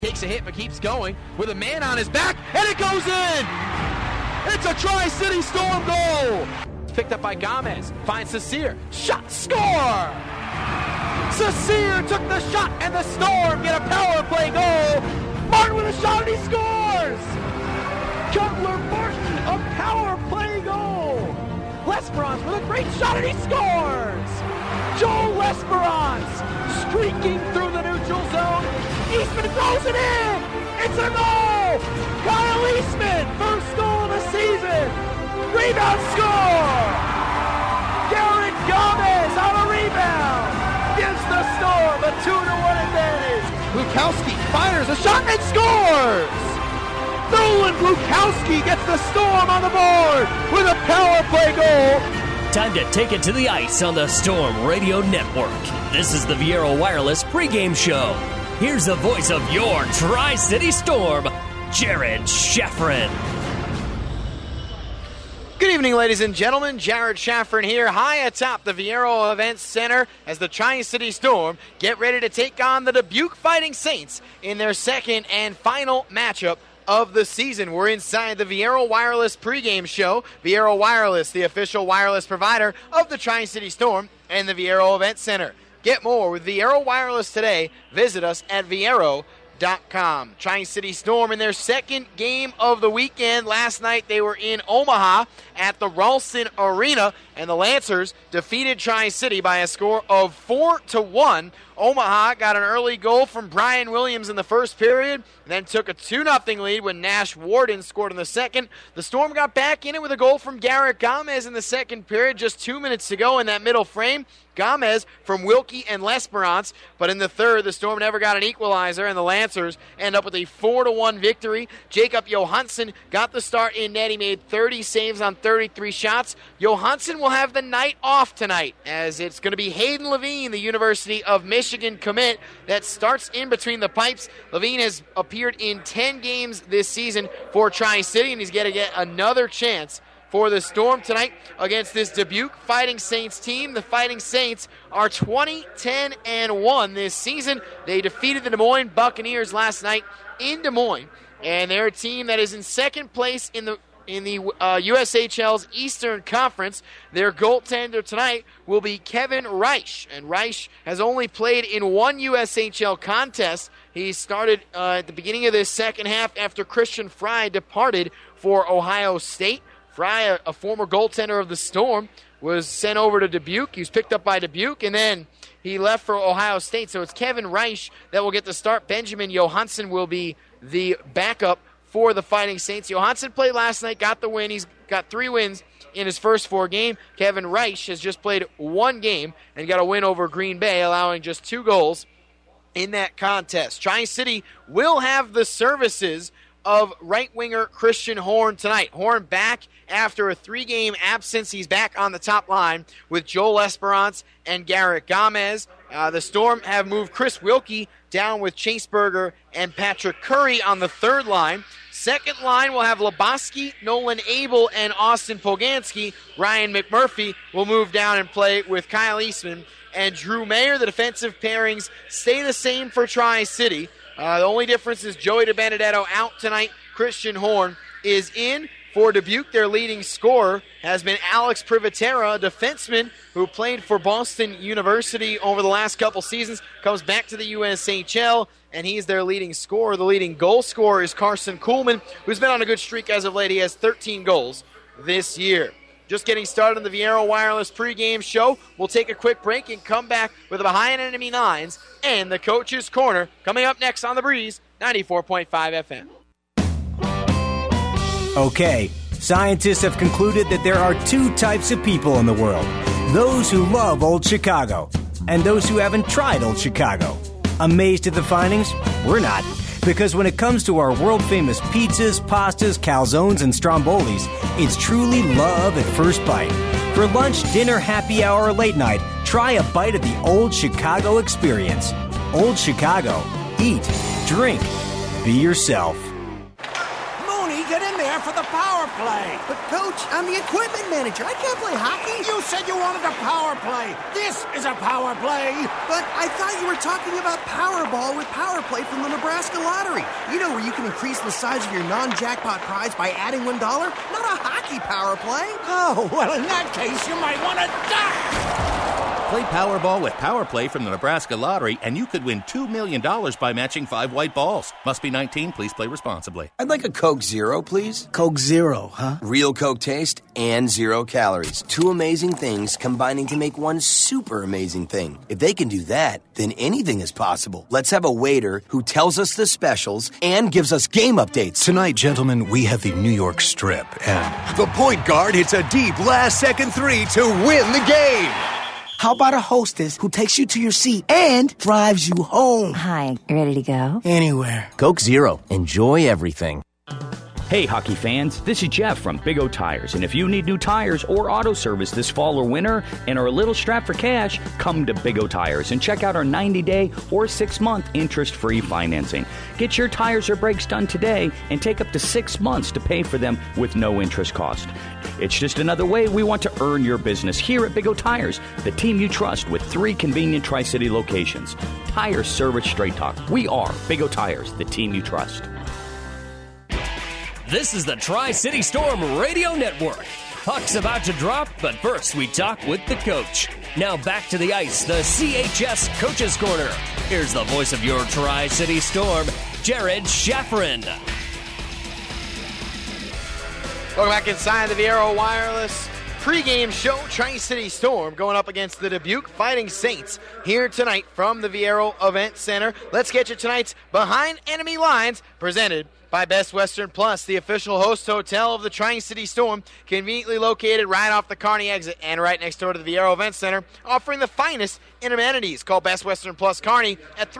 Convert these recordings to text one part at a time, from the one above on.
Takes a hit but keeps going with a man on his back, and it goes in! It's a Tri-City Storm goal! It's picked up by Gomez, finds Sasir, shot, score! Sasir took the shot, and the Storm get a power play goal! Martin with a shot, and he scores! Cutler Martin, a power play goal! Lesperance with a great shot, and he scores! Joel Lesperance streaking through the neutral zone. Eastman throws it in! It's a goal! Kyle Eastman, first goal of the season! Rebound score! Garrett Gomez on a rebound! Gives the Storm a 2-1 advantage! Lukowski fires a shot and scores! Nolan Lukowski gets the Storm on the board with a power play goal! Time to take it to the ice on the Storm Radio Network. This is the Viero Wireless pregame show. Here's the voice of your Tri-City Storm, Jared Schafran. Good evening, ladies and gentlemen. Jared Schafran here, high atop the Viero Events Center as the Tri-City Storm get ready to take on the Dubuque Fighting Saints in their second and final matchup of the season. We're inside the Viero Wireless pregame show. Viero Wireless, the official wireless provider of the Tri-City Storm and the Viero Event Center. Get more with Viero Wireless today. Visit us at Viero.com. Tri-City Storm in their second game of the weekend. Last night they were in Omaha at the Ralston Arena, and the Lancers defeated Tri-City by a score of 4-1. Omaha got an early goal from Brian Williams in the first period, then took a 2-0 lead when Nash Warden scored in the second. The Storm got back in it with a goal from Garrett Gomez in the second period, just 2 minutes to go in that middle frame. Gomez from Wilkie and Lesperance, but in the third, the Storm never got an equalizer, and the Lancers end up with a 4-1 victory. Jacob Johansson got the start in net. He made 30 saves on 33 shots. Johansson will have the night off tonight, as it's going to be Hayden Levine, the University of Michigan commit, that starts in between the pipes. Levine has appeared in 10 games this season for Tri-City, and he's going to get another chance for the Storm tonight against this Dubuque Fighting Saints team. The Fighting Saints are 20-10-1 this season. They defeated the Des Moines Buccaneers last night in Des Moines, and they're a team that is in second place in the USHL's Eastern Conference. Their goaltender tonight will be Kevin Reich, and Reich has only played in one USHL contest. He started at the beginning of this second half after Christian Fry departed for Ohio State. Fry, a former goaltender of the Storm, was sent over to Dubuque. He was picked up by Dubuque, and then he left for Ohio State. So it's Kevin Reich that will get the start. Benjamin Johansson will be the backup for the Fighting Saints. Johansson played last night, got the win. He's got 3 wins in his first 4 games. Kevin Reich has just played 1 game and got a win over Green Bay, allowing just 2 goals in that contest. Tri-City will have the services of right winger Christian Horn tonight. Horn back after a 3-game absence. He's back on the top line with Joel Lesperance and Garrett Gomez. The Storm have moved Chris Wilkie down with Chase Berger and Patrick Curry on the third line. Second line will have Lebowski, Nolan Abel, and Austin Poganski. Ryan McMurphy will move down and play with Kyle Eastman and Drew Mayer. The defensive pairings stay the same for Tri-City. The only difference is Joey DiBenedetto out tonight. Christian Horn is in. For Dubuque, their leading scorer has been Alex Privatera, a defenseman who played for Boston University over the last couple seasons, comes back to the USHL, and he's their leading scorer. The leading goal scorer is Carson Kuhlman, who's been on a good streak as of late. He has 13 goals this year. Just getting started on the Viero Wireless pregame show. We'll take a quick break and come back with the Behind Enemy Nines and the Coach's Corner coming up next on The Breeze, 94.5 FM. Okay, scientists have concluded that there are 2 types of people in the world. Those who love Old Chicago and those who haven't tried Old Chicago. Amazed at the findings? We're not. Because when it comes to our world-famous pizzas, pastas, calzones, and strombolis, it's truly love at first bite. For lunch, dinner, happy hour, or late night, try a bite of the Old Chicago experience. Old Chicago. Eat, drink, be yourself. get in there for the power play. But, Coach, I'm the equipment manager. I can't play hockey. You said you wanted a power play. This is a power play. But I thought you were talking about Powerball with Power Play from the Nebraska Lottery. You know, where you can increase the size of your non-jackpot prize by adding $1? Not a hockey power play. Oh, well, in that case, you might want to duck. Play Powerball with Power Play from the Nebraska Lottery, and you could win $2 million by matching 5 white balls. Must be 19. Please play responsibly. I'd like a Coke Zero, please. Coke Zero, huh? Real Coke taste and 0 calories. 2 amazing things combining to make one super amazing thing. If they can do that, then anything is possible. Let's have a waiter who tells us the specials and gives us game updates. Tonight, gentlemen, we have the New York Strip, and the point guard hits a deep last-second three to win the game. How about a hostess who takes you to your seat and drives you home? Hi, you ready to go? Anywhere. Coke Zero. Enjoy everything. Hey, hockey fans, this is Jeff from Big O Tires, and if you need new tires or auto service this fall or winter and are a little strapped for cash, come to Big O Tires and check out our 90-day or 6-month interest-free financing. Get your tires or brakes done today and take up to 6 months to pay for them with no interest cost. It's just another way we want to earn your business here at Big O Tires, the team you trust with 3 convenient Tri-City locations. Tire Service Straight Talk. We are Big O Tires, the team you trust. This is the Tri-City Storm Radio Network. Puck's about to drop, but first we talk with the coach. Now back to the ice, the CHS Coaches Corner. Here's the voice of your Tri-City Storm, Jared Schafferin. Welcome back inside the Viero Wireless pregame show. Tri-City Storm going up against the Dubuque Fighting Saints here tonight from the Viero Event Center. Let's get you tonight's Behind Enemy Lines, presented by Best Western Plus, the official host hotel of the Tri-City Storm, conveniently located right off the Kearney exit and right next door to the Viero Event Center, offering the finest in amenities. Call Best Western Plus Kearney at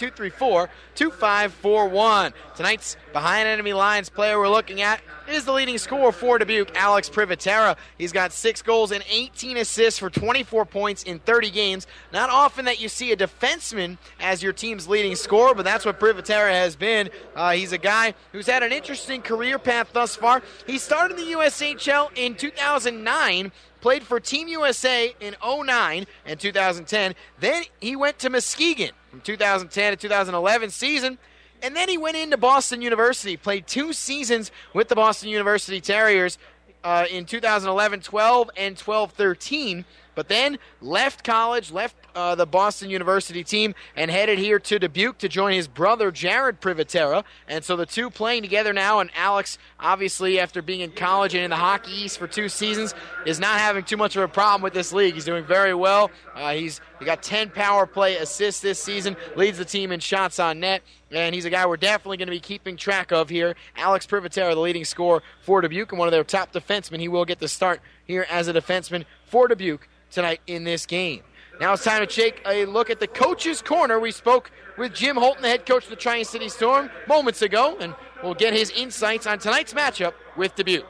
308-234-2541. Tonight's Behind Enemy Lines player we're looking at is the leading scorer for Dubuque, Alex Privatera. He's got 6 goals and 18 assists for 24 points in 30 games. Not often that you see a defenseman as your team's leading scorer, but that's what Privatera has been. He's a guy who's had an interesting career path thus far. He started the USHL in 2009, played for Team USA in 2009 and 2010. Then he went to Muskegon from 2010 to 2011 season. And then he went into Boston University, played 2 seasons with the Boston University Terriers in 2011-12 and 12-13. But then left college, left the Boston University team, and headed here to Dubuque to join his brother, Jared Privatera. And so the two playing together now, and Alex, obviously, after being in college and in the Hockey East for 2 seasons, is not having too much of a problem with this league. He's doing very well. He got 10 power play assists this season, leads the team in shots on net, and he's a guy we're definitely going to be keeping track of here. Alex Privatera, the leading scorer for Dubuque, and one of their top defensemen. He will get the start here as a defenseman for Dubuque tonight in this game. Now it's time to take a look at the Coach's Corner. We spoke with Jim Holton, the head coach of the Tri-City Storm, moments ago, and we'll get his insights on tonight's matchup with Dubuque.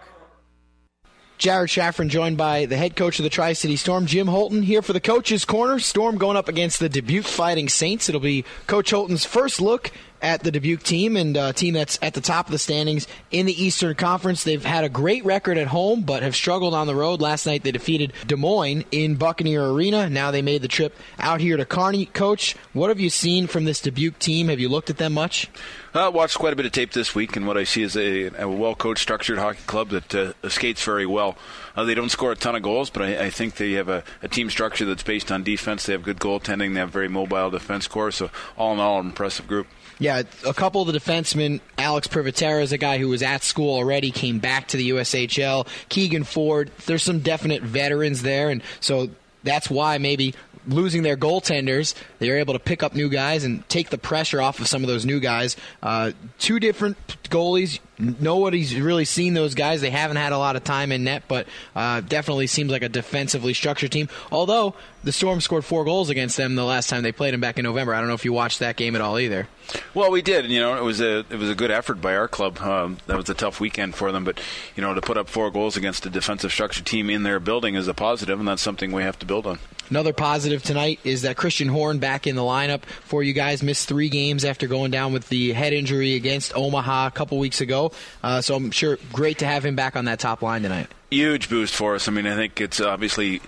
Jared Schafferin joined by the head coach of the Tri-City Storm, Jim Holton, here for the Coach's Corner. Storm going up against the Dubuque Fighting Saints. It'll be Coach Holton's first look at the Dubuque team, and a team that's at the top of the standings in the Eastern Conference. They've had a great record at home, but have struggled on the road. Last night they defeated Des Moines in Buccaneer Arena. Now they made the trip out here to Kearney. Coach, what have you seen from this Dubuque team? Have you looked at them much? I watched quite a bit of tape this week, and what I see is a well-coached, structured hockey club that skates very well. They don't score a ton of goals, but I think they have a team structure that's based on defense. They have good goaltending. They have a very mobile defense core, so all in all, an impressive group. Yeah, a couple of the defensemen, Alex Privatera is a guy who was at school already, came back to the USHL. Keegan Ford, there's some definite veterans there, and so that's why maybe losing their goaltenders, they were able to pick up new guys and take the pressure off of some of those new guys. 2 different goalies. Nobody's really seen those guys. They haven't had a lot of time in net, but definitely seems like a defensively structured team. Although the Storm scored 4 goals against them the last time they played them back in November. I don't know if you watched that game at all either. Well, we did. You know, it was a good effort by our club. That was a tough weekend for them, but you know, to put up 4 goals against a defensive structured team in their building is a positive, and that's something we have to build on. Another positive tonight is that Christian Horn back in the lineup for you guys. Missed 3 games after going down with the head injury against Omaha a couple weeks ago. well. So I'm sure great to have him back on that top line tonight. Huge boost for us. I mean, I think it's obviously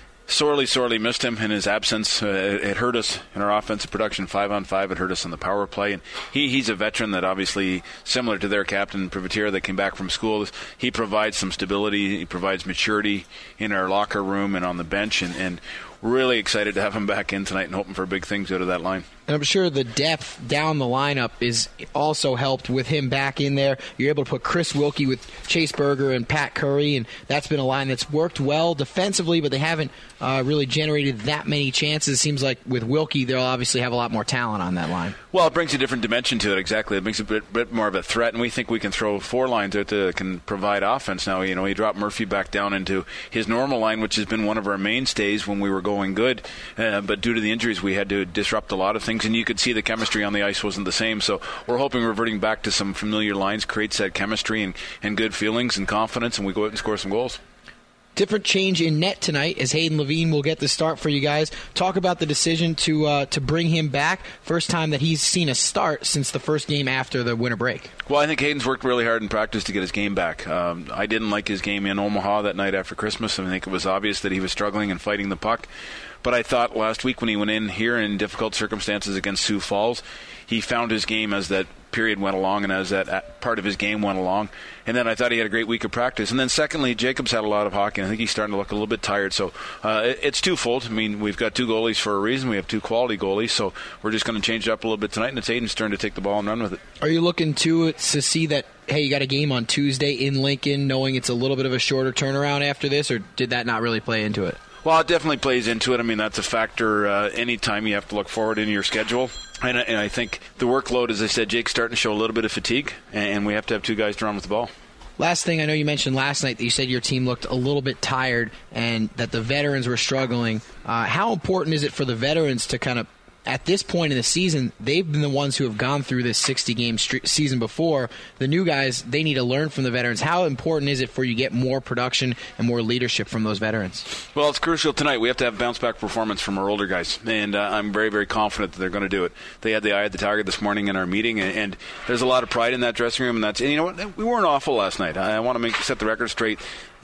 sorely missed him in his absence. It hurt us in our offensive production 5-on-5. It hurt us on the power play. And he's a veteran that obviously, similar to their captain, Privateer, that came back from school, he provides some stability. He provides maturity in our locker room and on the bench. And really excited to have him back in tonight and hoping for big things out of that line. And I'm sure the depth down the lineup is also helped with him back in there. You're able to put Chris Wilkie with Chase Berger and Pat Curry, and that's been a line that's worked well defensively, but they haven't really generated that many chances. Seems like with Wilkie, they'll obviously have a lot more talent on that line. Well, it brings a different dimension to it, exactly. It makes it a bit more of a threat, and we think we can throw 4 lines out there that can provide offense now. You know, he dropped Murphy back down into his normal line, which has been one of our mainstays when we were going good, but due to the injuries, we had to disrupt a lot of things, and you could see the chemistry on the ice wasn't the same. So we're hoping reverting back to some familiar lines creates that chemistry and good feelings and confidence, and we go out and score some goals. Different change in net tonight as Hayden Levine will get the start for you guys. Talk about the decision to bring him back. First time that he's seen a start since the first game after the winter break. Well, I think Hayden's worked really hard in practice to get his game back. I didn't like his game in Omaha that night after Christmas. I think it was obvious that he was struggling and fighting the puck. But I thought last week when he went in here in difficult circumstances against Sioux Falls, he found his game as that period went along and as that part of his game went along. And then I thought he had a great week of practice. And then secondly, Jacob's had a lot of hockey, and I think he's starting to look a little bit tired. So it's twofold. I mean, we've got 2 goalies for a reason. We have 2 quality goalies, so we're just going to change it up a little bit tonight, and it's Hayden's turn to take the ball and run with it. Are you looking to see that, hey, you got a game on Tuesday in Lincoln, knowing it's a little bit of a shorter turnaround after this, or did that not really play into it? Well, it definitely plays into it. I mean, that's a factor anytime you have to look forward in your schedule. And I think the workload, as I said, Jake's starting to show a little bit of fatigue, and we have to have 2 guys to run with the ball. Last thing, I know you mentioned last night that you said your team looked a little bit tired and that the veterans were struggling. How important is it for the veterans to kind of, at this point in the season, they've been the ones who have gone through this 60-game season before. The new guys, they need to learn from the veterans. How important is it for you to get more production and more leadership from those veterans? Well, it's crucial tonight. We have to have bounce-back performance from our older guys, and I'm very, very confident that they're going to do it. They had the eye of the target this morning in our meeting, and there's a lot of pride in that dressing room. And you know what? We weren't awful last night. I want to set the record straight.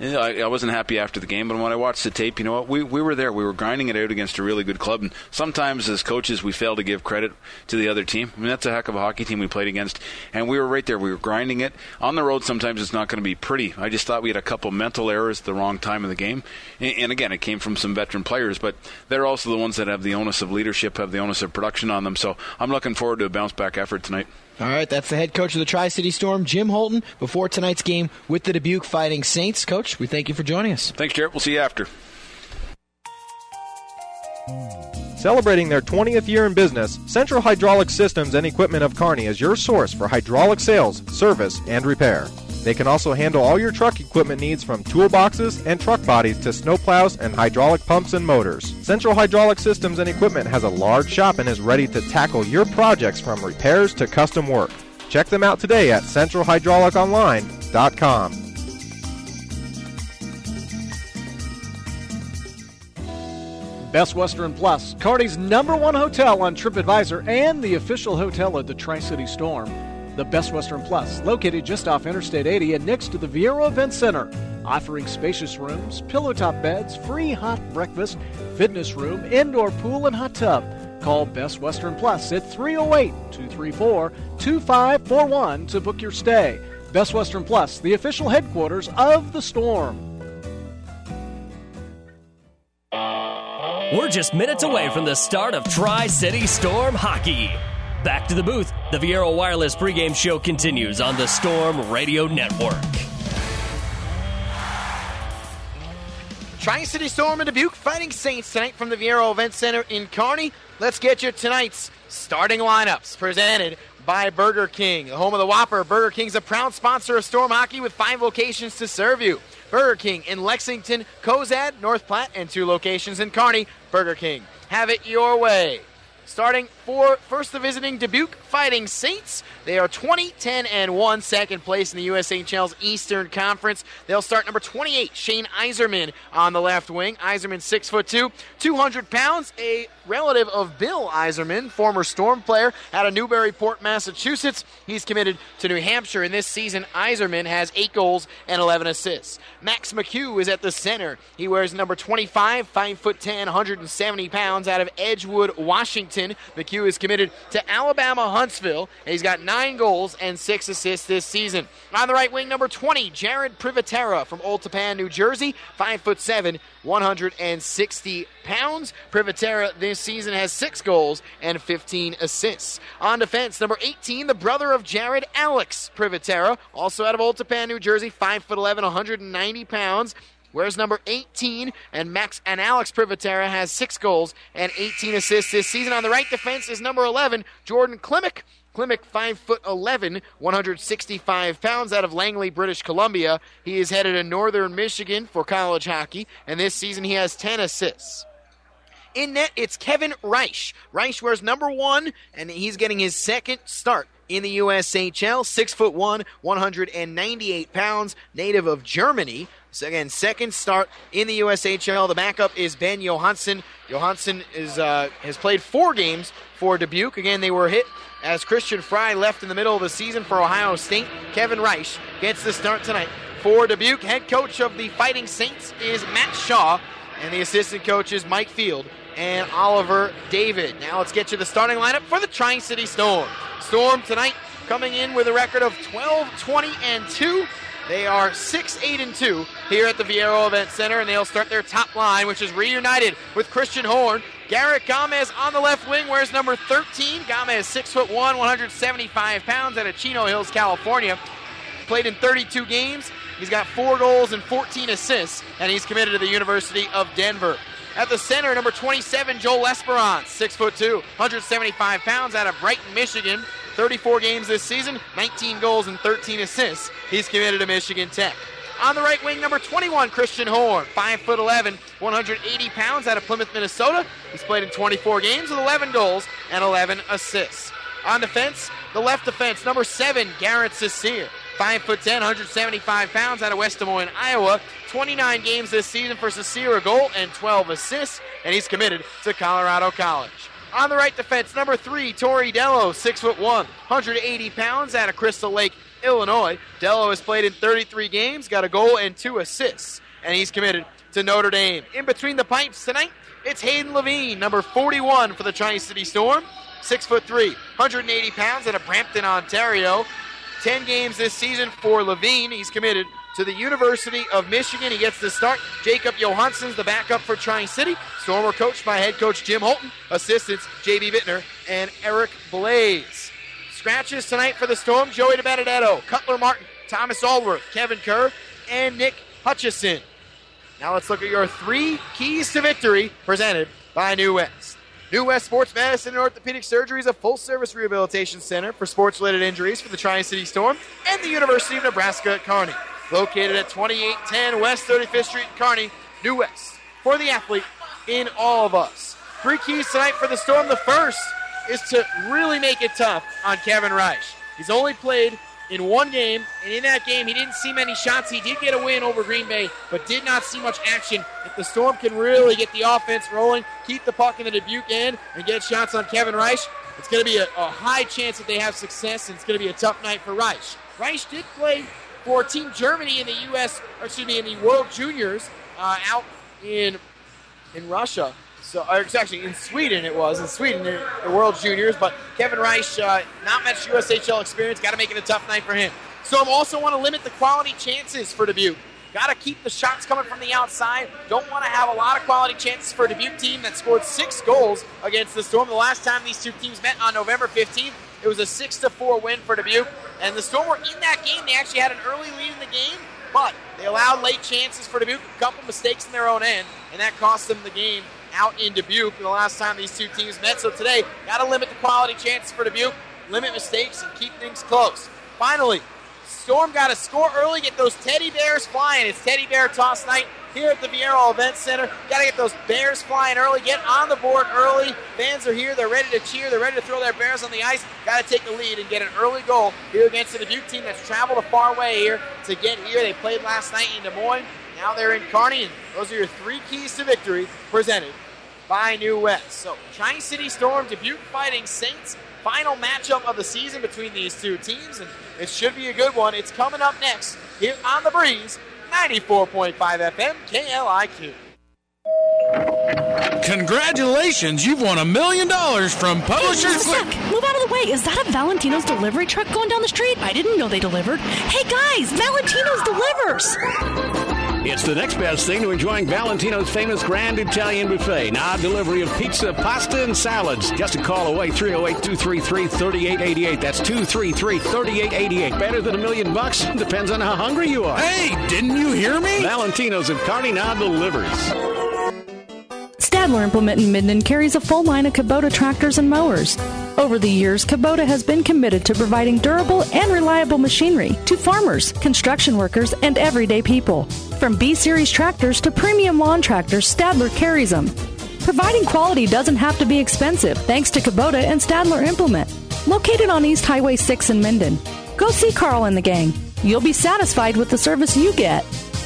I wasn't happy after the game, but when I watched the tape, you know what? We were there. We were grinding it out against a really good club. And sometimes as coaches, we fail to give credit to the other team. I mean, that's a heck of a hockey team we played against. And we were right there. We were grinding it. On the road, sometimes it's not going to be pretty. I just thought we had a couple mental errors at the wrong time of the game. And again, it came from some veteran players, but they're also the ones that have the onus of leadership, have the onus of production on them. So I'm looking forward to a bounce-back effort tonight. All right, that's the head coach of the Tri-City Storm, Jim Holton, before tonight's game with the Dubuque Fighting Saints. Coach, we thank you for joining us. Thanks, Jarrett. We'll see you after. Celebrating their 20th year in business, Central Hydraulic Systems and Equipment of Kearney is your source for hydraulic sales, service, and repair. They can also handle all your truck equipment needs from toolboxes and truck bodies to snowplows and hydraulic pumps and motors. Central Hydraulic Systems and Equipment has a large shop and is ready to tackle your projects from repairs to custom work. Check them out today at centralhydrauliconline.com. Best Western Plus, Kearney's #1 hotel on TripAdvisor and the official hotel of the Tri-City Storm. The Best Western Plus, located just off Interstate 80 and next to the Viero Event Center, offering spacious rooms, pillow-top beds, free hot breakfast, fitness room, indoor pool, and hot tub. Call Best Western Plus at 308-234-2541 to book your stay. Best Western Plus, the official headquarters of the Storm. We're just minutes away from the start of Tri-City Storm hockey. Back to the booth. The Viero Wireless pregame show continues on the Storm Radio Network. Tri-City Storm and Dubuque Fighting Saints tonight from the Viero Event Center in Kearney. Let's get you tonight's starting lineups presented by Burger King. The home of the Whopper, Burger King's a proud sponsor of Storm Hockey with 5 locations to serve you. Burger King in Lexington, Cozad, North Platte, and 2 locations in Kearney. Burger King, have it your way. starting for first the visiting Dubuque Fighting Saints. They are 20-10-1, second place in the USHL's Eastern Conference. They'll start number 28, Shane Iserman on the left wing. Iserman 6'2", 200 pounds, a relative of Bill Iserman, former Storm player out of Newburyport, Massachusetts. He's committed to New Hampshire, and this season Iserman has 8 goals and 11 assists. Max McHugh is at the center. He wears number 25, 5'10", 170 pounds, out of Edgewood, Washington. McHugh is committed to Alabama Huntsville, and he's got 9 goals and 6 assists this season. On the right wing, number 20, Jared Privatera from Old Tappan, New Jersey, 5'7", 160 pounds. Privatera this season has 6 goals and 15 assists. On defense, number 18, the brother of Jared, Alex Privatera, also out of Old Tappan, New Jersey, 5'11", 190 pounds. Whereas number 18 and Alex Privatera has 6 goals and 18 assists this season. On the right defense is number 11, Jordan Klimek. Klimek, 5'11", 165 pounds, out of Langley, British Columbia. He is headed to Northern Michigan for college hockey, and this season he has 10 assists. In net, it's Kevin Reich. Reich wears number 1, and he's getting his second start in the USHL. 6'1", 198 pounds, native of Germany. So again, second start in the USHL. The backup is Ben Johansson. Johansson has played 4 games for Dubuque. Again, they were hit as Christian Fry left in the middle of the season for Ohio State. Kevin Reich gets the start tonight for Dubuque. Head coach of the Fighting Saints is Matt Shaw, and the assistant coach is Mike Field and Oliver David. Now let's get you the starting lineup for the Tri-City Storm. Storm tonight coming in with a record of 12-20-2. They are 6-8-2 here at the Viero Event Center, and they'll start their top line, which is reunited with Christian Horn. Garrett Gomez on the left wing wears number 13. Gomez, 6'1", 175 pounds, out of Chino Hills, California. Played in 32 games. He's got 4 goals and 14 assists, and he's committed to the University of Denver. At the center, number 27, Joel Esperance, 6'2", 175 pounds, out of Brighton, Michigan. 34 games this season, 19 goals and 13 assists. He's committed to Michigan Tech. On the right wing, number 21, Christian Horn, 5'11", 180 pounds, out of Plymouth, Minnesota. He's played in 24 games with 11 goals and 11 assists. On defense, the left defense, number 7, Garrett Cecile, 5'10", 175 pounds, out of West Des Moines, Iowa. 29 games this season for Cecile, a goal and 12 assists, and he's committed to Colorado College. On the right defense, number 3, Tori Dello, 6'1", 180 pounds, out of Crystal Lake, Illinois. Dello has played in 33 games, got a goal and 2 assists, and he's committed to Notre Dame. In between the pipes tonight, it's Hayden Levine, number 41 for the Tri-City Storm, 6'3", 180 pounds, out of Brampton, Ontario. 10 games this season for Levine. He's committed to the University of Michigan. He gets the start. Jacob Johansson's the backup for Tri-City. Storm are coached by head coach Jim Holton. Assistants J.B. Bittner and Eric Blaze. Scratches tonight for the Storm: Joey DiBenedetto, Cutler Martin, Thomas Aldworth, Kevin Kerr, and Nick Hutchison. Now let's look at your 3 keys to victory presented by New West. New West Sports Medicine and Orthopedic Surgery is a full-service rehabilitation center for sports-related injuries for the Tri-City Storm and the University of Nebraska at Kearney. Located at 2810 West 35th Street in Kearney, New West. For the athlete in all of us. 3 keys tonight for the Storm. The first is to really make it tough on Kevin Reich. He's only played in 1 game, and in that game he didn't see many shots. He did get a win over Green Bay, but did not see much action. If the Storm can really get the offense rolling, keep the puck in the Dubuque end, and get shots on Kevin Reich, it's going to be a high chance that they have success, and it's going to be a tough night for Reich. Reich did play for Team Germany in the World Juniors out in Russia. So, actually in Sweden it was. In Sweden, the World Juniors. But Kevin Reich, not much USHL experience. Got to make it a tough night for him. So I also want to limit the quality chances for Dubuque. Got to keep the shots coming from the outside. Don't want to have a lot of quality chances for a Dubuque team that scored 6 goals against the Storm. The last time these 2 teams met on November 15th, it was a 6-4 win for Dubuque. And the Storm were in that game. They actually had an early lead in the game, but they allowed late chances for Dubuque, a couple mistakes in their own end, and that cost them the game out in Dubuque the last time these 2 teams met. So today, got to limit the quality chances for Dubuque, limit mistakes, and keep things close. Finally, Storm got to score early, get those teddy bears flying. It's teddy bear toss night here at the Viero Event Center. Got to get those bears flying early, get on the board early. Fans are here. They're ready to cheer. They're ready to throw their bears on the ice. Got to take the lead and get an early goal here against the Dubuque team that's traveled a far way here to get here. They played last night in Des Moines. Now they're in Kearney, and those are your 3 keys to victory presented by New West. So, Tri-City Storm, Dubuque Fighting Saints. Final matchup of the season between these two teams, and it should be a good one. It's coming up next here on The Breeze, 94.5 FM, KLIQ. Congratulations, you've won $1 million from Publishers. Hey, move out of the way. Is that a Valentino's delivery truck going down the street? I didn't know they delivered. Hey guys, Valentino's delivers. It's the next best thing to enjoying Valentino's famous Grand Italian Buffet. Now delivery of pizza, pasta, and salads. Just a call away, 308-233-3888. That's 233-3888. Better than $1 million? Depends on how hungry you are. Hey, didn't you hear me? Valentino's of Kearney now delivers. Stadler Implement in Minden carries a full line of Kubota tractors and mowers. Over the years, Kubota has been committed to providing durable and reliable machinery to farmers, construction workers, and everyday people. From B-Series tractors to premium lawn tractors, Stadler carries them. Providing quality doesn't have to be expensive thanks to Kubota and Stadler Implement. Located on East Highway 6 in Minden. Go see Carl and the gang. You'll be satisfied with the service you get.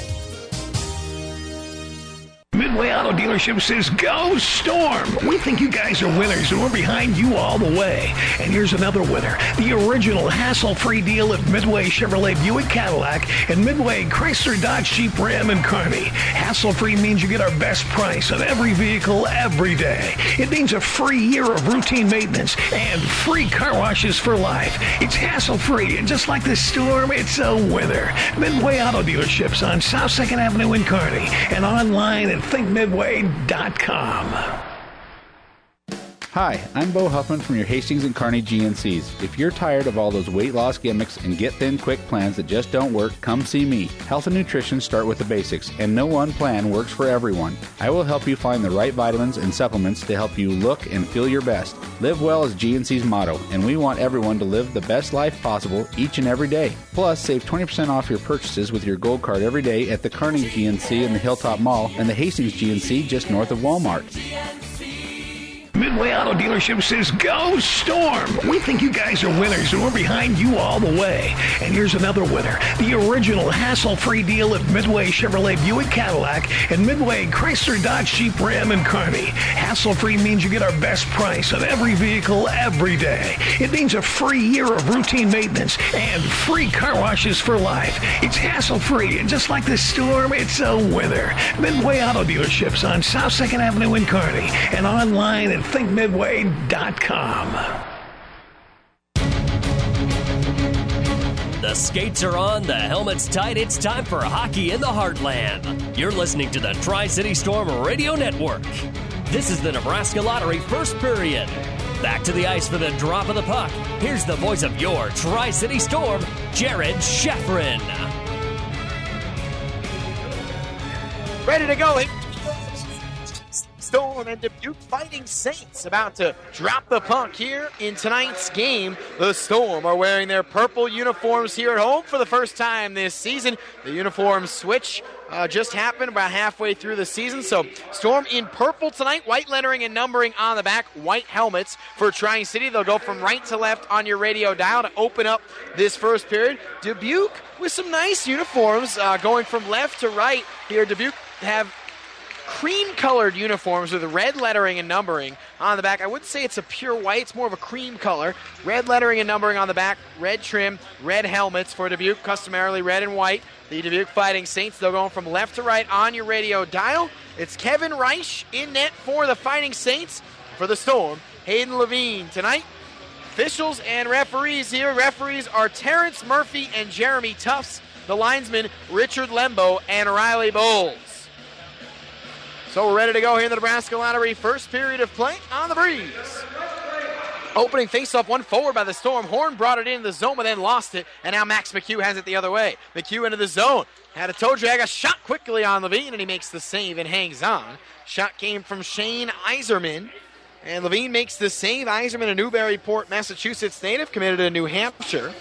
Midway Auto Dealership says, go Storm! We think you guys are winners, and we're behind you all the way. And here's another winner. The original hassle-free deal at Midway Chevrolet Buick Cadillac and Midway Chrysler Dodge Jeep Ram in Kearney. Hassle-free means you get our best price on every vehicle every day. It means a free year of routine maintenance and free car washes for life. It's hassle-free, and just like the Storm, it's a winner. Midway Auto Dealerships on South 2nd Avenue in Kearney and online at thinkmidway.com. Hi, I'm Bo Huffman from your Hastings and Kearney GNCs. If you're tired of all those weight loss gimmicks and get thin quick plans that just don't work, come see me. Health and nutrition start with the basics, and no one plan works for everyone. I will help you find the right vitamins and supplements to help you look and feel your best. Live well is GNC's motto, and we want everyone to live the best life possible each and every day. Plus, save 20% off your purchases with your Gold Card every day at the Kearney GNC in the Hilltop Mall and the Hastings GNC just north of Walmart. Midway Auto Dealership says, go Storm! We think you guys are winners, and we're behind you all the way. And here's another winner. The original hassle-free deal at Midway Chevrolet Buick Cadillac and Midway Chrysler Dodge Jeep Ram in Kearney. Hassle-free means you get our best price on every vehicle every day. It means a free year of routine maintenance and free car washes for life. It's hassle-free, and just like the Storm, it's a winner. Midway Auto Dealerships on South 2nd Avenue in Kearney and online at thinkmidway.com. The skates are on, the helmet's tight. It's time for hockey in the heartland. You're listening to the Tri-City Storm Radio Network. This is the Nebraska Lottery first period. Back to the ice for the drop of the puck. Here's the voice of your Tri-City Storm, Jared Schafrin. Ready to go. Storm and Dubuque Fighting Saints about to drop the puck here in tonight's game. The Storm are wearing their purple uniforms here at home for the first time this season. The uniform switch just happened about halfway through the season. So Storm in purple tonight, white lettering and numbering on the back, white helmets for Tri-City. They'll go from right to left on your radio dial to open up this first period. Dubuque with some nice uniforms going from left to right here. Dubuque have cream-colored uniforms with red lettering and numbering on the back. I wouldn't say it's a pure white. It's more of a cream color. Red lettering and numbering on the back, red trim, red helmets for Dubuque, customarily red and white. The Dubuque Fighting Saints, they're going from left to right on your radio dial. It's Kevin Reich in net for the Fighting Saints. For the Storm, Hayden Levine tonight. Officials and referees here. Referees are Terrence Murphy and Jeremy Tufts. The linesmen, Richard Lembo and Riley Bowles. So we're ready to go here in the Nebraska Lottery. First period of play on the Breeze. Opening faceoff, one forward by the Storm. Horn brought it into the zone, but then lost it. And now Max McHugh has it the other way. McHugh into the zone. Had a toe drag, a shot quickly on Levine, and he makes the save and hangs on. Shot came from Shane Iserman. And Levine makes the save. Iserman, a Newburyport, Massachusetts native, committed to New Hampshire.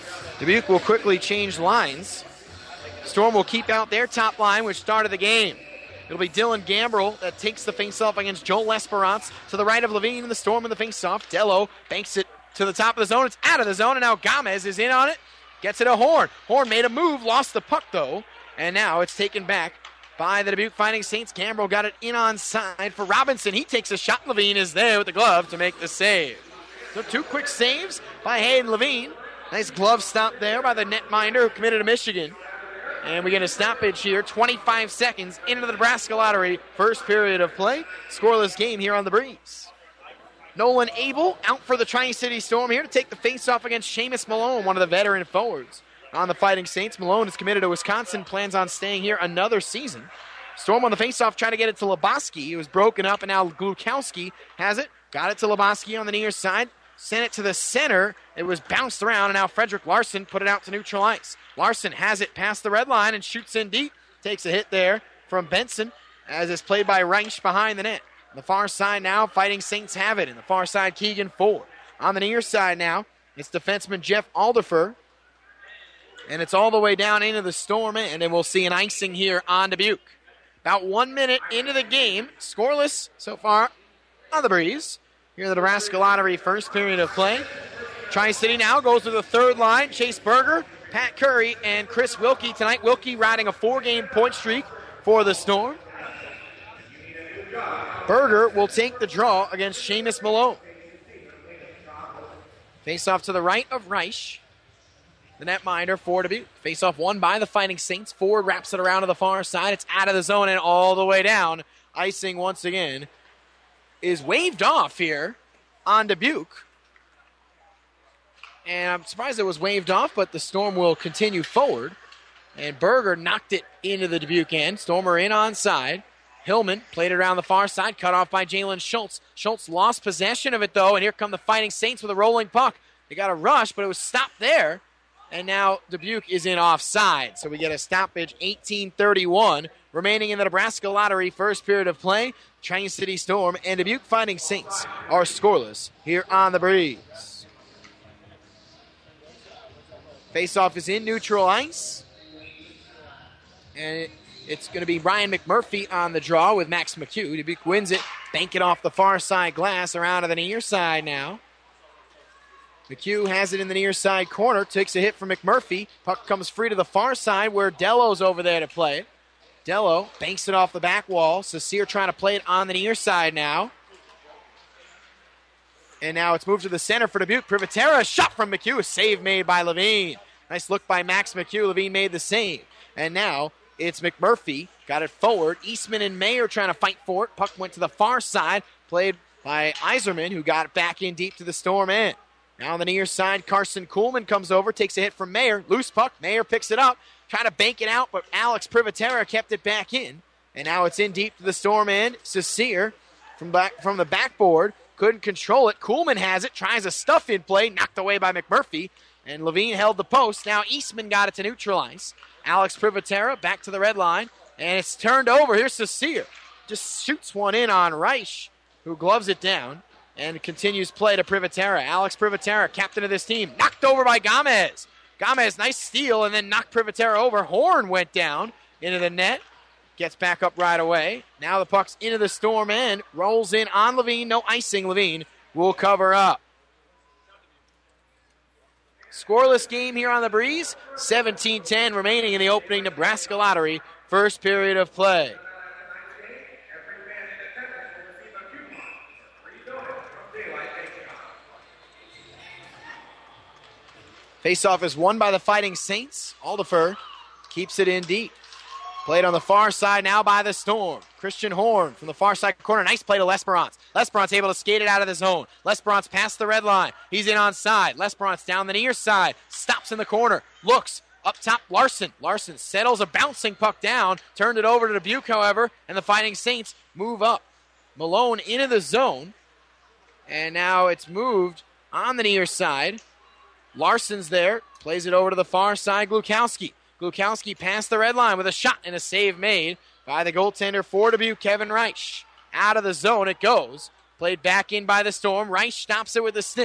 Dubuque will quickly change lines. Storm will keep out their top line, which started the game. It'll be Dylan Gambrell that takes the faceoff against Joel Esperance. To the right of Levine in the Storm in the faceoff. Dello banks it to the top of the zone. It's out of the zone, and now Gomez is in on it. Gets it to Horn. Horn made a move, lost the puck, though. And now it's taken back by the Dubuque Fighting Saints. Gambrell got it in onside for Robinson. He takes a shot. Levine is there with the glove to make the save. So 2 quick saves by Hayden Levine. Nice glove stop there by the netminder who committed to Michigan. And we get a stoppage here, 25 seconds into the Nebraska Lottery. First period of play. Scoreless game here on the Breeze. Nolan Abel out for the Tri-City Storm here to take the face-off against Seamus Malone, one of the veteran forwards on the Fighting Saints. Malone is committed to Wisconsin, plans on staying here another season. Storm on the face-off, trying to get it to Lebowski. It was broken up, and now Glukowski has it. Got it to Lebowski on the near side. Sent it to the center. It was bounced around, and now Frederick Larson put it out to neutral ice. Larson has it past the red line and shoots in deep. Takes a hit there from Benson, as it's played by Reich behind the net. On the far side now, Fighting Saints have it. In the far side, Keegan Ford. On the near side now, it's defenseman Jeff Alderfer. And it's all the way down into the Storm end, and we'll see an icing here on Dubuque. About 1 minute into the game, scoreless so far on the Breeze. Here in the Nebraska Lottery first period of play. Tri-City now goes to the third line. Chase Berger, Pat Curry, and Chris Wilkie. Tonight, Wilkie riding a 4-game point streak for the Storm. Berger will take the draw against Seamus Malone. Face off to the right of Reich. The netminder for Dubuque. Face off won by the Fighting Saints. Ford wraps it around to the far side. It's out of the zone and all the way down. Icing once again is waved off here on Dubuque. And I'm surprised it was waved off, but the Storm will continue forward. And Berger knocked it into the Dubuque end. Stormer in onside. Hillman played it around the far side, cut off by Jalen Schultz. Schultz lost possession of it, though, and here come the Fighting Saints with a rolling puck. They got a rush, but it was stopped there. And now Dubuque is in offside. So we get a stoppage, 18:31 remaining in the Nebraska Lottery first period of play. Tri-City Storm and Dubuque Fighting Saints are scoreless here on the Breeze. Faceoff is in neutral ice. And it's going to be Ryan McMurphy on the draw with Max McHugh. Dubuque wins it, bank it off the far side glass around to the near side now. McHugh has it in the near side corner, takes a hit from McMurphy. Puck comes free to the far side where Dello's over there to play it. Dello banks it off the back wall. Saucier trying to play it on the near side now. And now it's moved to the center for Dubuque. Privatera, shot from McHugh, a save made by Levine. Nice look by Max McHugh. Levine made the save. And now it's McMurphy, got it forward. Eastman and Mayer trying to fight for it. Puck went to the far side, played by Iserman, who got it back in deep to the Storm end. Now on the near side, Carson Kuhlman comes over, takes a hit from Mayer. Loose puck, Mayer picks it up, trying to bank it out, but Alex Privatera kept it back in. And now it's in deep to the Storm end. Saucier from the backboard, couldn't control it. Kuhlman has it, tries a stuff-in play, knocked away by McMurphy. And Levine held the post. Now Eastman got it to neutralize. Alex Privatera back to the red line. And it's turned over. Here's Saucier. Just shoots one in on Reich, who gloves it down. And continues play to Privatera. Alex Privatera, captain of this team, knocked over by Gomez. Gomez, nice steal, and then knocked Privatera over. Horn went down into the net. Gets back up right away. Now the puck's into the Storm end. Rolls in on Levine. No icing. Levine will cover up. Scoreless game here on the Breeze. 17-10 remaining in the opening Nebraska Lottery first period of play. Faceoff is won by the Fighting Saints. Alderfer keeps it in deep. Played on the far side now by the Storm. Christian Horn from the far side corner. Nice play to Lesperance. Lesperance able to skate it out of the zone. Lesperance past the red line. He's in onside. Lesperance down the near side. Stops in the corner. Looks up top. Larson. Larson settles a bouncing puck down. Turned it over to Dubuque, however. And the Fighting Saints move up. Malone into the zone. And now it's moved on the near side. Larson's there. Plays it over to the far side. Glukowski. Glukowski past the red line with a shot and a save made by the goaltender for Dubuque, Kevin Reich. Out of the zone it goes. Played back in by the Storm. Reich stops it with a stick.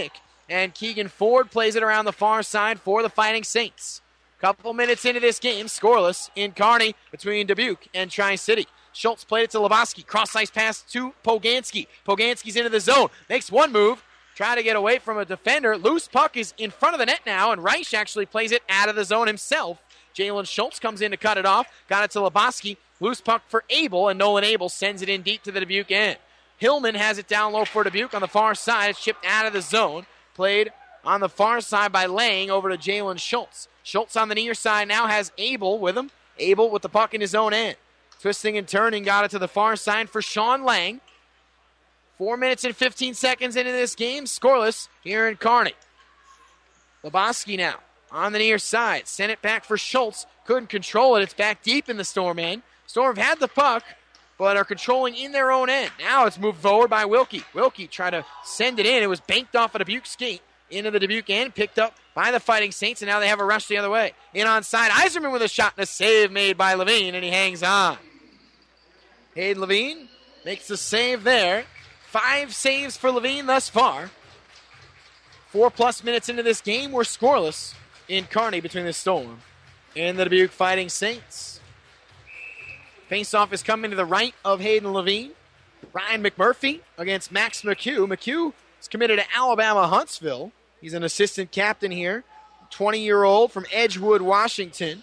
and Keegan Ford plays it around the far side for the Fighting Saints. Couple minutes into this game, scoreless in Kearney between Dubuque and Tri-City. Schultz played it to Lebowski. Cross-ice pass to Poganski. Poganski's into the zone. Makes one move. Try to get away from a defender. Loose puck is in front of the net now, and Reich actually plays it out of the zone himself. Jalen Schultz comes in to cut it off. Got it to Lebowski. Loose puck for Abel, and Nolan Abel sends it in deep to the Dubuque end. Hillman has it down low for Dubuque on the far side. It's chipped out of the zone. Played on the far side by Lang over to Jalen Schultz. Schultz on the near side now has Abel with him. Abel with the puck in his own end. Twisting and turning, got it to the far side for Sean Lang. 4 minutes and 15 seconds into this game, scoreless here in Kearney. Lebowski now on the near side. Sent it back for Schultz. Couldn't control it. It's back deep in the Storm end. Storm have had the puck, but are controlling in their own end. Now it's moved forward by Wilkie. Wilkie tried to send it in. It was banked off a Dubuque skate into the Dubuque end, picked up by the Fighting Saints, and now they have a rush the other way. In onside, Iserman with a shot and a save made by Levine, and he hangs on. Hayden Levine makes the save there. 5 saves for Levine thus far. 4+ minutes into this game, we're scoreless in Kearney between the Storm and the Dubuque Fighting Saints. Faceoff is coming to the right of Hayden Levine. Ryan McMurphy against Max McHugh. McHugh is committed to Alabama Huntsville. He's an assistant captain here. 20-year-old from Edgewood, Washington.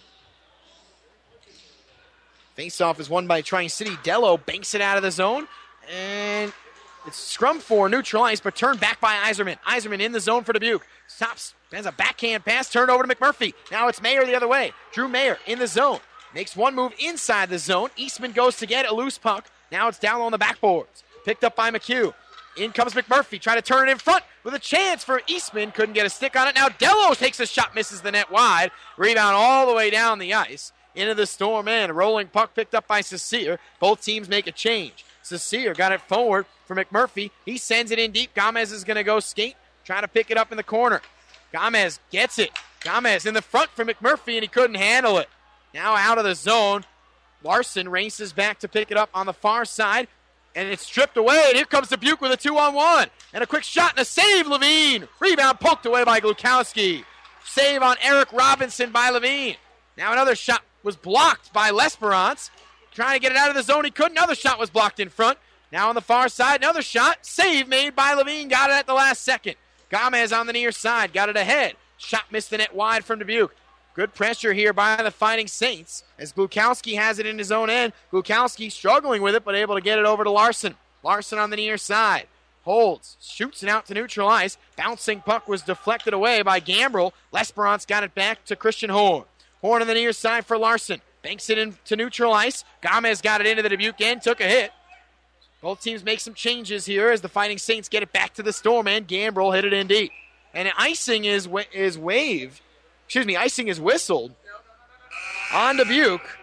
Faceoff is won by Tri-City. Dello banks it out of the zone. And it's scrum for neutral ice, but turned back by Iserman. Iserman in the zone for Dubuque. Stops, has a backhand pass, turned over to McMurphy. Now it's Mayer the other way. Drew Mayer in the zone. Makes one move inside the zone. Eastman goes to get a loose puck. Now it's down on the backboards. Picked up by McHugh. In comes McMurphy. Try to turn it in front with a chance for Eastman. Couldn't get a stick on it. Now Dello takes a shot, misses the net wide. Rebound all the way down the ice. Into the Storm end. Rolling puck picked up by Cecile. Both teams make a change. Cecile got it forward for McMurphy. He sends it in deep. Gomez is going to go skate. Trying to pick it up in the corner. Gomez gets it. Gomez in the front for McMurphy, and he couldn't handle it. Now out of the zone. Larson races back to pick it up on the far side. And it's stripped away. And here comes Dubuque with a 2-on-1. And a quick shot and a save, Levine. Rebound poked away by Glukowski. Save on Eric Robinson by Levine. Now another shot was blocked by Lesperance. Trying to get it out of the zone. He couldn't. Another shot was blocked in front. Now on the far side, another shot. Save made by Levine. Got it at the last second. Gomez on the near side. Got it ahead. Shot missed the net wide from Dubuque. Good pressure here by the Fighting Saints as Glukowski has it in his own end. Glukowski struggling with it, but able to get it over to Larson. Larson on the near side. Holds. Shoots it out to neutral ice. Bouncing puck was deflected away by Gambrell. Lesperance got it back to Christian Horn. Horn on the near side for Larson. Banks it into neutral ice. Gomez got it into the Dubuque end. Took a hit. Both teams make some changes here as the Fighting Saints get it back to the Storm end. Gambrell hit it in deep. And icing is waved. Icing is whistled on Dubuque.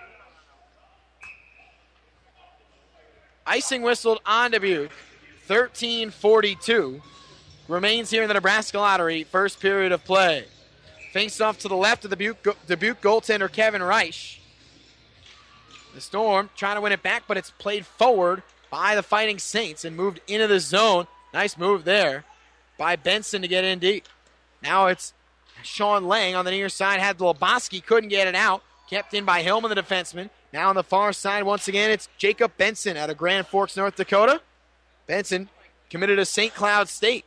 Icing whistled on Dubuque. 13:42 remains here in the Nebraska Lottery. First period of play. Face off to the left of the Dubuque goaltender Kevin Reich. The Storm trying to win it back, but it's played forward by the Fighting Saints and moved into the zone. Nice move there by Benson to get in deep. Now it's Sean Lang on the near side. Had Lebowski, couldn't get it out. Kept in by Hillman, the defenseman. Now on the far side, once again, it's Jacob Benson out of Grand Forks, North Dakota. Benson committed to St. Cloud State.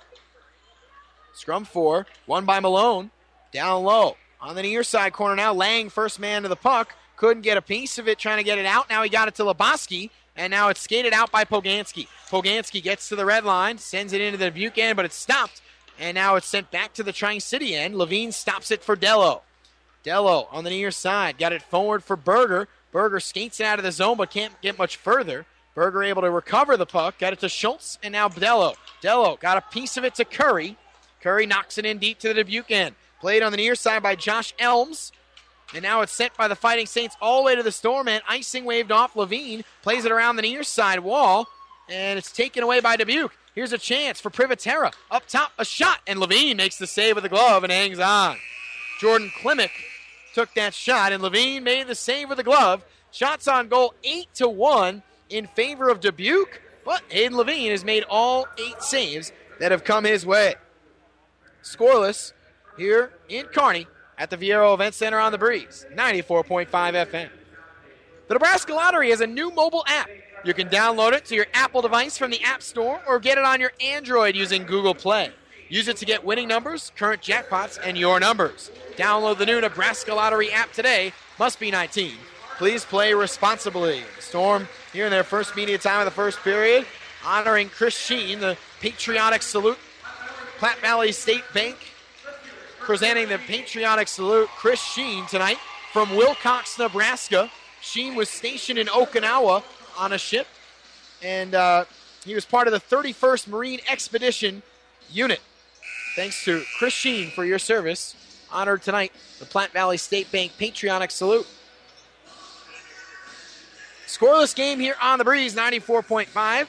Scrum 4, won by Malone. Down low. On the near side corner now, Lang, first man to the puck. Couldn't get a piece of it, trying to get it out. Now he got it to Lebowski, and now it's skated out by Poganski. Poganski gets to the red line, sends it into the Dubuque end, but it's stopped. And now it's sent back to the Tri-City end. Levine stops it for Dello. Dello on the near side. Got it forward for Berger. Berger skates it out of the zone but can't get much further. Berger able to recover the puck. Got it to Schultz and now Dello. Dello got a piece of it to Curry. Curry knocks it in deep to the Dubuque end. Played on the near side by Josh Elms. And now it's sent by the Fighting Saints all the way to the Storm end. Icing waved off Levine. Plays it around the near side wall. And it's taken away by Dubuque. Here's a chance for Privatera. Up top, a shot, and Levine makes the save with the glove and hangs on. Jordan Klimek took that shot, and Levine made the save with the glove. Shots on goal 8-1 in favor of Dubuque, but Hayden Levine has made all 8 saves that have come his way. Scoreless here in Kearney at the Viero Event Center on the Breeze, 94.5 FM. The Nebraska Lottery has a new mobile app. You can download it to your Apple device from the App Store or get it on your Android using Google Play. Use it to get winning numbers, current jackpots, and your numbers. Download the new Nebraska Lottery app today. Must be 19. Please play responsibly. Storm here in their first media time of the first period, honoring Chris Sheen, the patriotic salute. Platte Valley State Bank presenting the patriotic salute. Chris Sheen tonight from Wilcox, Nebraska. Sheen was stationed in Okinawa on a ship, and he was part of the 31st Marine Expedition Unit. Thanks to Chris Sheen for your service. Honored tonight, the Platte Valley State Bank patriotic salute. Scoreless game here on the Breeze, 94.5.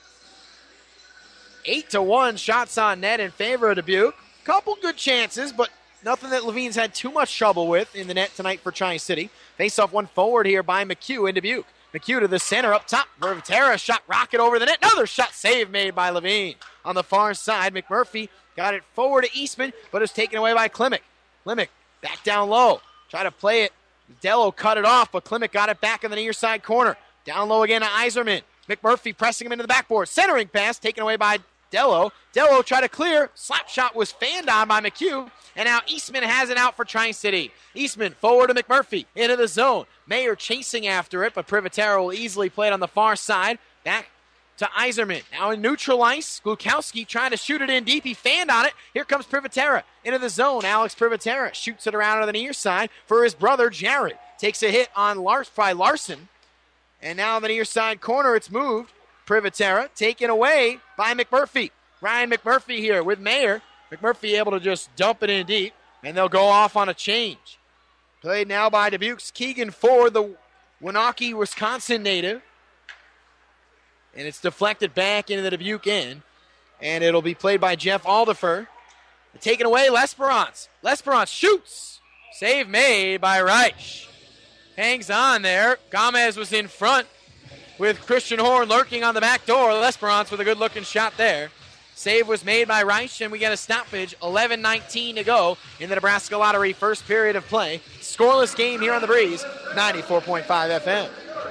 8-1 shots on net in favor of Dubuque. Couple good chances, but nothing that Levine's had too much trouble with in the net tonight for Tri-City. Face-off one forward here by McHugh in Dubuque. McHugh to the center up top. Privitera shot rocket over the net. Another shot save made by Levine. On the far side, McMurphy got it forward to Eastman, but it's taken away by Klimek. Klimek back down low. Try to play it. Dello cut it off, but Klimek got it back in the near side corner. Down low again to Iserman. McMurphy pressing him into the backboard. Centering pass taken away by Dello. Dello tried to clear. Slap shot was fanned on by McHugh. And now Eastman has it out for Tri-City. Eastman forward to McMurphy. Into the zone. Mayer chasing after it, but Privitera will easily play it on the far side. Back to Iserman. Now in neutral ice. Glukowski trying to shoot it in deep. He fanned on it. Here comes Privitera into the zone. Alex Privitera shoots it around to the near side for his brother Jared. Takes a hit on Larson. And now in the near side corner, it's moved. Privitera taken away by McMurphy. Ryan McMurphy here with Mayer. McMurphy able to just dump it in deep, and they'll go off on a change. Played now by Dubuque's Keegan Ford, the Winooki, Wisconsin native. And it's deflected back into the Dubuque end. And it'll be played by Jeff Aldifer. Taken away, Lesperance. Lesperance shoots. Save made by Reich. Hangs on there. Gomez was in front with Christian Horn lurking on the back door. Lesperance with a good-looking shot there. Save was made by Reich, and we get a stoppage. 11:19 to go in the Nebraska Lottery first period of play. Scoreless game here on the Breeze, 94.5 FM.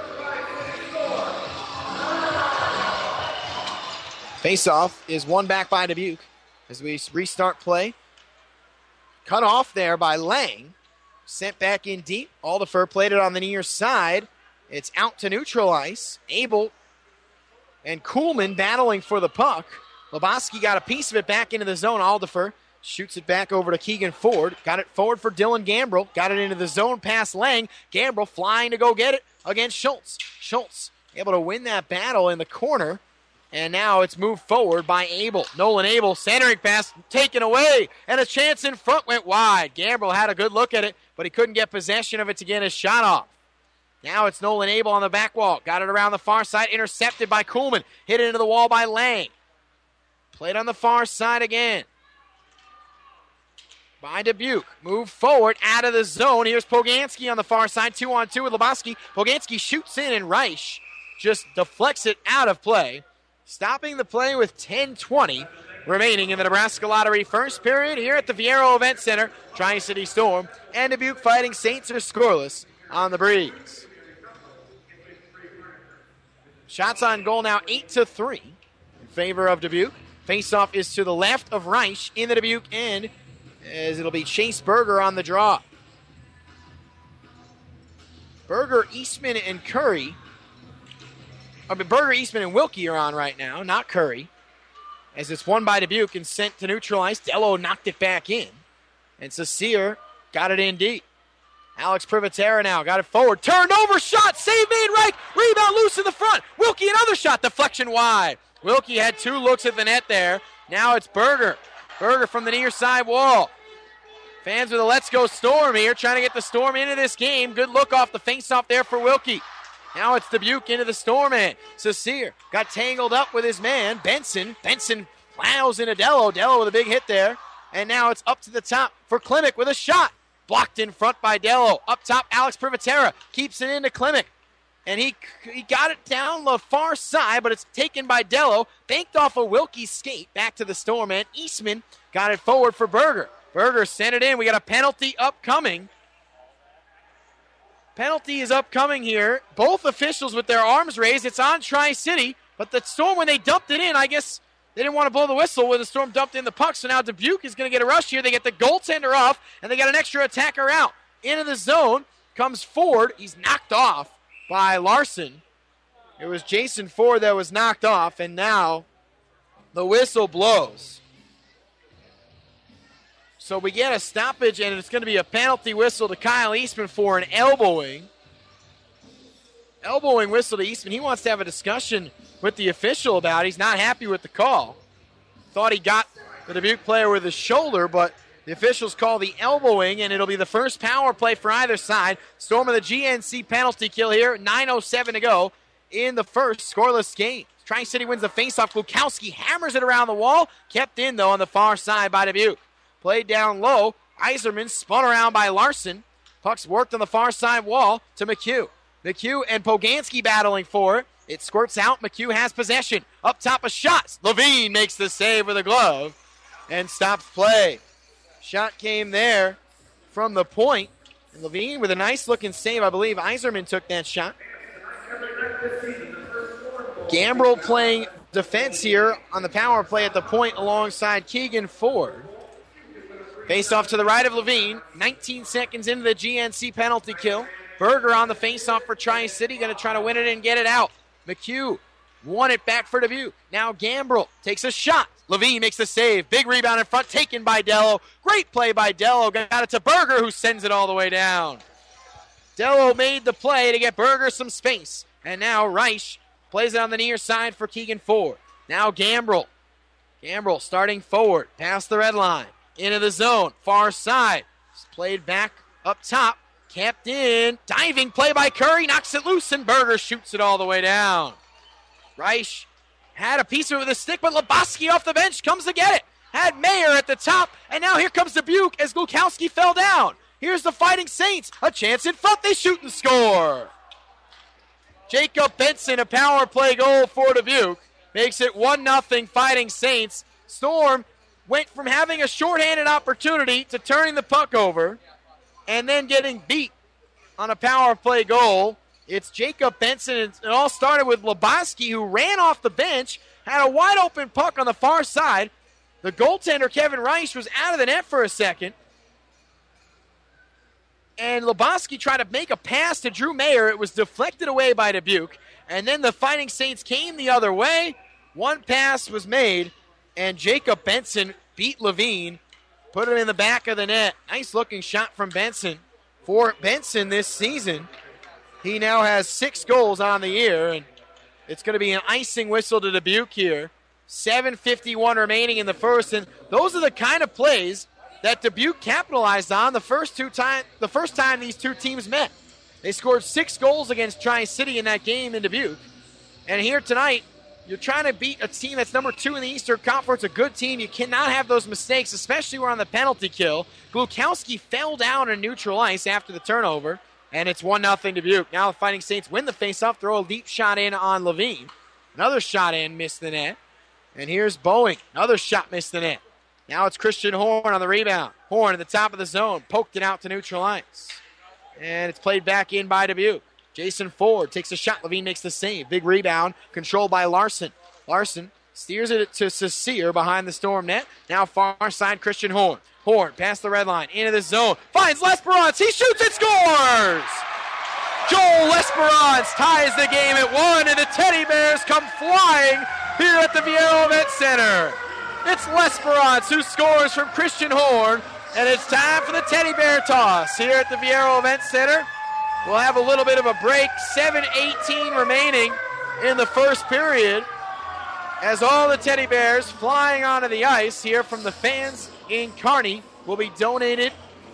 Face-off is won back by Dubuque as we restart play. Cut off there by Lang. Sent back in deep. Aldifer played it on the near side. It's out to neutral ice. Abel and Kuhlman battling for the puck. Lebowski got a piece of it back into the zone. Aldifer shoots it back over to Keegan Ford. Got it forward for Dylan Gambrell. Got it into the zone past Lang. Gambrell flying to go get it against Schultz. Schultz able to win that battle in the corner. And now it's moved forward by Abel. Nolan Abel, centering pass, taken away. And a chance in front went wide. Gambrell had a good look at it, but he couldn't get possession of it to get his shot off. Now it's Nolan Abel on the back wall. Got it around the far side, intercepted by Kuhlman. Hit it into the wall by Lang. Played on the far side again by Dubuque. Move forward out of the zone. Here's Poganski on the far side. 2-on-2 with Lebowski. Poganski shoots in, and Reich just deflects it out of play. Stopping the play with 10:20 remaining in the Nebraska Lottery first period here at the Viero Event Center. Tri-City Storm and Dubuque Fighting Saints are scoreless on the Breeze. Shots on goal now 8-3 in favor of Dubuque. Faceoff is to the left of Reich in the Dubuque end, as it'll be Chase Berger on the draw. Berger, Eastman, and Curry. Berger, Eastman, and Wilkie are on right now, not Curry. As it's won by Dubuque and sent to neutral ice. Dello knocked it back in. And Saucier got it in deep. Alex Privitera now got it forward. Turned over, shot, save made, Reich. Rebound loose in the front. Wilkie, another shot, deflection wide. Wilkie had two looks at the net there. Now it's Berger. Berger from the near side wall. Fans with a Let's Go Storm here, trying to get the Storm into this game. Good look off the face-off there for Wilkie. Now it's Dubuque into the Storm end. Saucier got tangled up with his man, Benson. Benson plows into Dello. Dello with a big hit there. And now it's up to the top for Klimek with a shot. Blocked in front by Dello. Up top, Alex Privitera keeps it into Klimek. and he got it down the far side, but it's taken by Dello. Banked off a Wilkie skate back to the Storm, and Eastman got it forward for Berger. Berger sent it in. We got a penalty upcoming. Penalty is upcoming here. Both officials with their arms raised. It's on Tri-City, but the Storm, when they dumped it in, I guess they didn't want to blow the whistle when the Storm dumped in the puck, so now Dubuque is going to get a rush here. They get the goaltender off, and they got an extra attacker out. Into the zone comes Ford. He's knocked off by Larson. It was Jason Ford that was knocked off, and now the whistle blows. So we get a stoppage, and it's going to be a penalty whistle to Kyle Eastman for an elbowing. Elbowing whistle to Eastman. He wants to have a discussion with the official about it. He's not happy with the call. Thought he got the Dubuque player with his shoulder, but the officials call the elbowing, and it'll be the first power play for either side. Storm of the GNC penalty kill here. 9:07 to go in the first scoreless game. Tri-City wins the faceoff. Glukowski hammers it around the wall. Kept in, though, on the far side by Dubuque. Played down low. Iserman spun around by Larson. Puck's worked on the far side wall to McHugh. McHugh and Poganski battling for it. It squirts out. McHugh has possession. Up top of shots. Levine makes the save with a glove and stops play. Shot came there from the point. And Levine with a nice-looking save. I believe Iserman took that shot. Gambrell playing defense here on the power play at the point alongside Keegan Ford. Face off to the right of Levine. 19 seconds into the GNC penalty kill. Berger on the face-off for Tri-City. Going to try to win it and get it out. McHugh won it back for Dubuque. Now Gambrell takes a shot. Levine makes the save. Big rebound in front, taken by Dello. Great play by Dello. Got it to Berger, who sends it all the way down. Dello made the play to get Berger some space. And now Reich plays it on the near side for Keegan Ford. Now Gambrell. Gambrell starting forward, past the red line. Into the zone, far side. It's played back up top. Kept in. Diving play by Curry. Knocks it loose, and Berger shoots it all the way down. Reich had a piece of it with a stick, but Lebowski off the bench comes to get it. Had Mayer at the top, and now here comes Dubuque as Glukowski fell down. Here's the Fighting Saints. A chance in front. They shoot and score. Jacob Benson, a power play goal for Dubuque. Makes it 1-0 Fighting Saints. Storm went from having a shorthanded opportunity to turning the puck over and then getting beat on a power play goal. It's Jacob Benson. It all started with Lebowski, who ran off the bench, had a wide open puck on the far side. The goaltender, Kevin Reich, was out of the net for a second. And Lebowski tried to make a pass to Drew Mayer. It was deflected away by Dubuque. And then the Fighting Saints came the other way. One pass was made, and Jacob Benson beat Levine, put it in the back of the net. Nice-looking shot from Benson. For Benson this season, he now has 6 goals on the year, and it's going to be an icing whistle to Dubuque here. 7:51 remaining in the first, and those are the kind of plays that Dubuque capitalized on the first time these two teams met. They scored 6 goals against Tri-City in that game in Dubuque. And here tonight, you're trying to beat a team that's number 2 in the Eastern Conference, a good team. You cannot have those mistakes, especially when on the penalty kill. Glukowski fell down in neutral ice after the turnover, and it's 1-0 Dubuque. Now the Fighting Saints win the faceoff, throw a deep shot in on Levine. Another shot in, missed the net. And here's Boeing. Another shot missed the net. Now it's Christian Horn on the rebound. Horn at the top of the zone. Poked it out to neutral ice. And it's played back in by Dubuque. Jason Ford takes a shot. Levine makes the save. Big rebound. Controlled by Larson. Larson steers it to Cecile behind the Storm net. Now far side, Christian Horn. Horn past the red line. Into the zone. Finds Lesperance. He shoots and scores! Joel Lesperance ties the game at 1, and the Teddy Bears come flying here at the Viero Event Center. It's Lesperance who scores from Christian Horn, and it's time for the Teddy Bear toss here at the Viero Event Center. We'll have a little bit of a break. 7:18 remaining in the first period as all the Teddy Bears flying onto the ice here from the fans in Kearney will be donated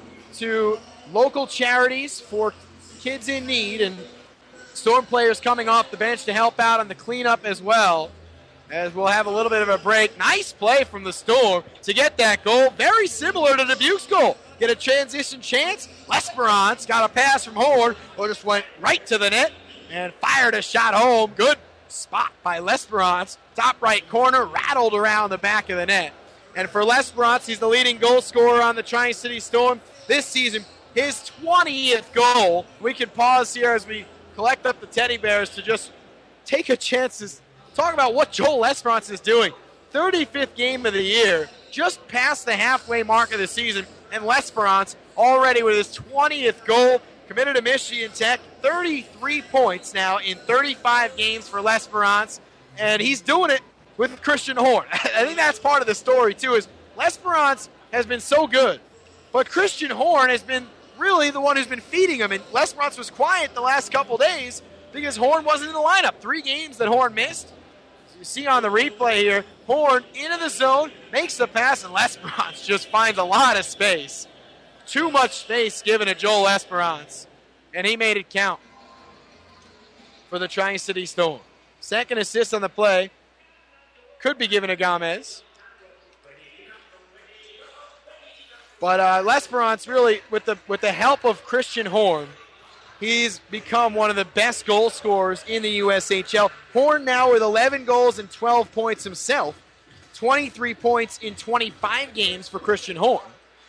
to local charities for kids in need, and Storm players coming off the bench to help out on the cleanup as well, as we'll have a little bit of a break. Nice play from the Storm to get that goal. Very similar to Dubuque's goal. Get a transition chance. Lesperance got a pass from Horn, or just went right to the net. and fired a shot home. Good spot by L'Esperance. Top right corner, rattled around the back of the net. And for L'Esperance, he's the leading goal scorer on the Tri-City Storm this season. His 20th goal. We can pause here as we collect up the teddy bears to just take a chance to talk about what Joel L'Esperance is doing. 35th game of the year, just past the halfway mark of the season, and L'Esperance already with his 20th goal, committed to Michigan Tech. 33 points now in 35 games for L'Esperance, and he's doing it with Christian Horn. I think that's part of the story, too, is L'Esperance has been so good, but Christian Horn has been really the one who's been feeding him, and L'Esperance was quiet the last couple days because Horn wasn't in the lineup. 3 games that Horn missed. So you see on the replay here, Horn into the zone, makes the pass, and L'Esperance just finds a lot of space. Too much space given to Joel L'Esperance, and he made it count for the Tri-City Storm. Second assist on the play could be given to Gomez. But L'Esperance really, with the help of Christian Horn, he's become one of the best goal scorers in the USHL. Horn now with 11 goals and 12 points himself. 23 points in 25 games for Christian Horn.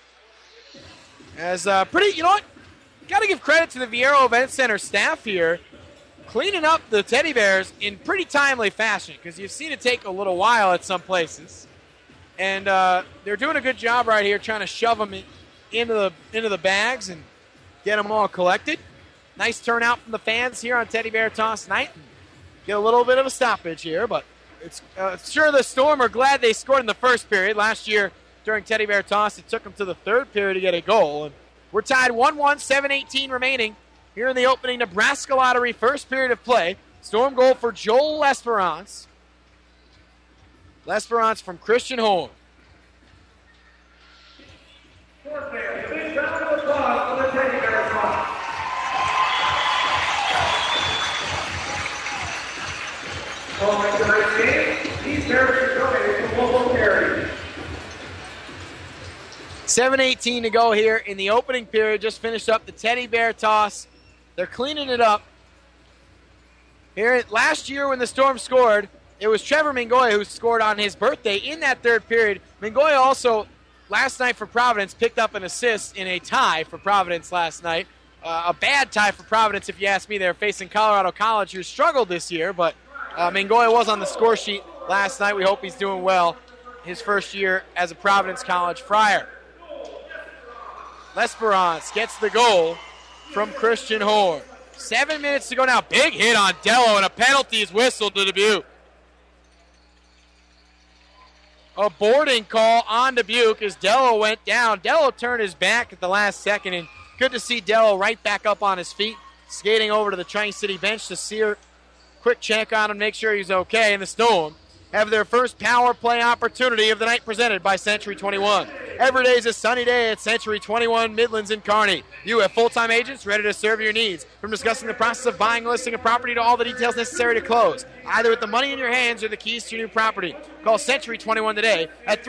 As you know what? Got to give credit to the Viero Event Center staff here, cleaning up the teddy bears in pretty timely fashion, because you've seen it take a little while at some places. And they're doing a good job right here trying to shove them into the bags and get them all collected. Nice turnout from the fans here on Teddy Bear Toss night. Get a little bit of a stoppage here, but it's sure the Storm are glad they scored in the first period. Last year during Teddy Bear Toss, it took them to the third period to get a goal. And we're tied 1-1, 7:18 remaining here in the opening Nebraska Lottery first period of play. Storm goal for Joel L'Esperance. L'Esperance from Christian Horn. These Bears are coming from local carry. 7:18 to go here in the opening period. Just finished up the Teddy Bear Toss. They're cleaning it up. Here last year when the Storm scored, it was Trevor Mingoya who scored on his birthday in that third period. Mingoya also, last night for Providence, picked up an assist in a tie for Providence last night. A bad tie for Providence, if you ask me. They're facing Colorado College, who struggled this year, but Mingoya was on the score sheet last night. We hope he's doing well his first year as a Providence College Friar. L'Esperance gets the goal from Christian Horn. 7 minutes to go now. Big hit on Dello, and a penalty is whistled to Dubuque. A boarding call on Dubuque as Dello went down. Dello turned his back at the last second, and good to see Dello right back up on his feet, skating over to the Tri-City bench to see a quick check on him, make sure he's okay. And the Storm have their first power play opportunity of the night presented by Century 21. Every day is a sunny day at Century 21 Midlands in Kearney. You have full-time agents ready to serve your needs. From discussing the process of buying and listing a property to all the details necessary to close, either with the money in your hands or the keys to your new property. Call Century 21 today at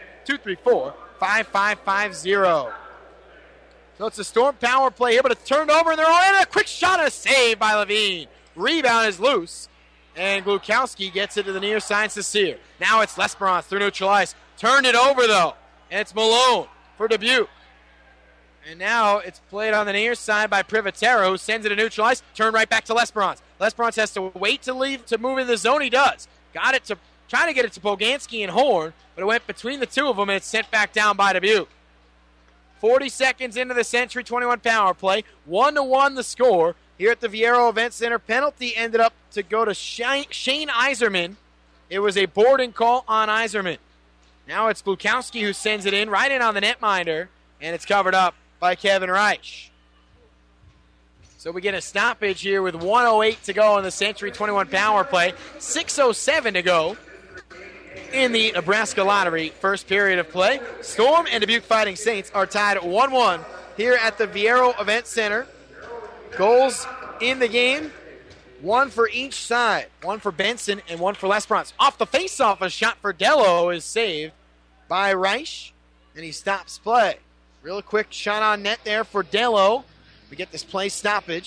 308-234-5550. So it's a Storm power play here, but it's turned over, and they're all in. A quick shot and a save by Levine. Rebound is loose, and Glukowski gets it to the near side to Sear. Now it's L'Esperance through neutral ice. Turned it over, though, and it's Malone for Dubuque. And now it's played on the near side by Privatero, who sends it to neutral ice. Turn right back to L'Esperance. L'Esperance has to wait to leave to move in the zone. He does. Got it to try to get it to Poganski and Horn, but it went between the two of them, and it's sent back down by Dubuque. 40 seconds into the Century 21 power play. 1-1 the score here at the Viero Event Center. Penalty ended up to go to Shane Iserman. It was a boarding call on Iserman. Now it's Glukowski who sends it in, right in on the netminder, and it's covered up by Kevin Reich. So we get a stoppage here with 1:08 to go in the Century 21 power play. 6:07 to go in the Nebraska Lottery first period of play. Storm and Dubuque Fighting Saints are tied at 1-1 here at the Viero Event Center. Goals in the game, one for each side. One for Benson and one for L'Esperance. Off the faceoff, a shot for Dello is saved by Reich, and he stops play. Real quick shot on net there for Dello. We get this play stoppage.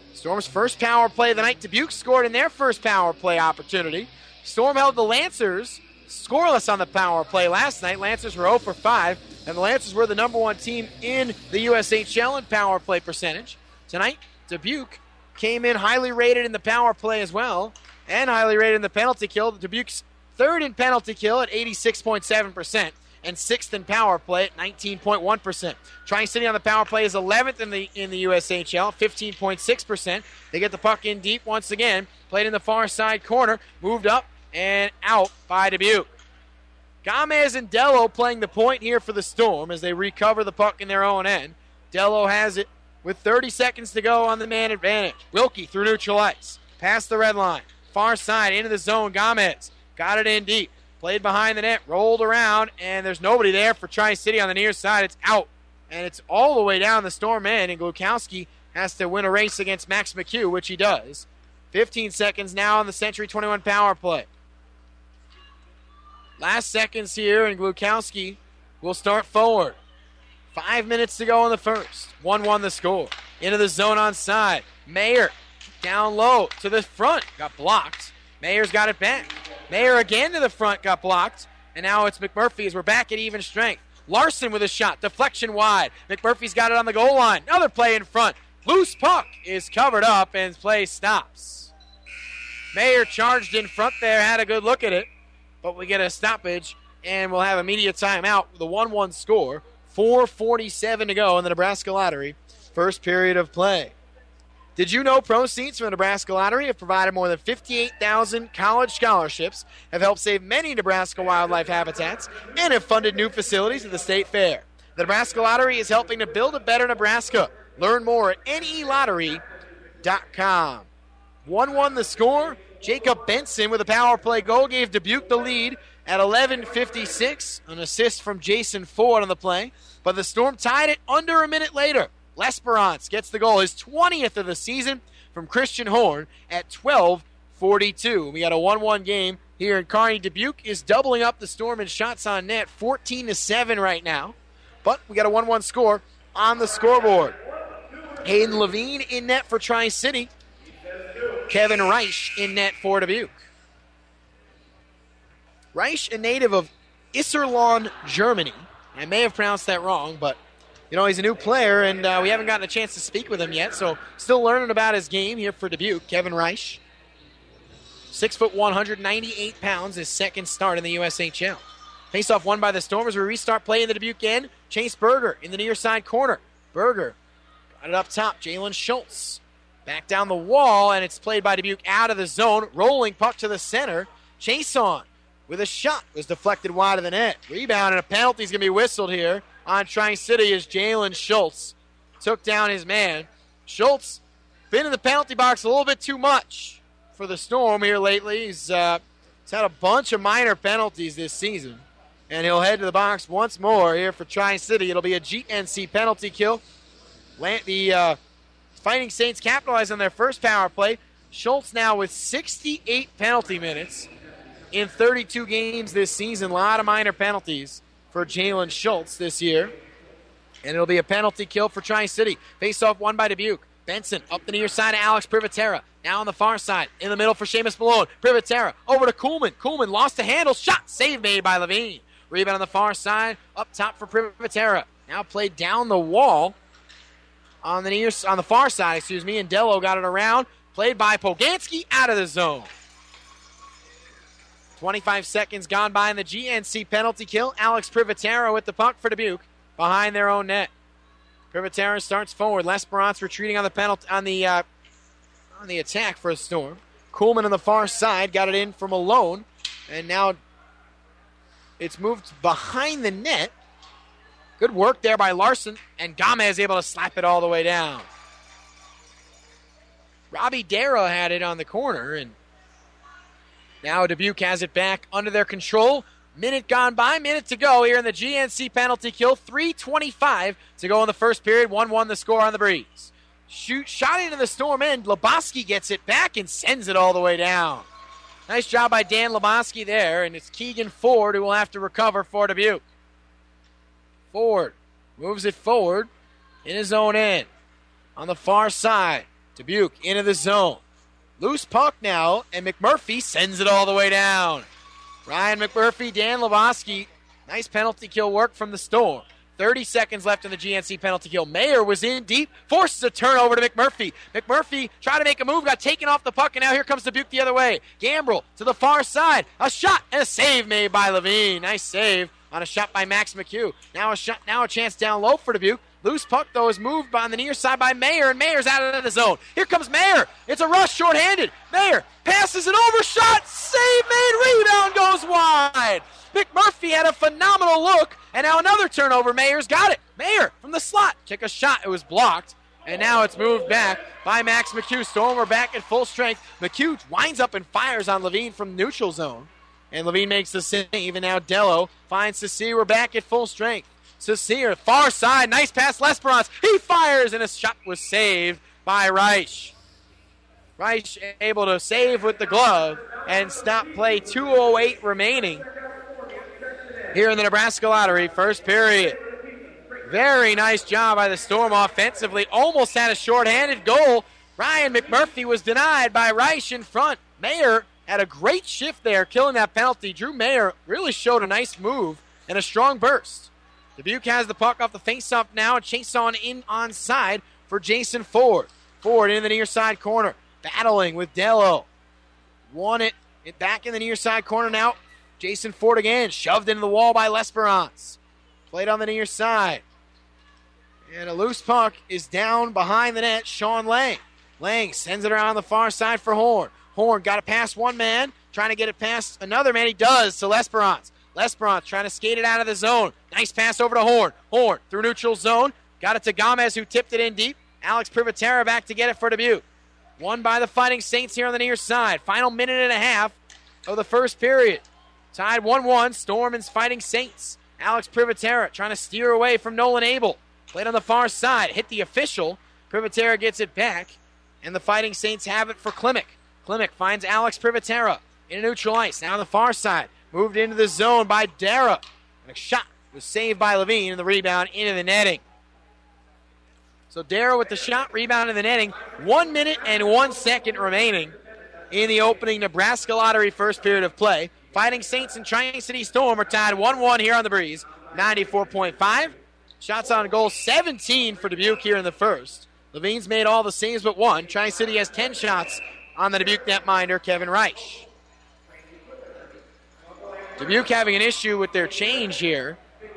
Storm's first power play of the night. Dubuque scored in their first power play opportunity. Storm held the Lancers scoreless on the power play last night. Lancers were 0 for 5, and the Lancers were the number one team in the USHL in power play percentage. Tonight, Dubuque came in highly rated in the power play as well, and highly rated in the penalty kill. Dubuque's third in penalty kill at 86.7%, and sixth in power play at 19.1%. Tri-City on the power play is 11th in the USHL, 15.6%. They get the puck in deep once again, played in the far side corner, moved up and out by Dubuque. Gomez and Dello playing the point here for the Storm as they recover the puck in their own end. Dello has it with 30 seconds to go on the man advantage. Wilkie through neutral ice, past the red line, far side into the zone. Gomez got it in deep, played behind the net, rolled around, and there's nobody there for Tri-City on the near side. It's out, and it's all the way down the Storm end, and Glukowski has to win a race against Max McHugh, which he does. 15 seconds now on the Century 21 power play. Last seconds here, and Glukowski will start forward. 5 minutes to go in the first. 1-1 the score. Into the zone on side. Mayer down low to the front. Got blocked. Mayer's got it back. Mayer again to the front, got blocked. And now it's McMurphy as we're back at even strength. Larson with a shot. Deflection wide. McMurphy's got it on the goal line. Another play in front. Loose puck is covered up and play stops. Mayer charged in front there, had a good look at it. But we get a stoppage, and we'll have immediate timeout with a 1-1 score. 4:47 to go in the Nebraska Lottery. First period of play. Did you know proceeds from the Nebraska Lottery have provided more than 58,000 college scholarships, have helped save many Nebraska wildlife habitats, and have funded new facilities at the State Fair? The Nebraska Lottery is helping to build a better Nebraska. Learn more at nelottery.com. 1-1 the score. Jacob Benson with a power play goal gave Dubuque the lead at 11:56. An assist from Jason Ford on the play. But the Storm tied it under a minute later. Lesperance gets the goal, his 20th of the season, from Christian Horn at 12:42. We got a 1-1 game here in Kearney. Dubuque is doubling up the Storm in shots on net, 14-7 right now. But we got a 1-1 score on the scoreboard. Hayden Levine in net for Tri-City. Kevin Reich in net for Dubuque. Reich, a native of Iserlohn, Germany. I may have pronounced that wrong, but he's a new player, and we haven't gotten a chance to speak with him yet, so still learning about his game here for Dubuque. Kevin Reich, 6'1", 198 pounds, his second start in the USHL. Face-off won by the Storm as we restart play in the Dubuque end. Chase Berger in the near side corner. Berger got it up top. Jalen Schultz back down the wall, and it's played by Dubuque out of the zone. Rolling puck to the center. Chase on with a shot. Was deflected wide of the net. Rebound, and a penalty is going to be whistled here on Tri-City as Jalen Schultz took down his man. Schultz been in the penalty box a little bit too much for the Storm here lately. He's had a bunch of minor penalties this season, and he'll head to the box once more here for Tri-City. It'll be a GNC penalty kill. The Fighting Saints capitalize on their first power play. Schultz now with 68 penalty minutes in 32 games this season. A lot of minor penalties for Jalen Schultz this year. And it'll be a penalty kill for Tri-City. Face-off won by Dubuque. Benson up the near side of Alex Privatera. Now on the far side. In the middle for Seamus Malone. Privatera over to Kuhlman. Kuhlman lost the handle. Shot. Save made by Levine. Rebound on the far side. Up top for Privatera. Now played down the wall. On the far side, and Dello got it around. Played by Poganski out of the zone. 25 seconds gone by in the GNC penalty kill. Alex Privatera with the puck for Dubuque behind their own net. Privatera starts forward. Lesperance retreating on the penalty on the attack for a Storm. Kuhlman on the far side got it in for Malone, and now it's moved behind the net. Good work there by Larson, and Gomez able to slap it all the way down. Robbie Darrow had it on the corner, and now Dubuque has it back under their control. Minute gone by, minute to go here in the GNC penalty kill. 3:25 to go in the first period. 1-1 the score on the breeze. Shot into the Storm end. Lebowski gets it back and sends it all the way down. Nice job by Dan Lebowski there, and it's Keegan Ford who will have to recover for Dubuque. Ford moves it forward in his own end. On the far side Dubuque into the zone. Loose puck now, and McMurphy sends it all the way down. Ryan McMurphy, Dan Lavoski. Nice penalty kill work from the Storm. 30 seconds left in the GNC penalty kill. Mayer was in deep, forces a turnover to McMurphy. McMurphy tried to make a move, got taken off the puck, and now here comes Dubuque the other way. Gambrell to the far side. A shot and a save made by Levine. Nice save on a shot by Max McHugh. Now a chance down low for Dubuque. Loose puck, though, is moved on the near side by Mayer, and Mayer's out of the zone. Here comes Mayer. It's a rush, shorthanded. Mayer passes it over, shot, save made, rebound goes wide. McMurphy had a phenomenal look, and now another turnover. Mayer's got it. Mayer from the slot. Took a shot. It was blocked, and now it's moved back by Max McHugh. Storm are back at full strength. McHugh winds up and fires on Levine from neutral zone, and Levine makes the save, and now Dello finds Cecile. We're back at full strength. Cecile, far side, nice pass, Lesperance. He fires, and a shot was saved by Reich. Reich able to save with the glove and stop play. 2:08 remaining here in the Nebraska Lottery, first period. Very nice job by the Storm offensively. Almost had a shorthanded goal. Ryan McMurphy was denied by Reich in front. Mayer had a great shift there, killing that penalty. Drew Mayer really showed a nice move and a strong burst. Dubuque has the puck off the faceoff now. Chase on in onside for Jason Ford. Ford in the near side corner. Battling with Dello. Won it back in the near side corner now. Jason Ford again. Shoved into the wall by Lesperance. Played on the near side. And a loose puck is down behind the net. Sean Lang. Lang sends it around the far side for Horn. Horn got it past one man. Trying to get it past another man. He does to Lesperance. Lesperance trying to skate it out of the zone. Nice pass over to Horn. Horn through neutral zone. Got it to Gomez, who tipped it in deep. Alex Privatera back to get it for Dubuque. Won by the Fighting Saints here on the near side. Final minute and a half of the first period. Tied 1-1. Storm and Fighting Saints. Alex Privatera trying to steer away from Nolan Abel. Played on the far side. Hit the official. Privatera gets it back. And the Fighting Saints have it for Klimek. Klimek finds Alex Privatera in neutral ice. Now on the far side. Moved into the zone by Dara. And a shot was saved by Levine, and the rebound into the netting. So Dara with the shot, rebound in the netting. 1 minute and 1 second remaining in the opening Nebraska Lottery first period of play. Fighting Saints and Tri-City Storm are tied 1-1 here on the Breeze. 94.5. Shots on goal 17 for Dubuque here in the first. Levine's made all the saves but one. Tri-City has 10 shots on the Dubuque netminder, Kevin Reich. Dubuque having an issue with their change here.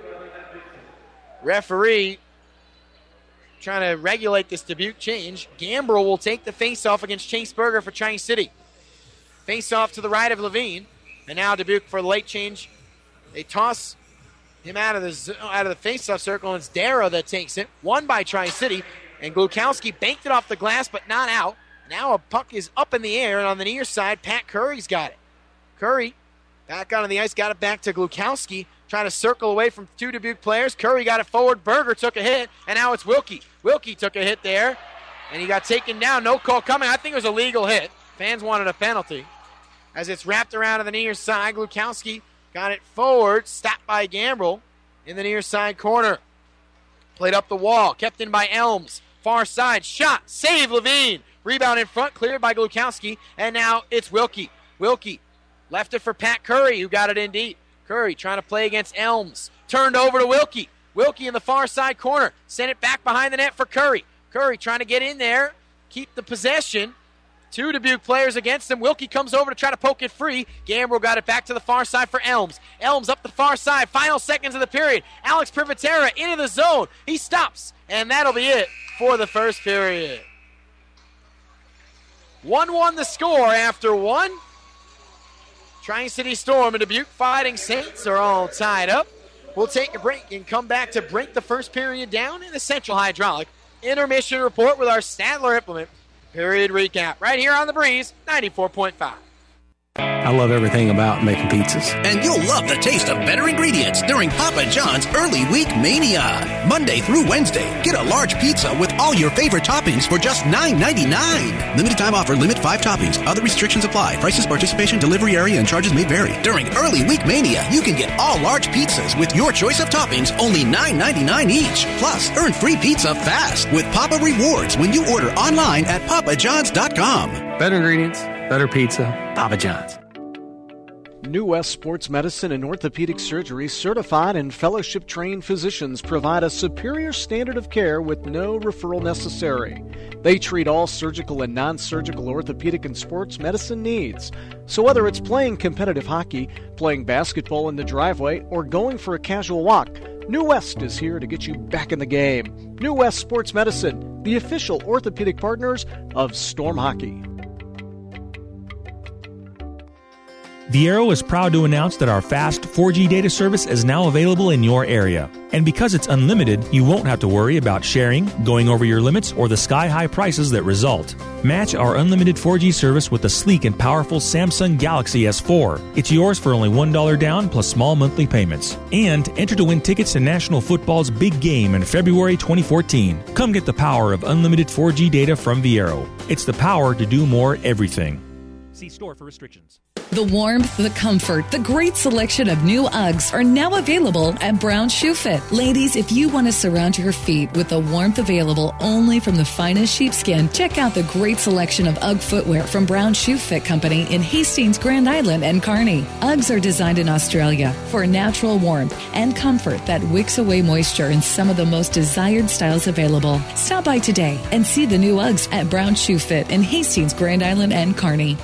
Referee trying to regulate this Dubuque change. Gambrell will take the face-off against Chase Berger for Tri-City. Face-off to the right of Levine. And now Dubuque for the late change. They toss him out of the face-off circle, and it's Dara that takes it. Won by Tri-City. And Glukowski banked it off the glass, but not out. Now a puck is up in the air, and on the near side, Pat Curry's got it. Curry back onto the ice, got it back to Glukowski. Trying to circle away from two Dubuque players. Curry got it forward. Berger took a hit, and now it's Wilkie. Wilkie took a hit there, and he got taken down. No call coming. I think it was a legal hit. Fans wanted a penalty. As it's wrapped around to the near side, Glukowski got it forward. Stopped by Gambrell in the near side corner. Played up the wall. Kept in by Elms. Far side. Shot. Save Levine. Rebound in front. Cleared by Glukowski. And now it's Wilkie. Wilkie left it for Pat Curry, who got it in deep. Curry trying to play against Elms. Turned over to Wilkie. Wilkie in the far side corner. Sent it back behind the net for Curry. Curry trying to get in there. Keep the possession. Two Dubuque players against him. Wilkie comes over to try to poke it free. Gambrell got it back to the far side for Elms. Elms up the far side. Final seconds of the period. Alex Privatera into the zone. He stops. And that'll be it for the first period. 1-1 the score after one. Tri-City Storm and Dubuque Fighting Saints are all tied up. We'll take a break and come back to break the first period down in the Central Hydraulic intermission report with our Stadler Implement period recap right here on the Breeze 94.5. I love everything about making pizzas. And you'll love the taste of better ingredients during Papa John's Early Week Mania. Monday through Wednesday, get a large pizza with all your favorite toppings for just $9.99. Limited time offer, limit 5 toppings. Other restrictions apply. Prices, participation, delivery area, and charges may vary. During Early Week Mania, you can get all large pizzas with your choice of toppings, only $9.99 each. Plus, earn free pizza fast with Papa Rewards when you order online at papajohns.com. Better ingredients, better pizza, Papa John's. New West Sports Medicine and Orthopedic Surgery certified and fellowship-trained physicians provide a superior standard of care with no referral necessary. They treat all surgical and non-surgical orthopedic and sports medicine needs. So whether it's playing competitive hockey, playing basketball in the driveway, or going for a casual walk, New West is here to get you back in the game. New West Sports Medicine, the official orthopedic partners of Storm Hockey. Viero is proud to announce that our fast 4G data service is now available in your area. And because it's unlimited, you won't have to worry about sharing, going over your limits, or the sky-high prices that result. Match our unlimited 4G service with the sleek and powerful Samsung Galaxy S4. It's yours for only $1 down plus small monthly payments. And enter to win tickets to National Football's big game in February 2014. Come get the power of unlimited 4G data from Viero. It's the power to do more everything. See store for restrictions. The warmth, the comfort, the great selection of new Uggs are now available at Brown Shoe Fit. Ladies, if you want to surround your feet with the warmth available only from the finest sheepskin, check out the great selection of Ugg footwear from Brown Shoe Fit Company in Hastings, Grand Island, and Kearney. Uggs are designed in Australia for natural warmth and comfort that wicks away moisture in some of the most desired styles available. Stop by today and see the new Uggs at Brown Shoe Fit in Hastings, Grand Island, and Kearney.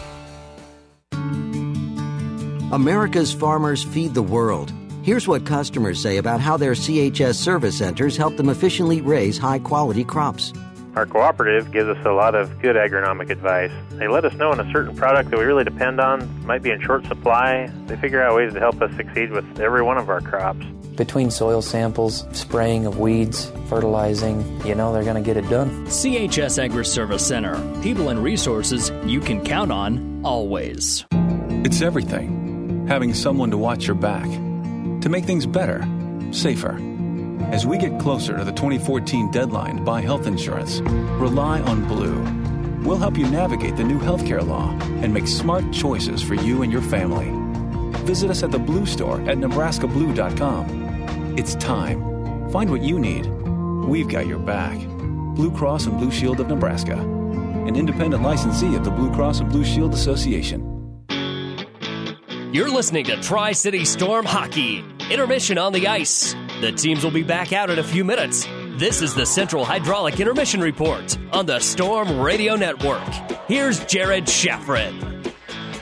America's farmers feed the world. Here's what customers say about how their CHS service centers help them efficiently raise high-quality crops. Our cooperative gives us a lot of good agronomic advice. They let us know when a certain product that we really depend on might be in short supply. They figure out ways to help us succeed with every one of our crops. Between soil samples, spraying of weeds, fertilizing, they're going to get it done. CHS Agri-Service Center. People and resources you can count on always. It's everything. Having someone to watch your back, to make things better, safer. As we get closer to the 2014 deadline to buy health insurance, rely on Blue. We'll help you navigate the new healthcare law and make smart choices for you and your family. Visit us at the Blue Store at nebraskablue.com. It's time. Find what you need. We've got your back. Blue Cross and Blue Shield of Nebraska, an independent licensee of the Blue Cross and Blue Shield Association. You're listening to Tri-City Storm Hockey. Intermission on the ice. The teams will be back out in a few minutes. This is the Central Hydraulic Intermission Report on the Storm Radio Network. Here's Jared Shaffrin.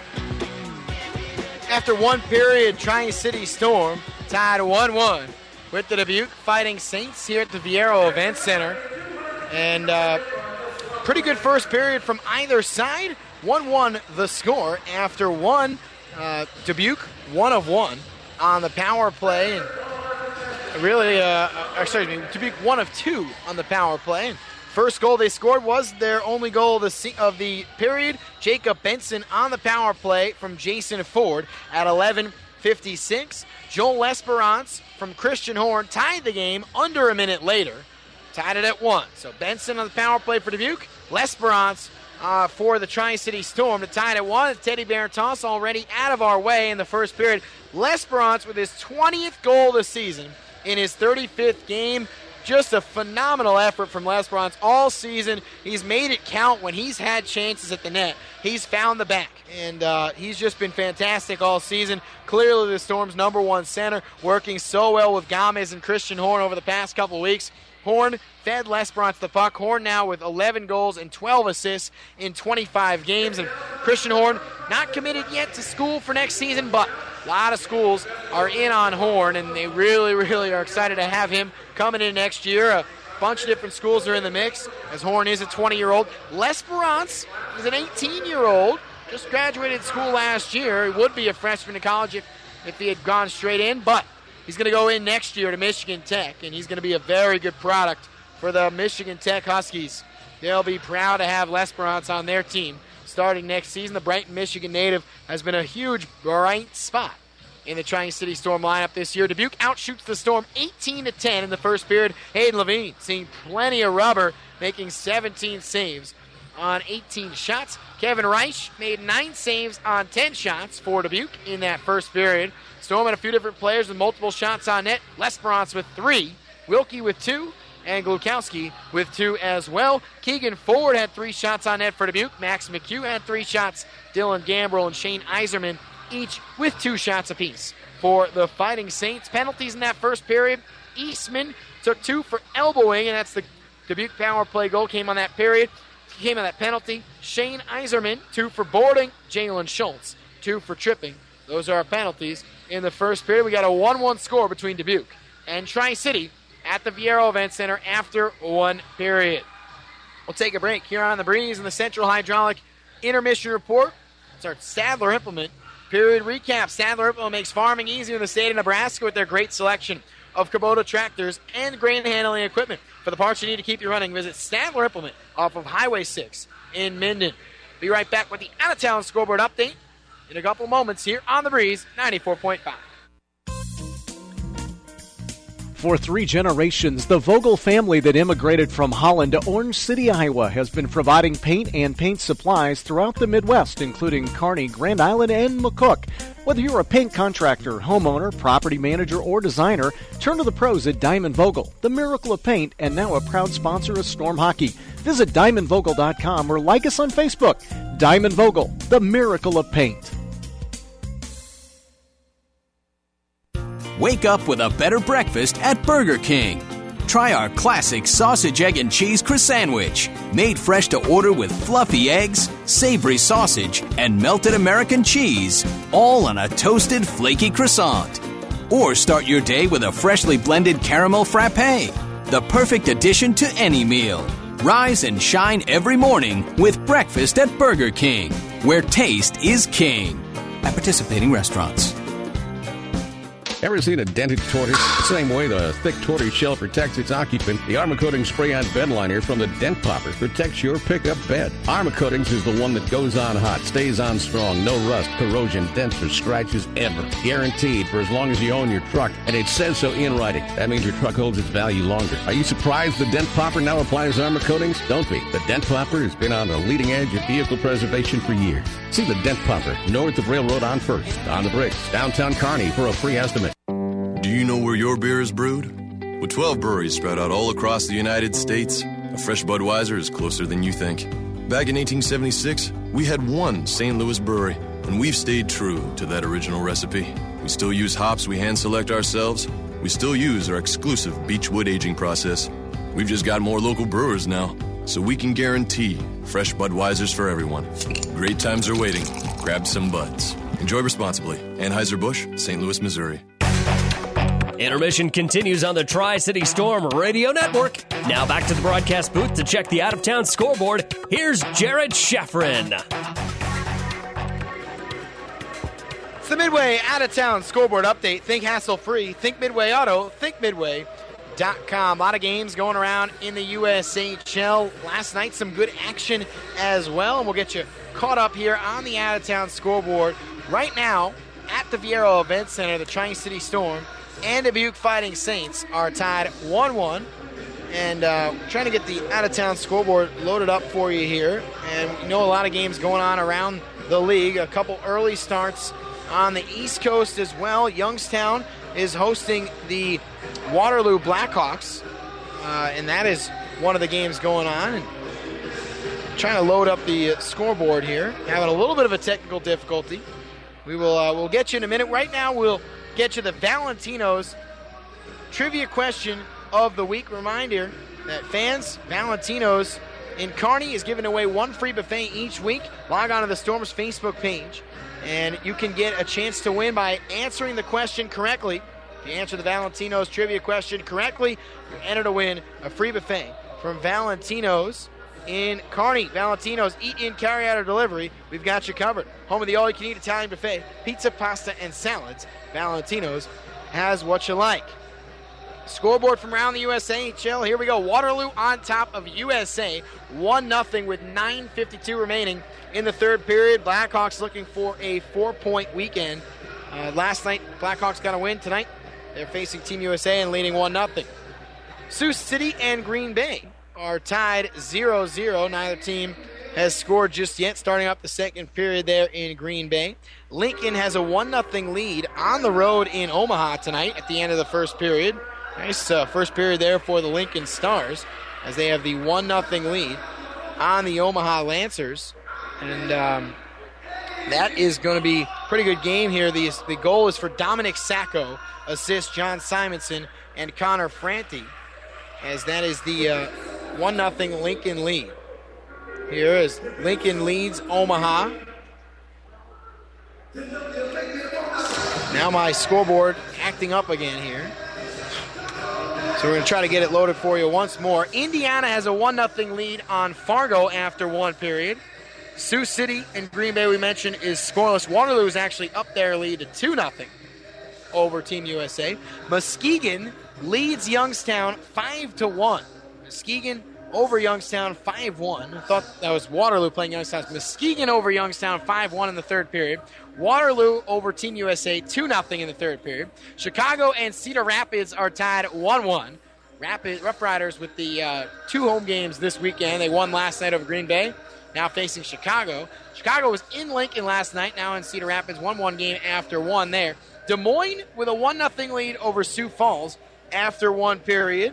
After one period, Tri-City Storm tied 1-1 with the Dubuque Fighting Saints here at the Viero Event Center. And pretty good first period from either side. 1-1 the score after one. Dubuque 1 of 1 on the power play, and really, Dubuque 1 of 2 on the power play. And first goal they scored was their only goal of the period. Jacob Benson on the power play from Jason Ford at 11:56. Joel Lesperance from Christian Horn tied the game under a minute later, tied it at 1. So Benson on the power play for Dubuque, Lesperance for the Tri-City Storm to tie it at 1. Teddy Bertos already out of our way in the first period. Lesperance with his 20th goal this season in his 35th game. Just a phenomenal effort from Lesperance all season. He's made it count when he's had chances at the net. He's found the back, and he's just been fantastic all season. Clearly the Storm's number one center, working so well with Gomez and Christian Horn over the past couple of weeks. Horn fed Lesperance the puck. Horn now with 11 goals and 12 assists in 25 games. And Christian Horn not committed yet to school for next season, but a lot of schools are in on Horn, and they really, really are excited to have him coming in next year. A bunch of different schools are in the mix, as Horn is a 20-year-old. Lesperance is an 18-year-old, just graduated school last year. He would be a freshman in college if he had gone straight in, but he's going to go in next year to Michigan Tech, and he's going to be a very good product for the Michigan Tech Huskies. They'll be proud to have Lesperance on their team. starting next season. The Brighton, Michigan native has been a huge bright spot in the Tri-City Storm lineup this year. Dubuque outshoots the Storm 18-10 in the first period. Hayden Levine seeing plenty of rubber, making 17 saves on 18 shots. Kevin Reich made 9 saves on 10 shots for Dubuque in that first period. Storm had a few different players with multiple shots on net. Lesperance with 3, Wilkie with 2, and Glukowski with 2 as well. Keegan Ford had 3 shots on net for Dubuque. Max McHugh had 3 shots. Dylan Gambrell and Shane Iserman each with 2 shots apiece for the Fighting Saints. Penalties in that first period. Eastman took 2 for elbowing, and that's the Dubuque power play goal. Came on that penalty. Shane Iserman, 2 for boarding. Jalen Schultz, 2 for tripping. Those are our penalties in the first period. We got a 1-1 score between Dubuque and Tri-City at the Viero Event Center after 1 period. We'll take a break here on The Breeze in the Central Hydraulic Intermission Report. It's our Sadler Implement period recap. Sadler Implement makes farming easier in the state of Nebraska with their great selection of Kubota tractors and grain handling equipment. For the parts you need to keep you running, visit Sadler Implement off of Highway 6 in Minden. Be right back with the out-of-town scoreboard update in a couple moments here on The Breeze 94.5. For 3 generations, the Vogel family that immigrated from Holland to Orange City, Iowa, has been providing paint and paint supplies throughout the Midwest, including Kearney, Grand Island, and McCook. Whether you're a paint contractor, homeowner, property manager, or designer, turn to the pros at Diamond Vogel, the miracle of paint, and now a proud sponsor of Storm Hockey. Visit DiamondVogel.com or like us on Facebook. Diamond Vogel, the miracle of paint. Wake up with a better breakfast at Burger King. Try our classic sausage, egg, and cheese croissant-sandwich, made fresh to order with fluffy eggs, savory sausage, and melted American cheese, all on a toasted, flaky croissant. Or start your day with a freshly blended caramel frappe, the perfect addition to any meal. Rise and shine every morning with breakfast at Burger King, where taste is king. At participating restaurants. Ever seen a dented tortoise? The same way the thick tortoise shell protects its occupant, the Armor Coatings Spray-On Bed Liner from the Dent Popper protects your pickup bed. Armor Coatings is the one that goes on hot, stays on strong, no rust, corrosion, dents, or scratches ever. Guaranteed for as long as you own your truck, and it says so in writing. That means your truck holds its value longer. Are you surprised the Dent Popper now applies Armor Coatings? Don't be. The Dent Popper has been on the leading edge of vehicle preservation for years. See the Dent Popper north of Railroad on 1st, on the Bricks, downtown Kearney for a free estimate. Do you know where your beer is brewed? With 12 breweries spread out all across the United States, a fresh Budweiser is closer than you think. Back in 1876, we had one St. Louis brewery, and we've stayed true to that original recipe. We still use hops we hand-select ourselves. We still use our exclusive Beechwood aging process. We've just got more local brewers now, so we can guarantee fresh Budweisers for everyone. Great times are waiting. Grab some Buds. Enjoy responsibly. Anheuser-Busch, St. Louis, Missouri. Intermission continues on the Tri-City Storm Radio Network. Now back to the broadcast booth to check the out-of-town scoreboard. Here's Jared Schafferin. It's the Midway out-of-town scoreboard update. Think hassle-free. Think Midway Auto. Think Midway.com. A lot of games going around in the USHL. Last night, some good action as well. And we'll get you caught up here on the out-of-town scoreboard. Right now, at the Viero Event Center, the Tri-City Storm and Dubuque Fighting Saints are tied 1-1. And trying to get the out-of-town scoreboard loaded up for you here. And you know a lot of games going on around the league. A couple early starts on the East Coast as well. Youngstown is hosting the Waterloo Blackhawks. And that is one of the games going on. And trying to load up the scoreboard here. Having a little bit of a technical difficulty. We'll get you in a minute. Right now, we'll get you the Valentino's trivia question of the week. Reminder that fans, Valentino's in Kearney is giving away one free buffet each week. Log on to the Storm's Facebook page, and you can get a chance to win by answering the question correctly. If you answer the Valentino's trivia question correctly, you're entered to win a free buffet from Valentino's in Kearney. Valentino's eat in, carry out, or delivery. We've got you covered. Home of the all-you-can-eat Italian buffet, pizza, pasta, and salads. Valentino's has what you like. Scoreboard from around the USHL. Here we go. Waterloo on top of USA. 1-0 with 9:52 remaining in the third period. Blackhawks looking for a 4-point weekend. Last night, Blackhawks got a win. Tonight, they're facing Team USA and leading 1-0. Sioux City and Green Bay are tied 0-0. Neither team has scored just yet, starting up the second period there in Green Bay. Lincoln has a 1-0 lead on the road in Omaha tonight at the end of the first period. Nice first period there for the Lincoln Stars as they have the 1-0 lead on the Omaha Lancers. And that is going to be a pretty good game here. The goal is for Dominic Sacco, assist John Simonson and Connor Franti, as that is the 1-0 Lincoln lead. Here is Lincoln leads Omaha. Now my scoreboard acting up again here. So we're going to try to get it loaded for you once more. Indiana has a 1-0 lead on Fargo after one period. Sioux City and Green Bay, we mentioned, is scoreless. Waterloo is actually up their lead to 2-0 over Team USA. Muskegon leads Youngstown 5-1. Muskegon over Youngstown 5-1. I thought that was Waterloo playing Youngstown. Muskegon over Youngstown 5-1 in the third period. Waterloo over Team USA 2-0 in the third period. Chicago and Cedar Rapids are tied 1-1. Rough Riders with the 2 home games this weekend. They won last night over Green Bay. Now facing Chicago. Chicago was in Lincoln last night, now in Cedar Rapids. 1-1 game after one there. Des Moines with a 1-0 lead over Sioux Falls after one period.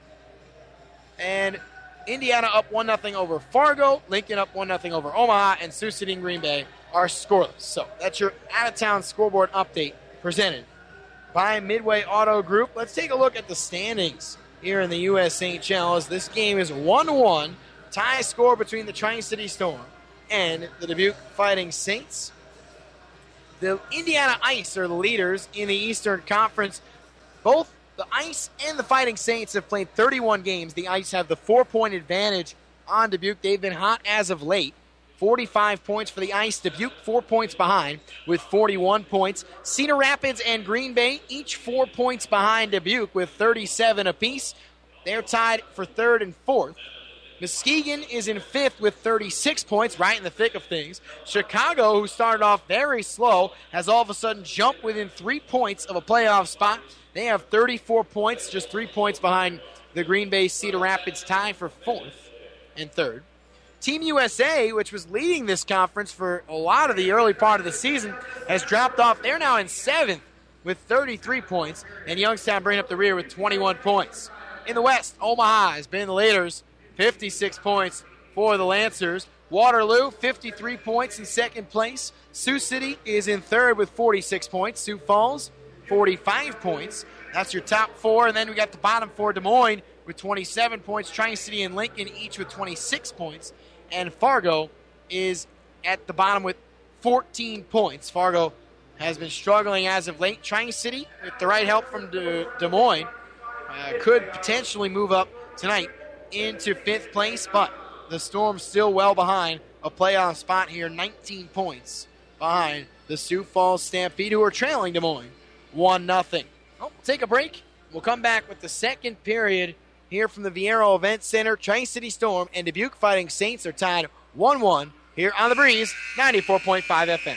And Indiana up 1-0 over Fargo. Lincoln up 1-0 over Omaha. And Sioux City and Green Bay are scoreless. So that's your out-of-town scoreboard update presented by Midway Auto Group. Let's take a look at the standings here in the USHL as this game is 1-1. Tie score between the Tri-City Storm and the Dubuque Fighting Saints. The Indiana Ice are the leaders in the Eastern Conference. Both the Ice and the Fighting Saints have played 31 games. The Ice have the 4-point advantage on Dubuque. They've been hot as of late. 45 points for the Ice. Dubuque 4 points behind with 41 points. Cedar Rapids and Green Bay each 4 points behind Dubuque with 37 apiece. They're tied for third and fourth. Muskegon is in fifth with 36 points, right in the thick of things. Chicago, who started off very slow, has all of a sudden jumped within 3 points of a playoff spot. They have 34 points, just 3 points behind the Green Bay Cedar Rapids tie for fourth and third. Team USA, which was leading this conference for a lot of the early part of the season, has dropped off. They're now in seventh with 33 points, and Youngstown bringing up the rear with 21 points. In the West, Omaha has been the leaders. 56 points for the Lancers. Waterloo, 53 points in second place. Sioux City is in third with 46 points. Sioux Falls, 45 points. That's your top four. And then we got the bottom four, Des Moines with 27 points. Tri-City and Lincoln each with 26 points. And Fargo is at the bottom with 14 points. Fargo has been struggling as of late. Tri-City, with the right help from Des Moines, could potentially move up tonight into fifth place, but the Storm still well behind a playoff spot here, 19 points behind the Sioux Falls Stampede, who are trailing Des Moines 1-0. We'll take a break. We'll come back with the second period here from the Viero Event Center. Tri-City Storm and Dubuque Fighting Saints are tied 1-1 here on The Breeze, 94.5 FM.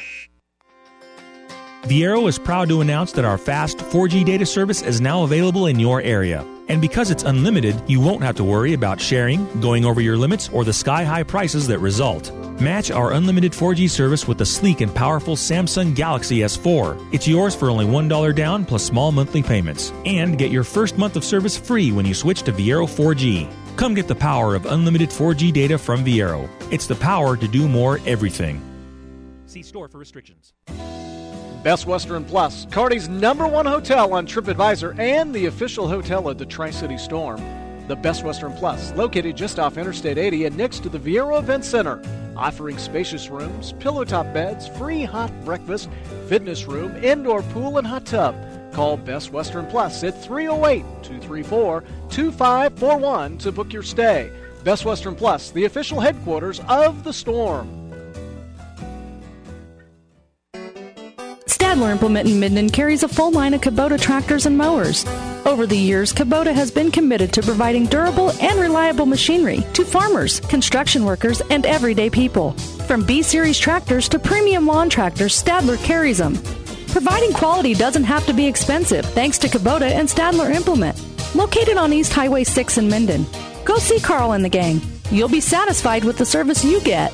Viero is proud to announce that our fast 4G data service is now available in your area. And because it's unlimited, you won't have to worry about sharing, going over your limits, or the sky-high prices that result. Match our unlimited 4G service with the sleek and powerful Samsung Galaxy S4. It's yours for only $1 down plus small monthly payments. And get your first month of service free when you switch to Viero 4G. Come get the power of unlimited 4G data from Viero. It's the power to do more everything. See store for restrictions. Best Western Plus, Kearney's #1 hotel on TripAdvisor and the official hotel of the Tri-City Storm. The Best Western Plus, located just off Interstate 80 and next to the Viero Event Center, offering spacious rooms, pillow-top beds, free hot breakfast, fitness room, indoor pool, and hot tub. Call Best Western Plus at 308-234-2541 to book your stay. Best Western Plus, the official headquarters of the Storm. Stadler Implement in Minden carries a full line of Kubota tractors and mowers. Over the years, Kubota has been committed to providing durable and reliable machinery to farmers, construction workers, and everyday people. From B-Series tractors to premium lawn tractors, Stadler carries them. Providing quality doesn't have to be expensive thanks to Kubota and Stadler Implement. Located on East Highway 6 in Minden. Go see Carl and the gang. You'll be satisfied with the service you get.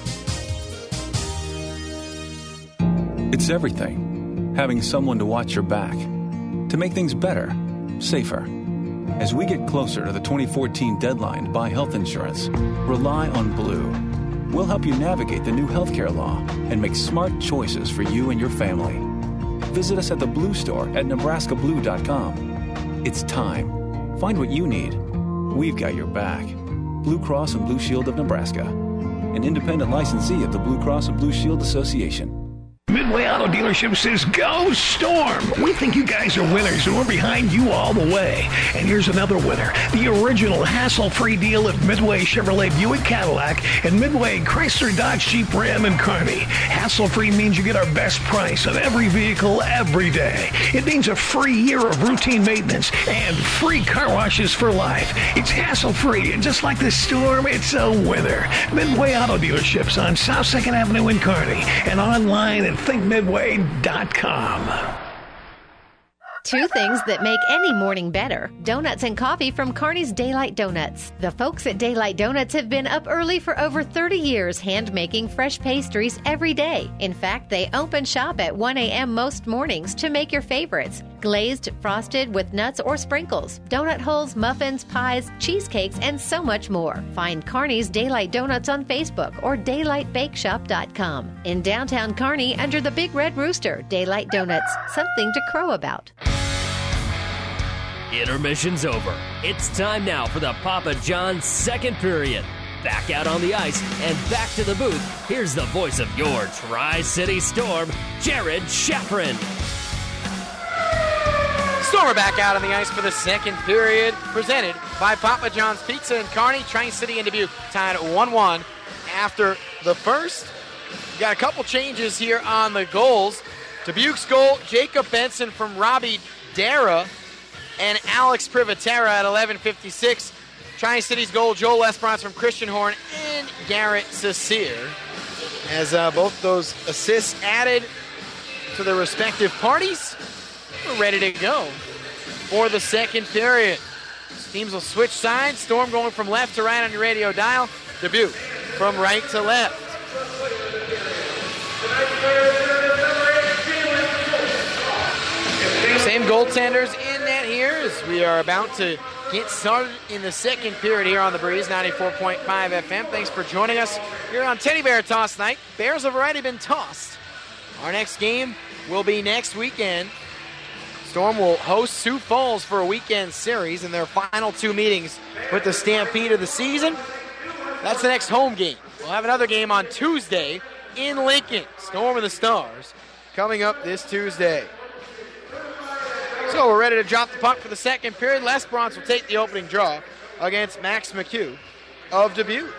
It's everything. Having someone to watch your back. To make things better, safer. As we get closer to the 2014 deadline to buy health insurance, rely on Blue. We'll help you navigate the new healthcare law and make smart choices for you and your family. Visit us at the Blue Store at nebraskablue.com. It's time. Find what you need. We've got your back. Blue Cross and Blue Shield of Nebraska, an independent licensee of the Blue Cross and Blue Shield Association. Midway Auto Dealership says, go Storm! We think you guys are winners, and we're behind you all the way. And here's another winner. The original hassle-free deal at Midway Chevrolet Buick Cadillac and Midway Chrysler Dodge Jeep Ram and Kearney. Hassle-free means you get our best price on every vehicle every day. It means a free year of routine maintenance and free car washes for life. It's hassle-free, and just like the Storm, it's a winner. Midway Auto Dealerships on South 2nd Avenue in Kearney and online at thinkmidway.com. Two things that make any morning better. Donuts and coffee from Kearney's Daylight Donuts. The folks at Daylight Donuts have been up early for over 30 years hand-making fresh pastries every day. In fact, they open shop at 1 a.m. most mornings to make your favorites. Glazed, frosted with nuts or sprinkles, donut holes, muffins, pies, cheesecakes, and so much more. Find Kearney's Daylight Donuts on Facebook or daylightbakeshop.com. In downtown Kearney, under the Big Red Rooster, Daylight Donuts, something to crow about. Intermission's over. It's time now for the Papa John's second period. Back out on the ice and back to the booth. Here's the voice of your Tri-City Storm, Jared Schafrin. Storm are back out on the ice for the second period, presented by Papa John's Pizza in Kearney. Tri-City and Dubuque tied 1-1 after the first. We got a couple changes here on the goals. Dubuque's goal, Jacob Benson from Robbie Dara and Alex Privatera at 11:56. Tri-City's goal, Joel Lesperance from Christian Horn and Garrett Cecile. As both those assists added to their respective parties, we're ready to go for the second period. Teams will switch sides. Storm going from left to right on your radio dial. Dubuque from right to left. Same goaltenders in net here as we are about to get started in the second period here on the Breeze 94.5 FM. Thanks for joining us here on Teddy Bear Toss Night. Bears have already been tossed. Our next game will be next weekend. Storm will host Sioux Falls for a weekend series in their final two meetings with the Stampede of the season. That's the next home game. We'll have another game on Tuesday in Lincoln. Storm and the Stars coming up this Tuesday. So we're ready to drop the puck for the second period. Lesperance will take the opening draw against Max McHugh of Dubuque.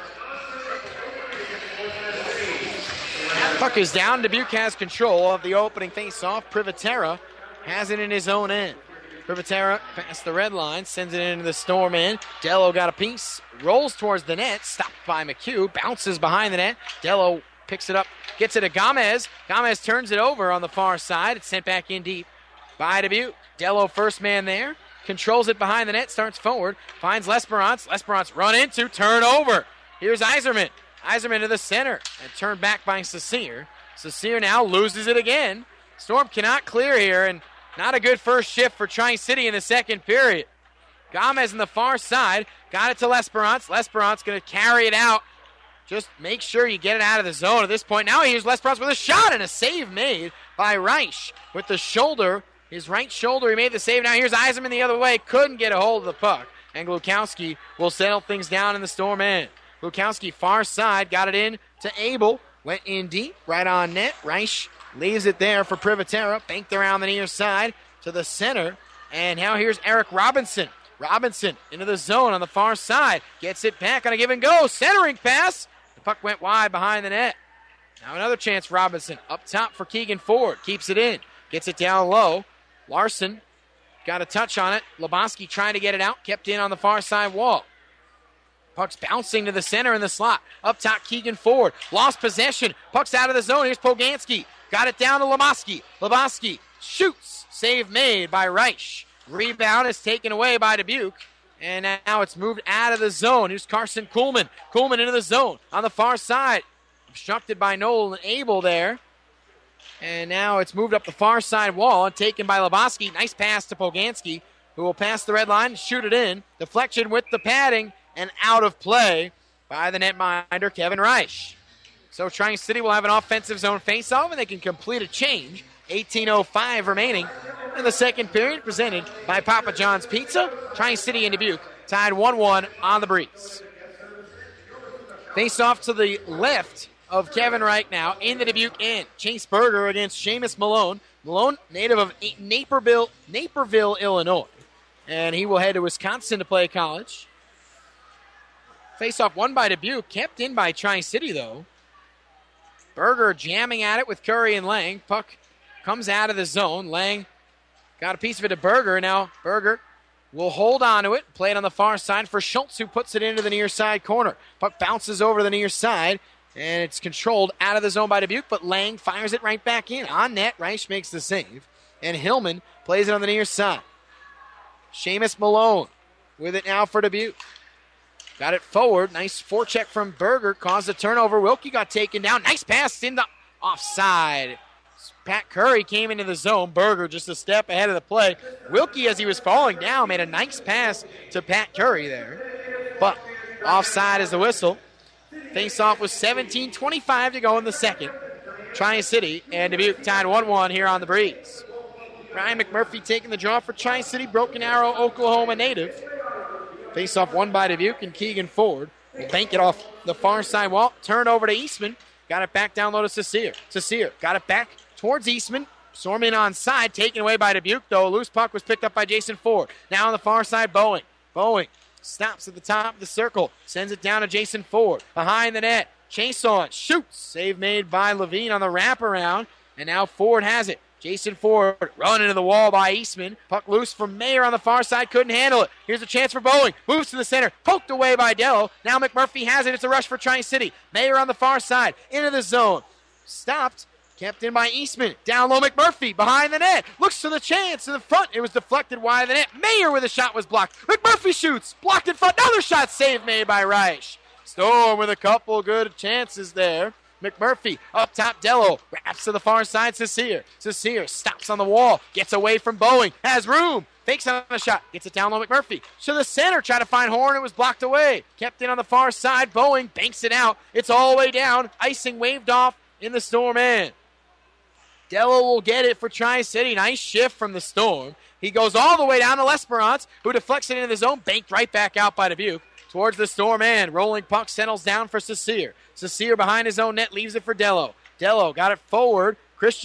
Puck is down. Dubuque has control of the opening face-off. Privatera has it in his own end. Privatera past the red line, sends it into the Storm end. Dello got a piece, rolls towards the net, stopped by McHugh, bounces behind the net. Dello picks it up, gets it to Gomez. Gomez turns it over on the far side. It's sent back in deep by Dubuque. Dello first man there, controls it behind the net, starts forward, finds Lesperance. Lesperance run into, turn over. Here's Iserman. Iserman to the center and turned back by Cecile. Cecile now loses it again. Storm cannot clear here, and not a good first shift for Tri-City in the second period. Gomez on the far side, got it to Lesperance. Lesperance going to carry it out. Just make sure you get it out of the zone at this point. Now here's Lesperance with a shot and a save made by Reich with the shoulder. His right shoulder, he made the save. Now here's Iserman the other way. Couldn't get a hold of the puck. And Glukowski will settle things down in the Storm end. Glukowski far side, got it in to Abel. Went in deep, right on net. Reich leaves it there for Privatera. Banked around the near side to the center. And now here's Eric Robinson. Robinson into the zone on the far side. Gets it back on a give and go. Centering pass. The puck went wide behind the net. Now another chance, Robinson. Up top for Keegan Ford. Keeps it in. Gets it down low. Larson got a touch on it. Lebowski trying to get it out. Kept in on the far side wall. Puck's bouncing to the center in the slot. Up top, Keegan Ford. Lost possession. Puck's out of the zone. Here's Poganski. Got it down to Lebowski. Lebowski shoots. Save made by Reich. Rebound is taken away by Dubuque. And now it's moved out of the zone. Here's Carson Kuhlman. Kuhlman into the zone on the far side. Obstructed by Nolan Abel there. And now it's moved up the far side wall and taken by Lebowski. Nice pass to Poganski, who will pass the red line and shoot it in. Deflection with the padding and out of play by the netminder, Kevin Reich. So Tri-City will have an offensive zone faceoff, and they can complete a change. 18:05 remaining in the second period, presented by Papa John's Pizza. Tri-City and Dubuque tied 1-1 on the breeze. Face off to the left of Kevin Reich now in the Dubuque end. Chase Berger against Seamus Malone. Malone, native of Naperville, Illinois. And he will head to Wisconsin to play college. Face-off won by Dubuque, kept in by Tri-City, though. Berger jamming at it with Curry and Lang. Puck comes out of the zone. Lang got a piece of it to Berger. Now Berger will hold on to it. Play it on the far side for Schultz, who puts it into the near side corner. Puck bounces over to the near side, and it's controlled out of the zone by Dubuque, but Lang fires it right back in. On net, Reich makes the save, and Hillman plays it on the near side. Seamus Malone with it now for Dubuque. Got it forward. Nice forecheck from Berger. Caused a turnover. Wilkie got taken down. Nice pass into offside. Pat Curry came into the zone. Berger just a step ahead of the play. Wilkie, as he was falling down, made a nice pass to Pat Curry there. But offside is the whistle. Face-off with 17:25 to go in the second. Tri-City and Dubuque tied 1-1 here on the breeze. Ryan McMurphy taking the draw for Tri-City, Broken Arrow, Oklahoma native. Face-off won by Dubuque, and Keegan Ford will bank it off the far side wall. Turn over to Eastman. Got it back down low to Cecile. Cecile got it back towards Eastman. Storming on side, taken away by Dubuque, though. A loose puck was picked up by Jason Ford. Now on the far side, Boeing. Boeing stops at the top of the circle. Sends it down to Jason Ford. Behind the net. Chase on. Shoots. Save made by Levine on the wraparound. And now Ford has it. Jason Ford run into the wall by Eastman. Puck loose from Mayer on the far side. Couldn't handle it. Here's a chance for Boeing. Moves to the center. Poked away by Dello. Now McMurphy has it. It's a rush for Tri-City. Mayer on the far side. Into the zone. Stopped. Kept in by Eastman. Down low McMurphy. Behind the net. Looks for the chance in the front. It was deflected wide of the net. Mayer with a shot was blocked. McMurphy shoots. Blocked in front. Another shot saved made by Reich. Storm with a couple good chances there. McMurphy up top, Dello wraps to the far side, Cecile. Cecile stops on the wall, gets away from Boeing, has room, fakes on the shot, gets it down low McMurphy. To the center, try to find Horn, it was blocked away. Kept in on the far side, Boeing banks it out. It's all the way down, icing waved off in the Storm end. Dello will get it for Tri-City. Nice shift from the Storm. He goes all the way down to L'Esperance, who deflects it into the zone, banked right back out by Dubuque. Towards the Storm end. Rolling puck settles down for Cecile. Cecile behind his own net leaves it for Dello. Dello got it forward.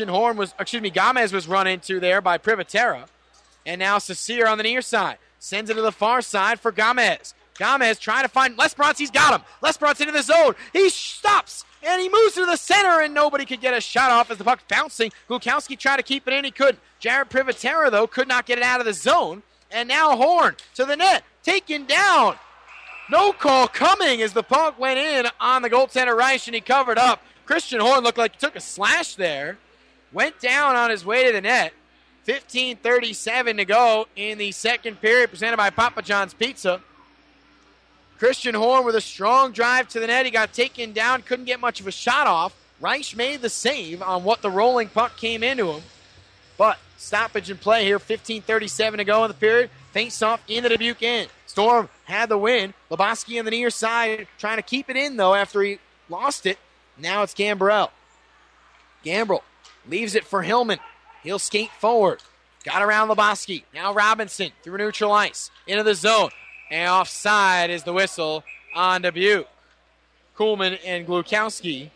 Gomez was run into there by Privatera. And now Cecile on the near side. Sends it to the far side for Gomez. Gomez trying to find L'Esperance. He's got him. L'Esperance into the zone. He stops. And he moves to the center, and nobody could get a shot off as the puck's bouncing. Glukowski tried to keep it in. He couldn't. Jared Privatera, though, could not get it out of the zone. And now Horn to the net. Taken down. No call coming as the puck went in on the goaltender Reich, and he covered up. Christian Horn looked like he took a slash there. Went down on his way to the net. 15:37 to go in the second period, presented by Papa John's Pizza. Christian Horn with a strong drive to the net. He got taken down, couldn't get much of a shot off. Reich made the save on what the rolling puck came into him. But stoppage in play here, 15:37 to go in the period. Face off in the Dubuque end. Storm had the win. Lebowski on the near side trying to keep it in, though, after he lost it. Now it's Gambrell. Gambrell leaves it for Hillman. He'll skate forward. Got around Lebowski. Now Robinson through neutral ice. Into the zone. And offside is the whistle on Dubuque. Kuhlman and Glukowski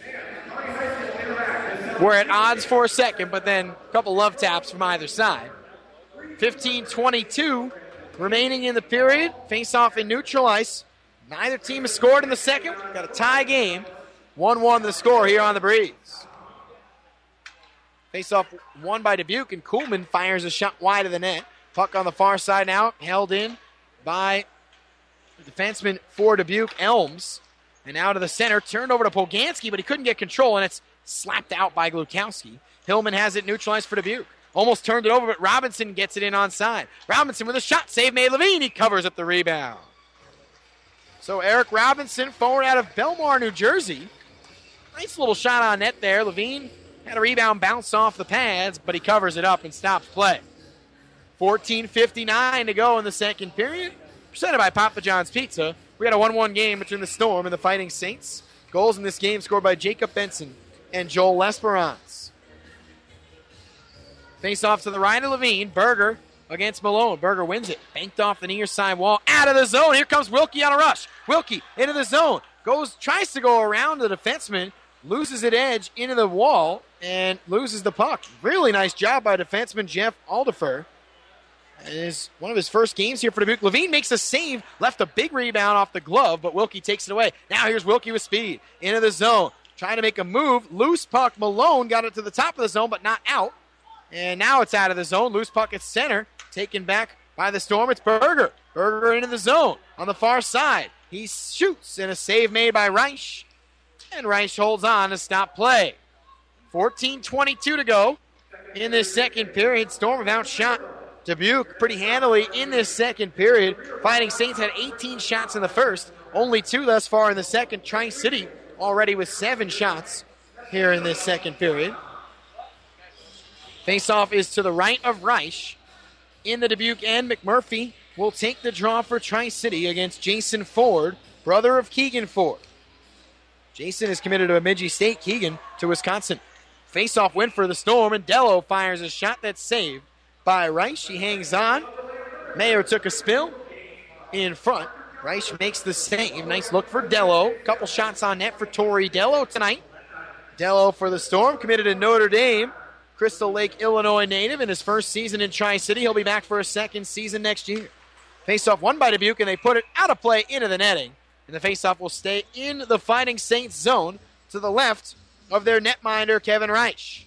were at odds for a second, but then a couple love taps from either side. 15:22 remaining in the period. Face off in neutral ice. Neither team has scored in the second. Got a tie game. 1-1 the score here on the breeze. Face off won by Dubuque, and Kuhlman fires a shot wide of the net. Puck on the far side now, held in by The defenseman for Dubuque, Elms. And now to the center, turned over to Poganski, but he couldn't get control, and it's slapped out by Glukowski. Hillman has it neutralized for Dubuque. Almost turned it over, but Robinson gets it in onside. Robinson with a shot, save made. Levine, he covers up the rebound. So Eric Robinson, forward out of Belmar, New Jersey. Nice little shot on net there. Levine had a rebound bounce off the pads, but he covers it up and stops play. 14:59 to go in the second period. Presented by Papa John's Pizza. We had a 1-1 game between the Storm and the Fighting Saints. Goals in this game scored by Jacob Benson and Joel Lesperance. Face off to the right of Levine. Berger against Malone. Berger wins it. Banked off the near side wall. Out of the zone. Here comes Wilkie on a rush. Wilkie into the zone. Tries to go around the defenseman. Loses it edge into the wall and loses the puck. Really nice job by defenseman Jeff Alderfer. It is one of his first games here for Dubuque. Levine makes a save, left a big rebound off the glove, but Wilkie takes it away. Now here's Wilkie with speed. Into the zone. Trying to make a move. Loose puck. Malone got it to the top of the zone, but not out. And now it's out of the zone. Loose puck at center. Taken back by the Storm. It's Berger. Berger into the zone on the far side. He shoots, and a save made by Reich. And Reich holds on to stop play. 14:22 to go in this second period. Storm have outshot Dubuque pretty handily in this second period. Fighting Saints had 18 shots in the first. Only 2 thus far in the second. Tri-City already with 7 shots here in this second period. Face-off is to the right of Reich. In the Dubuque end, McMurphy will take the draw for Tri-City against Jason Ford, brother of Keegan Ford. Jason is committed to Bemidji State, Keegan to Wisconsin. Face-off win for the Storm, and Dello fires a shot that's saved by Reich. He hangs on. Mayer took a spill in front. Reich makes the save. Nice look for Dello. Couple shots on net for Tori Dello tonight. Dello for the Storm, committed to Notre Dame. Crystal Lake, Illinois native in his first season in Tri-City. He'll be back for a second season next year. Face-off won by Dubuque, and they put it out of play into the netting. And the face-off will stay in the Fighting Saints zone to the left of their netminder, Kevin Reich.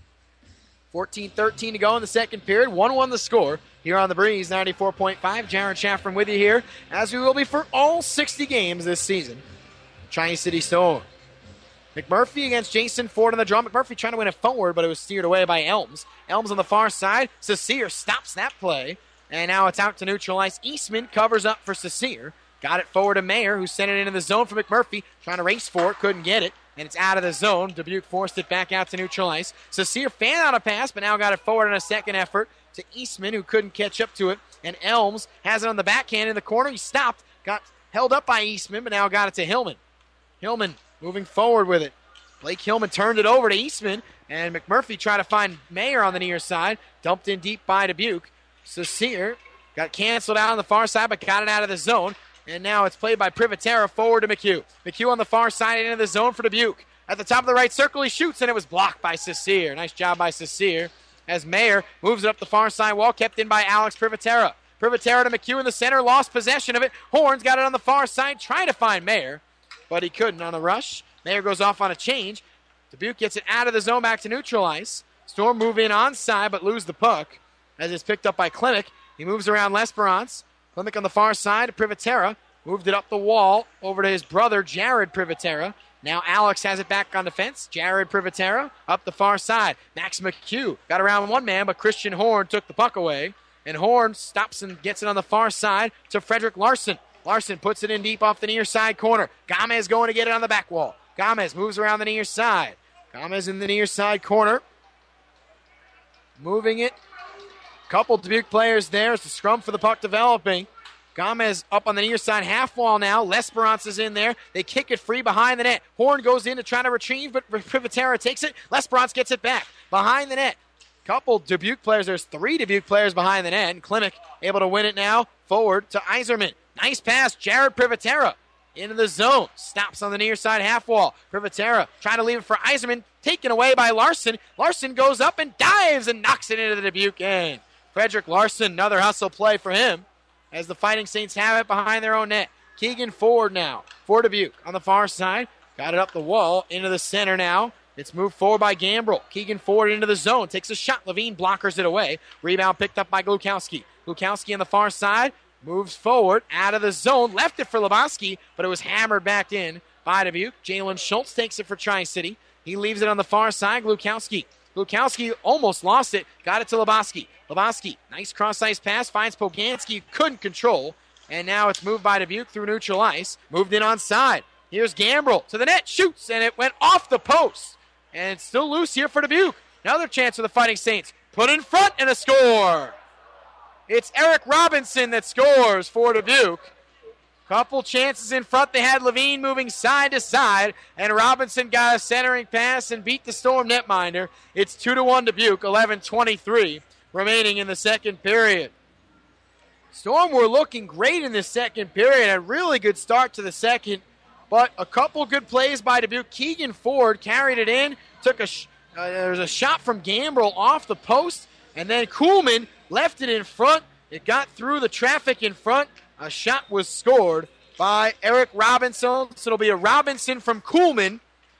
14:13 to go in the second period. 1-1 the score here on the Breeze 94.5. Jared Shaffron with you here, as we will be for all 60 games this season. Tri-City Storm. McMurphy against Jason Ford on the draw. McMurphy trying to win it forward, but it was steered away by Elms. Elms on the far side. Cecile stops that play. And now it's out to neutral ice. Eastman covers up for Cecile. Got it forward to Mayer, who sent it into the zone for McMurphy. Trying to race for it, couldn't get it. And it's out of the zone. Dubuque forced it back out to neutral ice. Cecile fan out a pass, but now got it forward on a second effort to Eastman, who couldn't catch up to it. And Elms has it on the backhand in the corner. He stopped, got held up by Eastman, but now got it to Hillman. Hillman moving forward with it. Blake Hillman turned it over to Eastman, and McMurphy tried to find Mayer on the near side. Dumped in deep by Dubuque. Cecile got canceled out on the far side, but got it out of the zone. And now it's played by Privatera forward to McHugh. McHugh on the far side into the zone for Dubuque. At the top of the right circle, he shoots, and it was blocked by Cecile. Nice job by Cecile as Mayer moves it up the far side wall, kept in by Alex Privatera. Privatera to McHugh in the center, lost possession of it. Horns got it on the far side, trying to find Mayer, but he couldn't on the rush. Mayer goes off on a change. Dubuque gets it out of the zone back to neutral ice. Storm move in onside, but lose the puck as it's picked up by Klimek. He moves around Lesperance. Klimek on the far side. Privatera moved it up the wall over to his brother, Jared Privatera. Now Alex has it back on defense. Jared Privatera up the far side. Max McHugh got around one man, but Christian Horn took the puck away. And Horn stops and gets it on the far side to Frederick Larson. Larson puts it in deep off the near side corner. Gomez going to get it on the back wall. Gomez moves around the near side. Gomez in the near side corner. Moving it. Couple Dubuque players there as the scrum for the puck developing. Gomez up on the near side half wall now. Lesperance is in there. They kick it free behind the net. Horn goes in to try to retrieve, but Privatera takes it. Lesperance gets it back behind the net. Couple Dubuque players. There's 3 Dubuque players behind the net. And Klimek able to win it now forward to Iserman. Nice pass. Jared Privatera into the zone. Stops on the near side half wall. Privatera trying to leave it for Iserman. Taken away by Larson. Larson goes up and dives and knocks it into the Dubuque end. Frederick Larson, another hustle play for him as the Fighting Saints have it behind their own net. Keegan Ford now for Dubuque on the far side. Got it up the wall into the center now. It's moved forward by Gambrell. Keegan Ford into the zone. Takes a shot. Levine blockers it away. Rebound picked up by Glukowski. Glukowski on the far side. moves forward, out of the zone, left it for Lebowski, but it was hammered back in by Dubuque. Jalen Schultz takes it for Tri-City. He leaves it on the far side. Glukowski almost lost it, got it to Lebowski. Lebowski, nice cross-ice pass, finds Poganski, couldn't control, and now it's moved by Dubuque through neutral ice, moved in onside. Here's Gambrell to the net, shoots, and it went off the post. And it's still loose here for Dubuque. Another chance for the Fighting Saints. Put in front and a score. It's Eric Robinson that scores for Dubuque. Couple chances in front. They had Levine moving side to side, and Robinson got a centering pass and beat the Storm netminder. It's 2-1 Dubuque, 11:23 remaining in the second period. Storm were looking great in this second period. A really good start to the second, but a couple good plays by Dubuque. Keegan Ford carried it in, took there's a shot from Gambrell off the post, and then Kuhlman left it in front. It got through the traffic in front. A shot was scored by Eric Robinson. So it'll be a Robinson from Kuhlman.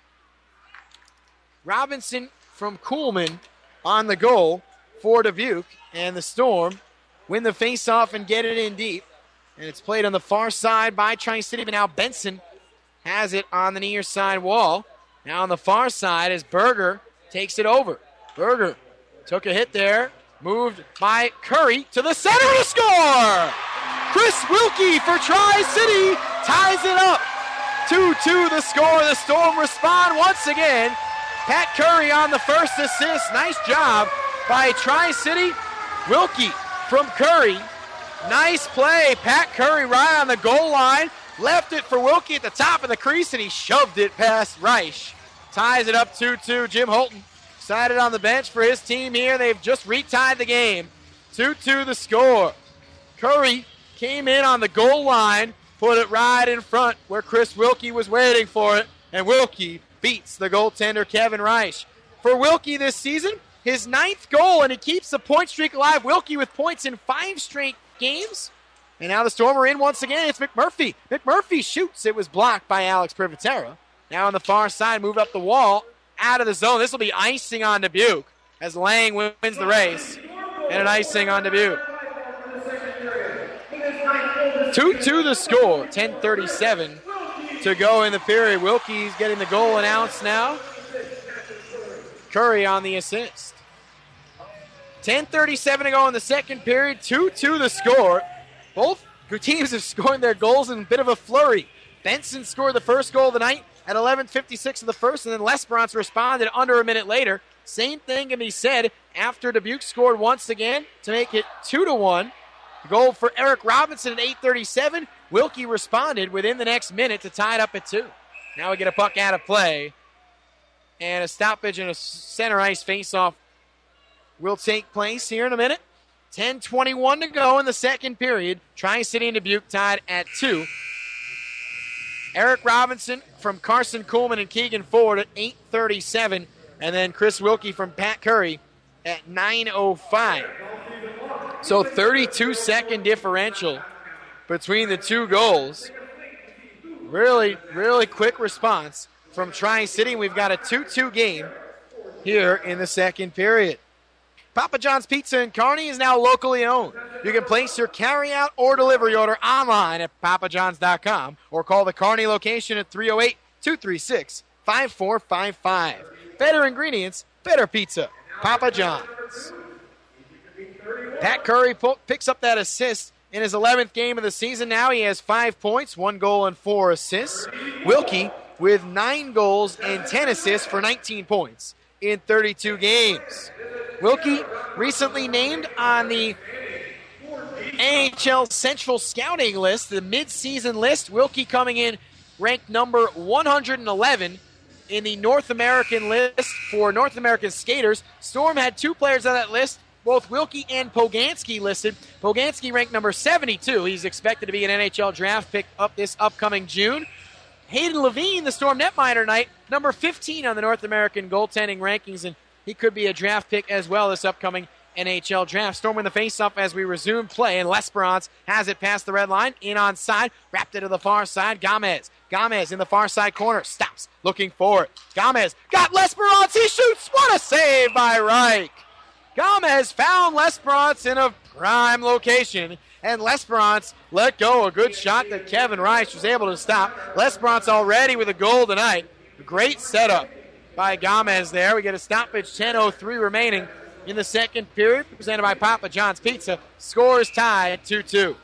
Robinson from Kuhlman on the goal for Dubuque. And the Storm win the faceoff and get it in deep. And it's played on the far side by Tri-City. But now Benson has it on the near side wall. Now on the far side as Berger takes it over. Berger took a hit there. Moved by Curry to the center to score! Chris Wilkie for Tri-City ties it up. 2-2 the score. The Storm respond once again. Pat Curry on the first assist. Nice job by Tri-City. Wilkie from Curry. Nice play. Pat Curry right on the goal line. Left it for Wilkie at the top of the crease, and he shoved it past Reich. Ties it up 2-2. Jim Holton excited on the bench for his team here. They've just retied the game. 2-2 the score. Curry came in on the goal line, put it right in front where Chris Wilkie was waiting for it, and Wilkie beats the goaltender Kevin Reich. For Wilkie this season, his 9th goal, and he keeps the point streak alive. Wilkie with points in 5 straight games. And now the Storm are in once again. It's McMurphy. McMurphy shoots. It was blocked by Alex Privatera. Now on the far side, move up the wall, out of the zone. This will be icing on Dubuque as Lang wins the race. And an icing on Dubuque. 2-2 the score. 10:37 to go in the period. Wilkie's getting the goal announced now. Curry on the assist. 10:37 to go in the second period. 2-2 the score. Both teams have scored their goals in a bit of a flurry. Benson scored the first goal of the night at 11:56 of the first, and then Lesperance responded under a minute later. Same thing can be said after Dubuque scored once again to make it 2-1. Goal for Eric Robinson at 8:37. Wilkie responded within the next minute to tie it up at 2. Now we get a puck out of play, and a stoppage and a center ice faceoff will take place here in a minute. 10:21 to go in the second period. Tri-City and Dubuque tied at 2. Eric Robinson from Carson Kuhlman and Keegan Ford at 8:37. And then Chris Wilkie from Pat Curry at 9:05. So 32-second differential between the two goals. Really, really quick response from Tri-City. We've got a 2-2 game here in the second period. Papa John's Pizza in Kearney is now locally owned. You can place your carry-out or delivery order online at papajohns.com or call the Kearney location at 308-236-5455. Better ingredients, better pizza. Papa John's. Pat Curry picks up that assist in his 11th game of the season. Now he has 5 points, 1 goal and 4 assists. Wilkie with 9 goals and 10 assists for 19 points in 32 games. Wilkie recently named on the NHL Central Scouting list, the mid-season list. Wilkie coming in ranked number 111 in the North American list for North American skaters. Storm had 2 players on that list, both Wilkie and Poganski listed. Poganski ranked number 72. He's expected to be an NHL draft pick up this upcoming June. Hayden Levine, the Storm netminder tonight, number 15 on the North American goaltending rankings, and he could be a draft pick as well this upcoming NHL draft. Storm win the faceoff as we resume play, and Lesperance has it past the red line, in on side, wrapped it to the far side. Gomez in the far side corner, stops, looking for it. Gomez got Lesperance, he shoots, what a save by Reich. Gomez found Lesperance in a prime location, and Lesperance let go a good shot that Kevin Rice was able to stop. Lesperance already with a goal tonight. Great setup by Gomez there. We get a stoppage, 10:03 remaining in the second period, presented by Papa John's Pizza. Scores tie at 2-2.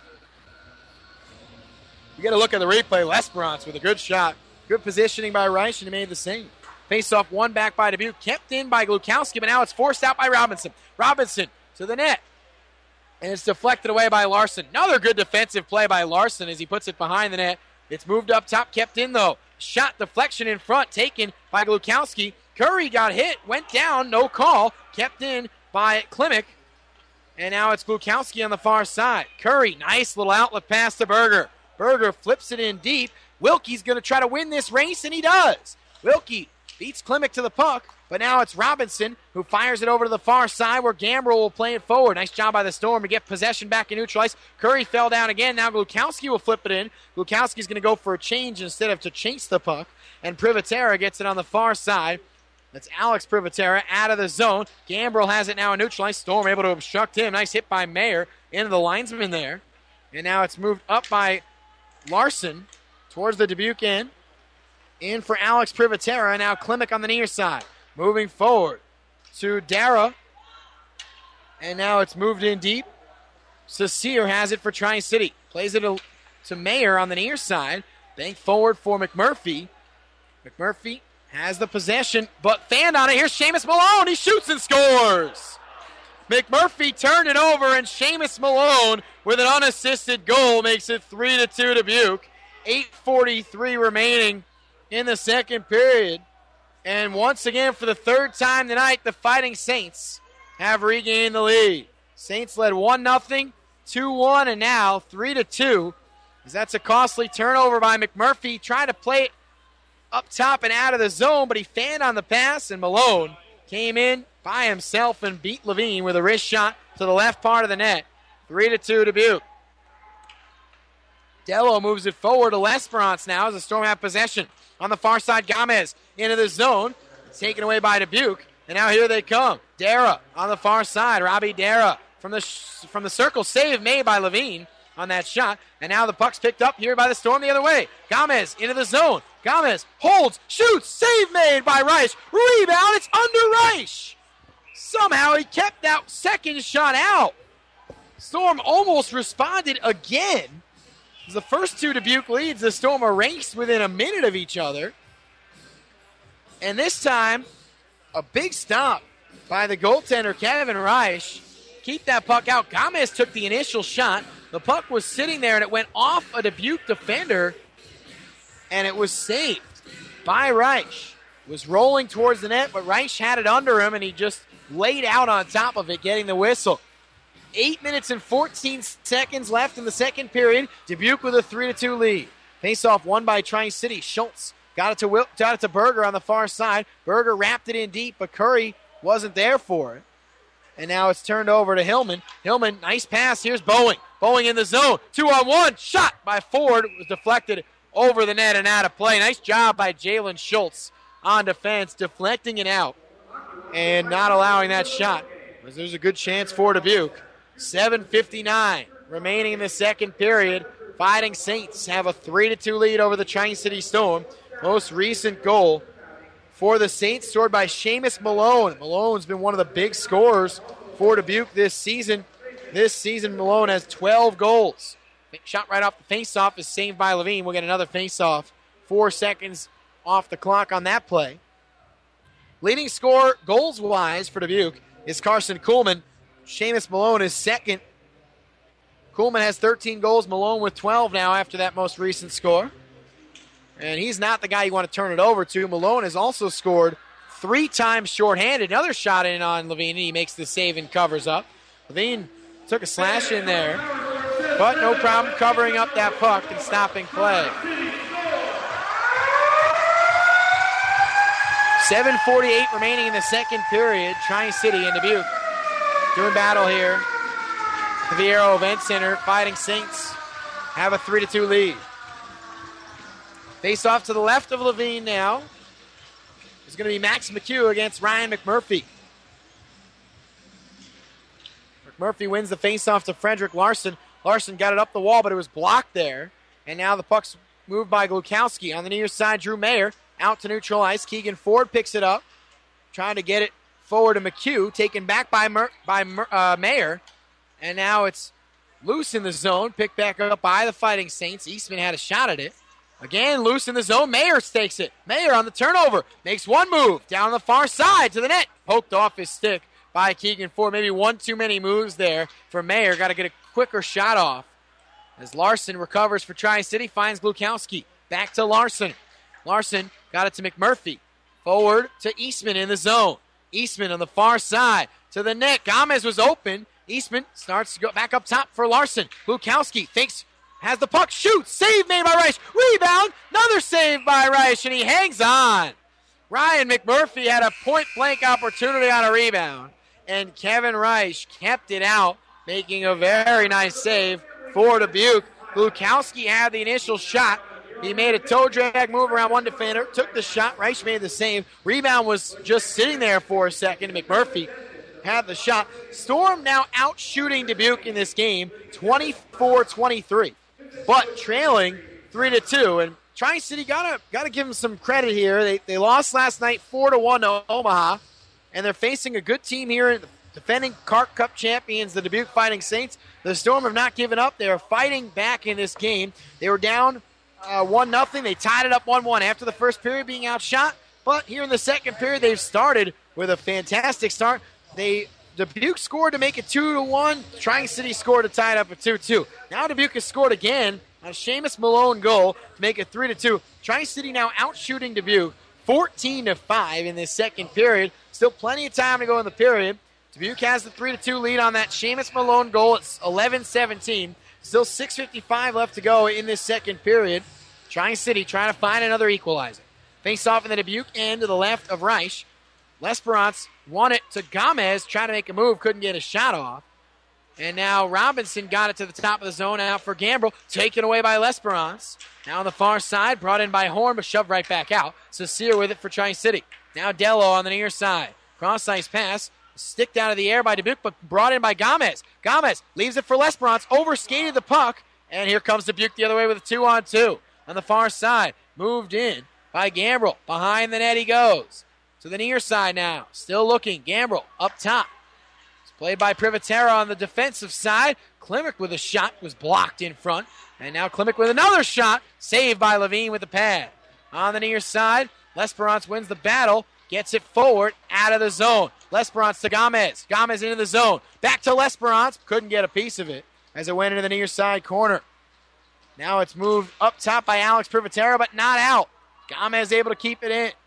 You get a look at the replay. Lesperance with a good shot. Good positioning by Rice, and he made the same. Face-off one back by Dubuque. Kept in by Glukowski, but now it's forced out by Robinson. Robinson to the net. And it's deflected away by Larson. Another good defensive play by Larson as he puts it behind the net. It's moved up top, kept in though. Shot deflection in front, taken by Glukowski. Curry got hit, went down, no call. Kept in by Klimek. And now it's Glukowski on the far side. Curry, nice little outlet pass to Berger. Berger flips it in deep. Wilkie's going to try to win this race, and he does. Wilkie beats Klimek to the puck, but now it's Robinson who fires it over to the far side where Gambrel will play it forward. Nice job by the Storm to get possession back and neutralize. Curry fell down again. Now Glukowski will flip it in. Glukowski's going to go for a change instead of to chase the puck, and Privatera gets it on the far side. That's Alex Privatera out of the zone. Gambrel has it now neutralized. Storm able to obstruct him. Nice hit by Mayer into the linesman there. And now it's moved up by Larson towards the Dubuque end. In for Alex Privatera. Now Klimek on the near side. Moving forward to Dara. And now it's moved in deep. Saucier has it for Tri-City. Plays it to Mayer on the near side. Bank forward for McMurphy. McMurphy has the possession, but fanned on it. Here's Seamus Malone. He shoots and scores. McMurphy turned it over, and Seamus Malone with an unassisted goal makes it 3-2 Dubuque. 8:43 remaining in the second period. And once again, for the third time tonight, the Fighting Saints have regained the lead. Saints led 1-0, 2-1, and now 3-2. As that's a costly turnover by McMurphy. Tried to play it up top and out of the zone, but he fanned on the pass, and Malone came in by himself and beat Levine with a wrist shot to the left part of the net. 3-2 Dubuque. Dello moves it forward to Lesperance now as the Storm have possession. On the far side, Gomez into the zone. It's taken away by Dubuque. And now here they come. Dara on the far side. Robbie Dara from the circle. Save made by Levine on that shot. And now the puck's picked up here by the Storm the other way. Gomez into the zone. Gomez holds, shoots, save made by Reich. Rebound, it's under Reich. Somehow he kept that second shot out. Storm almost responded again. The first two Dubuque leads, the Storm are raced within a minute of each other. And this time, a big stop by the goaltender, Kevin Reich. Keep that puck out. Gomez took the initial shot. The puck was sitting there, and it went off a Dubuque defender, and it was saved by Reich. It was rolling towards the net, but Reich had it under him, and he just laid out on top of it, getting the whistle. 8 minutes and 14 seconds left in the second period. Dubuque with a 3-2 lead. Face-off won by Tri-City. Schultz got it to Berger on the far side. Berger wrapped it in deep, but Curry wasn't there for it. And now it's turned over to Hillman. Hillman, nice pass. Here's Boeing. Boeing in the zone. 2-on-1. Shot by Ford. It was deflected over the net and out of play. Nice job by Jalen Schultz on defense, deflecting it out and not allowing that shot. There's a good chance for Dubuque. 7:59 remaining in the second period. Fighting Saints have a 3-2 lead over the Tri-City Storm. Most recent goal for the Saints scored by Seamus Malone. Malone's been one of the big scorers for Dubuque this season. This season, Malone has 12 goals. Shot right off the face-off is saved by Levine. We'll get another face-off. 4 seconds off the clock on that play. Leading scorer, goals-wise, for Dubuque is Carson Kuhlman. Seamus Malone is second. Kuhlman has 13 goals. Malone with 12 now after that most recent score. And he's not the guy you want to turn it over to. Malone has also scored 3 times shorthanded. Another shot in on Levine, and he makes the save and covers up. Levine took a slash in there, but no problem covering up that puck and stopping play. 7:48 remaining in the second period. Tri-City and Dubuque doing battle here. The Viero Event Center. Fighting Saints have a 3-2 lead. Face off to the left of Levine now. It's going to be Max McHugh against Ryan McMurphy. McMurphy wins the faceoff to Frederick Larson. Larson got it up the wall, but it was blocked there. And now the puck's moved by Glukowski. On the near side, Drew Mayer out to neutral ice. Keegan Ford picks it up, trying to get it forward to McHugh, taken back by Mayer. And now it's loose in the zone, picked back up by the Fighting Saints. Eastman had a shot at it. Again, loose in the zone. Mayer takes it. Mayer on the turnover. Makes one move down the far side to the net. Poked off his stick by Keegan Ford. Maybe one too many moves there for Mayer. Got to get a quicker shot off. As Larson recovers for Tri-City, finds Glukowski. Back to Larson. Larson got it to McMurphy. Forward to Eastman in the zone. Eastman on the far side to the net. Gomez was open. Eastman starts to go back up top for Larson. Glukowski thinks, has the puck, shoots, save made by Reich, rebound, another save by Reich, and he hangs on. Ryan McMurphy had a point-blank opportunity on a rebound, and Kevin Reich kept it out, making a very nice save for Dubuque. Glukowski had the initial shot. He made a toe drag move around one defender, took the shot, Reich made the save. Rebound was just sitting there for a second. McMurphy had the shot. Storm now out shooting Dubuque in this game, 24-23. But trailing 3-2, and Tri-City gotta give them some credit here. They lost last night 4-1 to Omaha, and they're facing a good team here, defending Clark Cup champions, the Dubuque Fighting Saints. The Storm have not given up. They are fighting back in this game. They were down 1-0. They tied it up 1-1 after the first period being outshot. But here in the second period, they've started with a fantastic start. Dubuque scored to make it 2-1. Tri-City scored to tie it up at 2-2. Now Dubuque has scored again on a Seamus Malone goal to make it 3-2. Tri-City now outshooting Dubuque 14-5 in this second period. Still plenty of time to go in the period. Dubuque has the 3-2 lead on that Seamus Malone goal. It's 11-17. Still 6:55 left to go in this second period. Tri-City trying to find another equalizer. Face off in the Dubuque end to the left of Reich. L'Esperance won it to Gomez, trying to make a move, couldn't get a shot off. And now Robinson got it to the top of the zone out for Gambrell, taken away by L'Esperance. Now on the far side, brought in by Horn, but shoved right back out. Sear with it for Tri-City. Now Dello on the near side. Cross-ice pass, sticked out of the air by Dubuque, but brought in by Gomez. Gomez leaves it for L'Esperance, overskated the puck, and here comes Dubuque the other way with a 2-on-2. On the far side, moved in by Gambrell. Behind the net he goes. To the near side now. Still looking. Gambrell up top. It's played by Privatera on the defensive side. Klimek with a shot was blocked in front. And now Klimek with another shot. Saved by Levine with the pad. On the near side, L'Esperance wins the battle. Gets it forward out of the zone. L'Esperance to Gomez. Gomez into the zone. Back to L'Esperance. Couldn't get a piece of it as it went into the near side corner. Now it's moved up top by Alex Privatera, but not out. Gomez able to keep it in.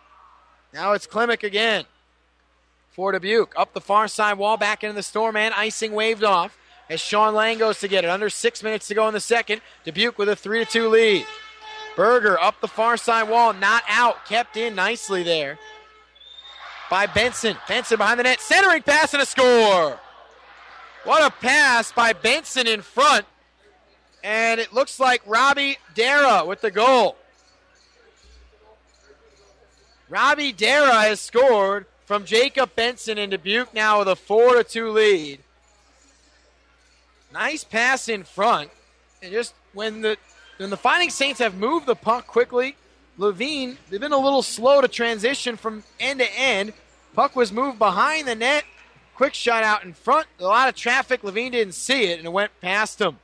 Now it's Klimek again for Dubuque. Up the far side wall, back into the Storm, and icing waved off as Sean Lang goes to get it. Under 6 minutes to go in the second. Dubuque with a 3-2 lead. Berger up the far side wall, not out. Kept in nicely there by Benson. Benson behind the net, centering pass and a score. What a pass by Benson in front. And it looks like Robbie Dara with the goal. Robbie Dara has scored from Jacob Benson in Dubuque now with a 4-2 lead. Nice pass in front. And just when the Fighting Saints have moved the puck quickly, Levine, they've been a little slow to transition from end to end. Puck was moved behind the net. Quick shot out in front. A lot of traffic. Levine didn't see it, and it went past him.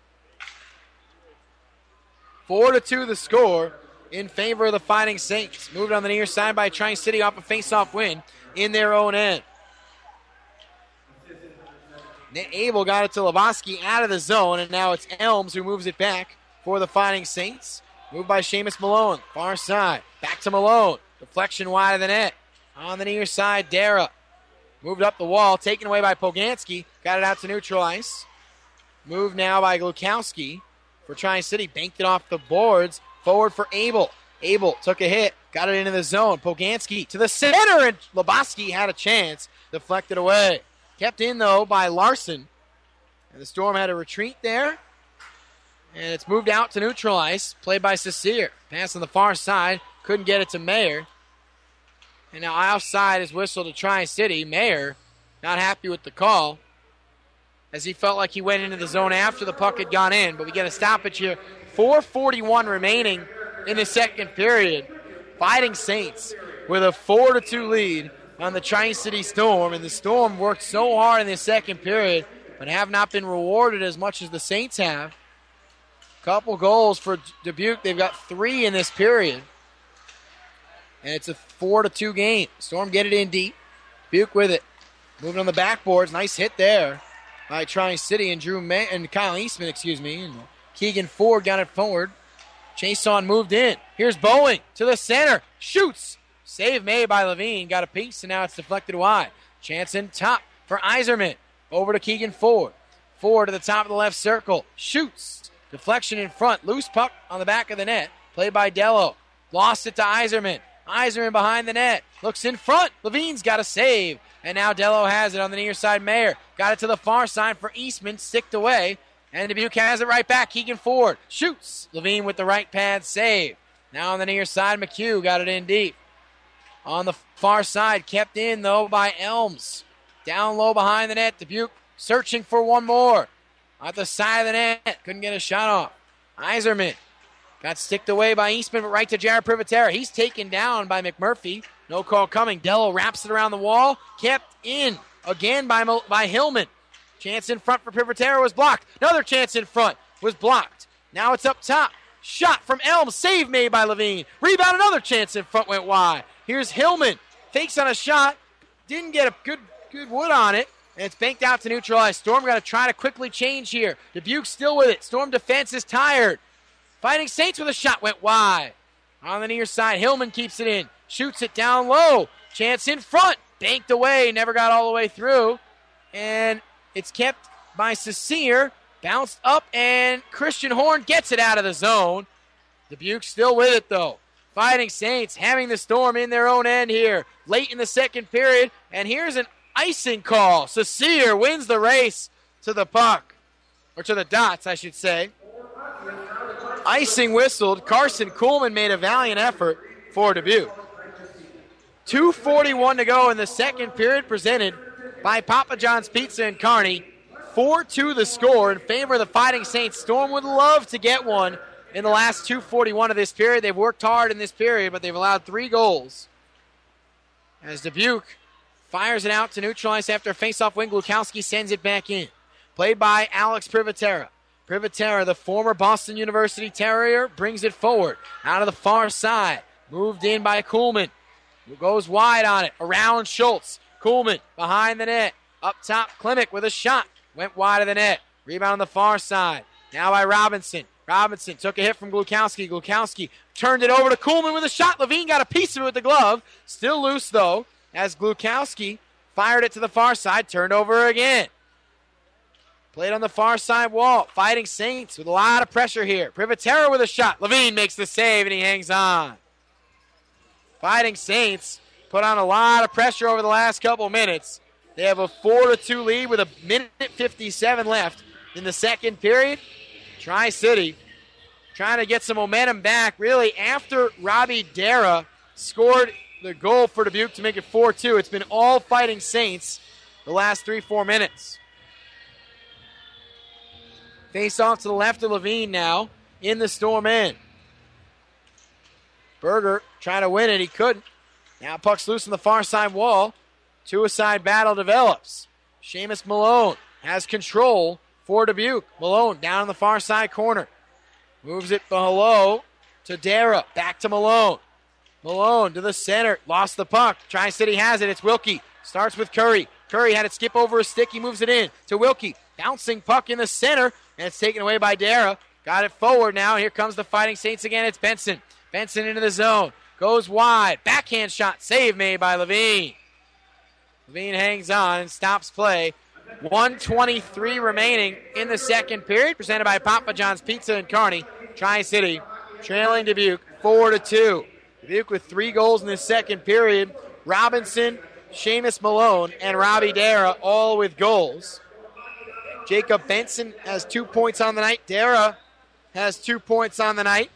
4-2 the score in favor of the Fighting Saints. Moved on the near side by Tri-City off a face-off win in their own end. Abel got it to Lebowski out of the zone, and now it's Elms who moves it back for the Fighting Saints. Moved by Seamus Malone, far side. Back to Malone. Deflection wide of the net. On the near side, Dara. Moved up the wall, taken away by Poganski. Got it out to neutral ice. Moved now by Glukowski for Tri-City. Banked it off the boards. Forward for Abel. Abel took a hit. Got it into the zone. Poganski to the center, and Lebowski had a chance. Deflected away. Kept in, though, by Larson. And the Storm had a retreat there. And it's moved out to neutral ice. Played by Sear. Pass on the far side. Couldn't get it to Mayer. And now offside is whistled to Tri-City. Mayer not happy with the call. as he felt like he went into the zone after the puck had gone in. But we get a stoppage here. 4:41 remaining in the second period. Fighting Saints with a 4-2 lead on the Tri-City Storm. And the Storm worked so hard in the second period, but have not been rewarded as much as the Saints have. Couple goals for Dubuque. They've got 3 in this period. And it's a 4-2 game. Storm get it in deep. Dubuque with it. Moving on the backboards. Nice hit there by Tri-City and Kyle Eastman, And Keegan Ford got it forward. Chason moved in. Here's Boeing to the center. Shoots. Save made by Levine. Got a piece, and now it's deflected wide. Chance in top for Iserman. Over to Keegan Ford. Ford to the top of the left circle. Shoots. Deflection in front. Loose puck on the back of the net. Played by Dello. Lost it to Iserman. Iserman behind the net. Looks in front. Levine's got a save. And now Dello has it on the near side. Mayer got it to the far side for Eastman. Sticked away. And Dubuque has it right back. Keegan Ford shoots. Levine with the right pad save. Now on the near side, McHugh got it in deep. On the far side, kept in though by Elms. Down low behind the net. Dubuque searching for one more. At the side of the net. Couldn't get a shot off. Iserman got sticked away by Eastman, but right to Jared Privatera. He's taken down by McMurphy. No call coming. Dello wraps it around the wall. Kept in again by Hillman. Chance in front for Privatera was blocked. Another chance in front was blocked. Now it's up top. Shot from Elms. Save made by Levine. Rebound, another chance in front went wide. Here's Hillman. Fakes on a shot. Didn't get a good wood on it. And it's banked out to neutralize. Storm got to try to quickly change here. Dubuque still with it. Storm defense is tired. Fighting Saints with a shot went wide. On the near side, Hillman keeps it in. Shoots it down low. Chance in front. Banked away. Never got all the way through. And it's kept by Cecere. Bounced up, and Christian Horn gets it out of the zone. Dubuque still with it, though. Fighting Saints having the Storm in their own end here. Late in the second period. And here's an icing call. Cecere wins the race to the puck. Or to the dots, I should say. Icing whistled. Carson Kuhlman made a valiant effort for Dubuque. 2:41 to go in the second period, presented by Papa John's Pizza in Kearney. 4-2 the score in favor of the Fighting Saints. Storm would love to get one in the last 2:41 of this period. They've worked hard in this period, but they've allowed 3 goals. As Dubuque fires it out to neutralize after a face-off win, Glukowski sends it back in. Played by Alex Privatera. Privatera, the former Boston University Terrier, brings it forward. Out of the far side. Moved in by Kuhlman. Goes wide on it. Around Schultz. Kuhlman behind the net. Up top, Klimek with a shot. Went wide of the net. Rebound on the far side. Now by Robinson. Robinson took a hit from Glukowski. Glukowski turned it over to Kuhlman with a shot. Levine got a piece of it with the glove. Still loose, though, as Glukowski fired it to the far side. Turned over again. Played on the far side wall. Fighting Saints with a lot of pressure here. Privatera with a shot. Levine makes the save, and he hangs on. Fighting Saints put on a lot of pressure over the last couple minutes. They have a 4-2 lead with 1:57 left in the second period. Tri-City trying to get some momentum back, really, after Robbie Dara scored the goal for Dubuque to make it 4-2. It's been all Fighting Saints the last 3-4 minutes. Face off to the left of Levine now in the Storm end. Berger trying to win it. He couldn't. Now puck's loose on the far side wall. Two-a-side battle develops. Seamus Malone has control for Dubuque. Malone down in the far side corner. Moves it below to Dara. Back to Malone. Malone to the center. Lost the puck. Tri-City has it. It's Wilkie. Starts with Curry. Curry had it skip over a stick. He moves it in to Wilkie. Bouncing puck in the center. And it's taken away by Dara. Got it forward now. Here comes the Fighting Saints again. It's Benson. Benson into the zone. Goes wide. Backhand shot. Save made by Levine. Levine hangs on and stops play. 1:23 remaining in the second period. Presented by Papa John's Pizza in Kearney. Tri-City trailing Dubuque 4-2. Dubuque with 3 goals in the second period. Robinson, Seamus Malone, and Robbie Dara all with goals. Jacob Benson has 2 points on the night. Dara has 2 points on the night.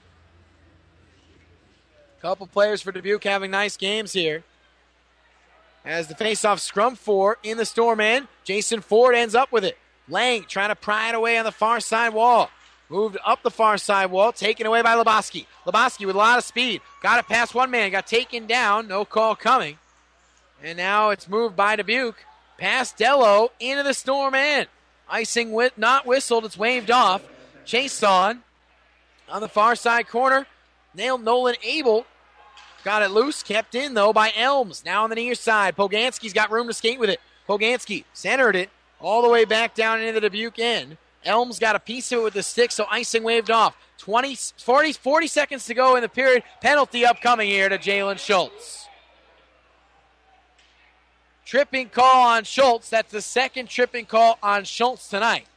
Couple players for Dubuque having nice games here. As the face-off scrum for in the Storm end, Jason Ford ends up with it. Lang trying to pry it away on the far side wall. Moved up the far side wall, taken away by Lebowski. Lebowski with a lot of speed. Got it past one man, got taken down. No call coming. And now it's moved by Dubuque. Past Dello into the Storm end. Icing not whistled, it's waved off. Chason on the far side corner. Nailed Nolan Abel. Got it loose, kept in though by Elms. Now on the near side. Poganski's got room to skate with it. Poganski centered it all the way back down into the Dubuque end. Elms got a piece of it with the stick, so icing waved off. 40 seconds to go in the period. Penalty upcoming here to Jalen Schultz. Tripping call on Schultz. That's the second tripping call on Schultz tonight.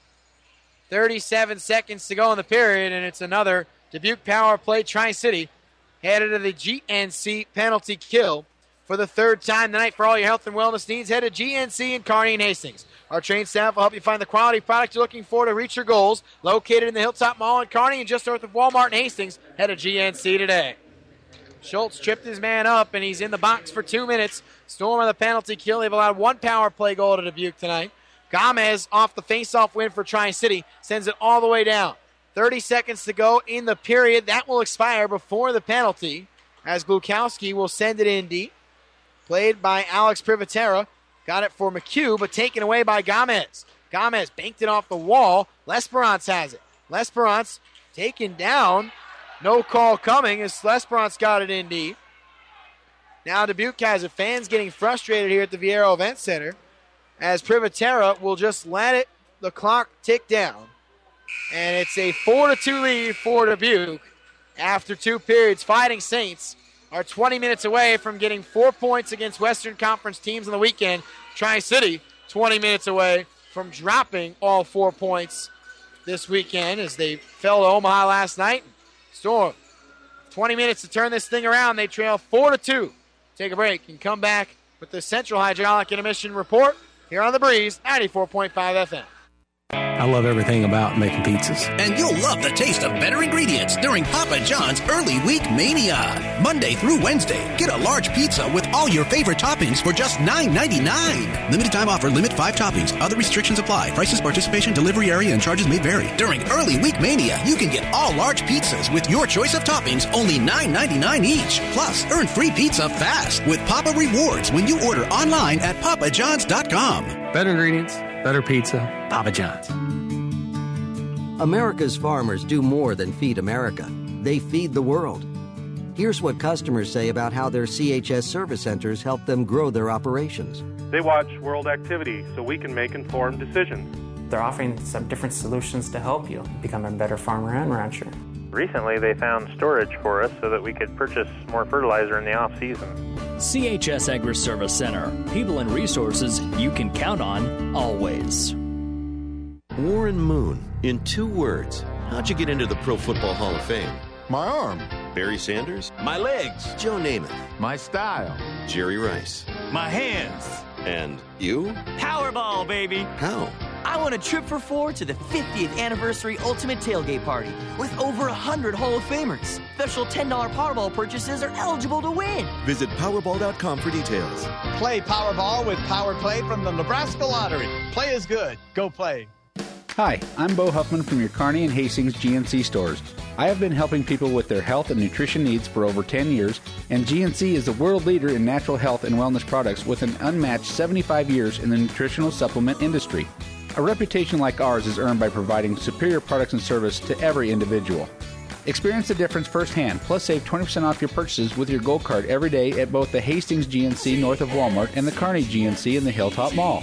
37 seconds to go in the period, and it's another Dubuque power play. Tri-City headed to the GNC penalty kill for the third time tonight. For all your health and wellness needs, head to GNC in Kearney and Hastings. Our trained staff will help you find the quality product you're looking for to reach your goals. Located in the Hilltop Mall in Kearney and just north of Walmart in Hastings, head to GNC today. Schultz tripped his man up, and he's in the box for 2 minutes. Storm on the penalty kill. They've allowed one power play goal to Dubuque tonight. Gomez off the face-off win for Tri-City sends it all the way down. 30 seconds to go in the period. That will expire before the penalty as Glukowski will send it in deep. Played by Alex Privatera. Got it for McHugh, but taken away by Gomez. Gomez banked it off the wall. Lesperance has it. Lesperance taken down. No call coming as Lesperance got it in deep. Now Dubuque has it. Fans getting frustrated here at the Viero Event Center as Privatera will just let the clock tick down. And it's a 4-2 lead for Dubuque after 2 periods. Fighting Saints are 20 minutes away from getting 4 points against Western Conference teams on the weekend. Tri-City 20 minutes away from dropping all 4 points this weekend as they fell to Omaha last night. Storm, 20 minutes to turn this thing around. They trail 4-2. Take a break and come back with the Central Hydraulic Intermission Report here on The Breeze, 94.5 FM. I love everything about making pizzas. And you'll love the taste of better ingredients during Papa John's Early Week Mania. Monday through Wednesday, get a large pizza with all your favorite toppings for just $9.99. Limited time offer, limit 5 toppings. Other restrictions apply. Prices, participation, delivery area, and charges may vary. During Early Week Mania, you can get all large pizzas with your choice of toppings, only $9.99 each. Plus, earn free pizza fast with Papa Rewards when you order online at papajohns.com. Better ingredients, better pizza, Papa John's. America's farmers do more than feed America. They feed the world. Here's what customers say about how their CHS service centers help them grow their operations. They watch world activity so we can make informed decisions. They're offering some different solutions to help you become a better farmer and rancher. Recently, they found storage for us so that we could purchase more fertilizer in the off-season. CHS Agri-Service Center. People and resources you can count on always. Warren Moon, in 2 words, how'd you get into the Pro Football Hall of Fame? My arm. Barry Sanders? My legs. Joe Namath? My style. Jerry Rice? My hands. And you? Powerball, baby. How? I won a trip for 4 to the 50th anniversary Ultimate Tailgate Party with over 100 Hall of Famers. Special $10 Powerball purchases are eligible to win. Visit Powerball.com for details. Play Powerball with Power Play from the Nebraska Lottery. Play is good. Go play. Hi, I'm Bo Huffman from your Kearney and Hastings GNC stores. I have been helping people with their health and nutrition needs for over 10 years, and GNC is the world leader in natural health and wellness products with an unmatched 75 years in the nutritional supplement industry. A reputation like ours is earned by providing superior products and service to every individual. Experience the difference firsthand, plus save 20% off your purchases with your Gold Card every day at both the Hastings GNC north of Walmart and the Kearney GNC in the Hilltop Mall.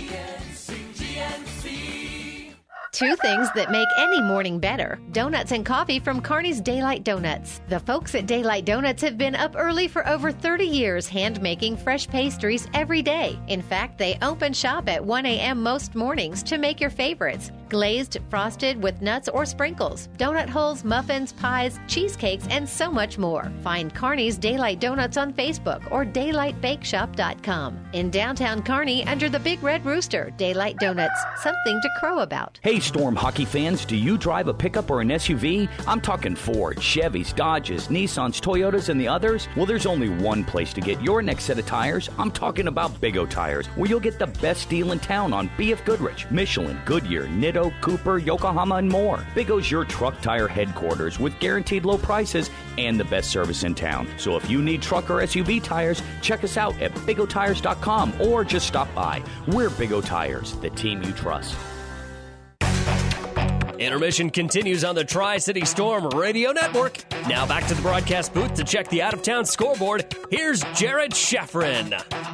2 things that make any morning better. Donuts and coffee from Kearney's Daylight Donuts. The folks at Daylight Donuts have been up early for over 30 years hand-making fresh pastries every day. In fact, they open shop at 1 a.m. most mornings to make your favorites. glazed, frosted with nuts or sprinkles, donut holes, muffins, pies, cheesecakes, and so much more. Find Kearney's Daylight Donuts on Facebook or daylightbakeshop.com. In downtown Kearney, under the Big Red Rooster, Daylight Donuts, something to crow about. Hey, Storm hockey fans, do you drive a pickup or an SUV? I'm talking Ford, Chevys, Dodges, Nissans, Toyotas, and the others. Well, there's only one place to get your next set of tires. I'm talking about Big O Tires, where you'll get the best deal in town on BF Goodrich, Michelin, Goodyear, Nitto, Cooper, Yokohama, and more. Big O's your truck tire headquarters with guaranteed low prices and the best service in town. So if you need truck or SUV tires, check us out at bigotires.com or just stop by. We're Big O Tires, the team you trust. Intermission continues on the Tri-City Storm Radio Network. Now back to the broadcast booth to check the out-of-town scoreboard. Here's Jared Schafrin.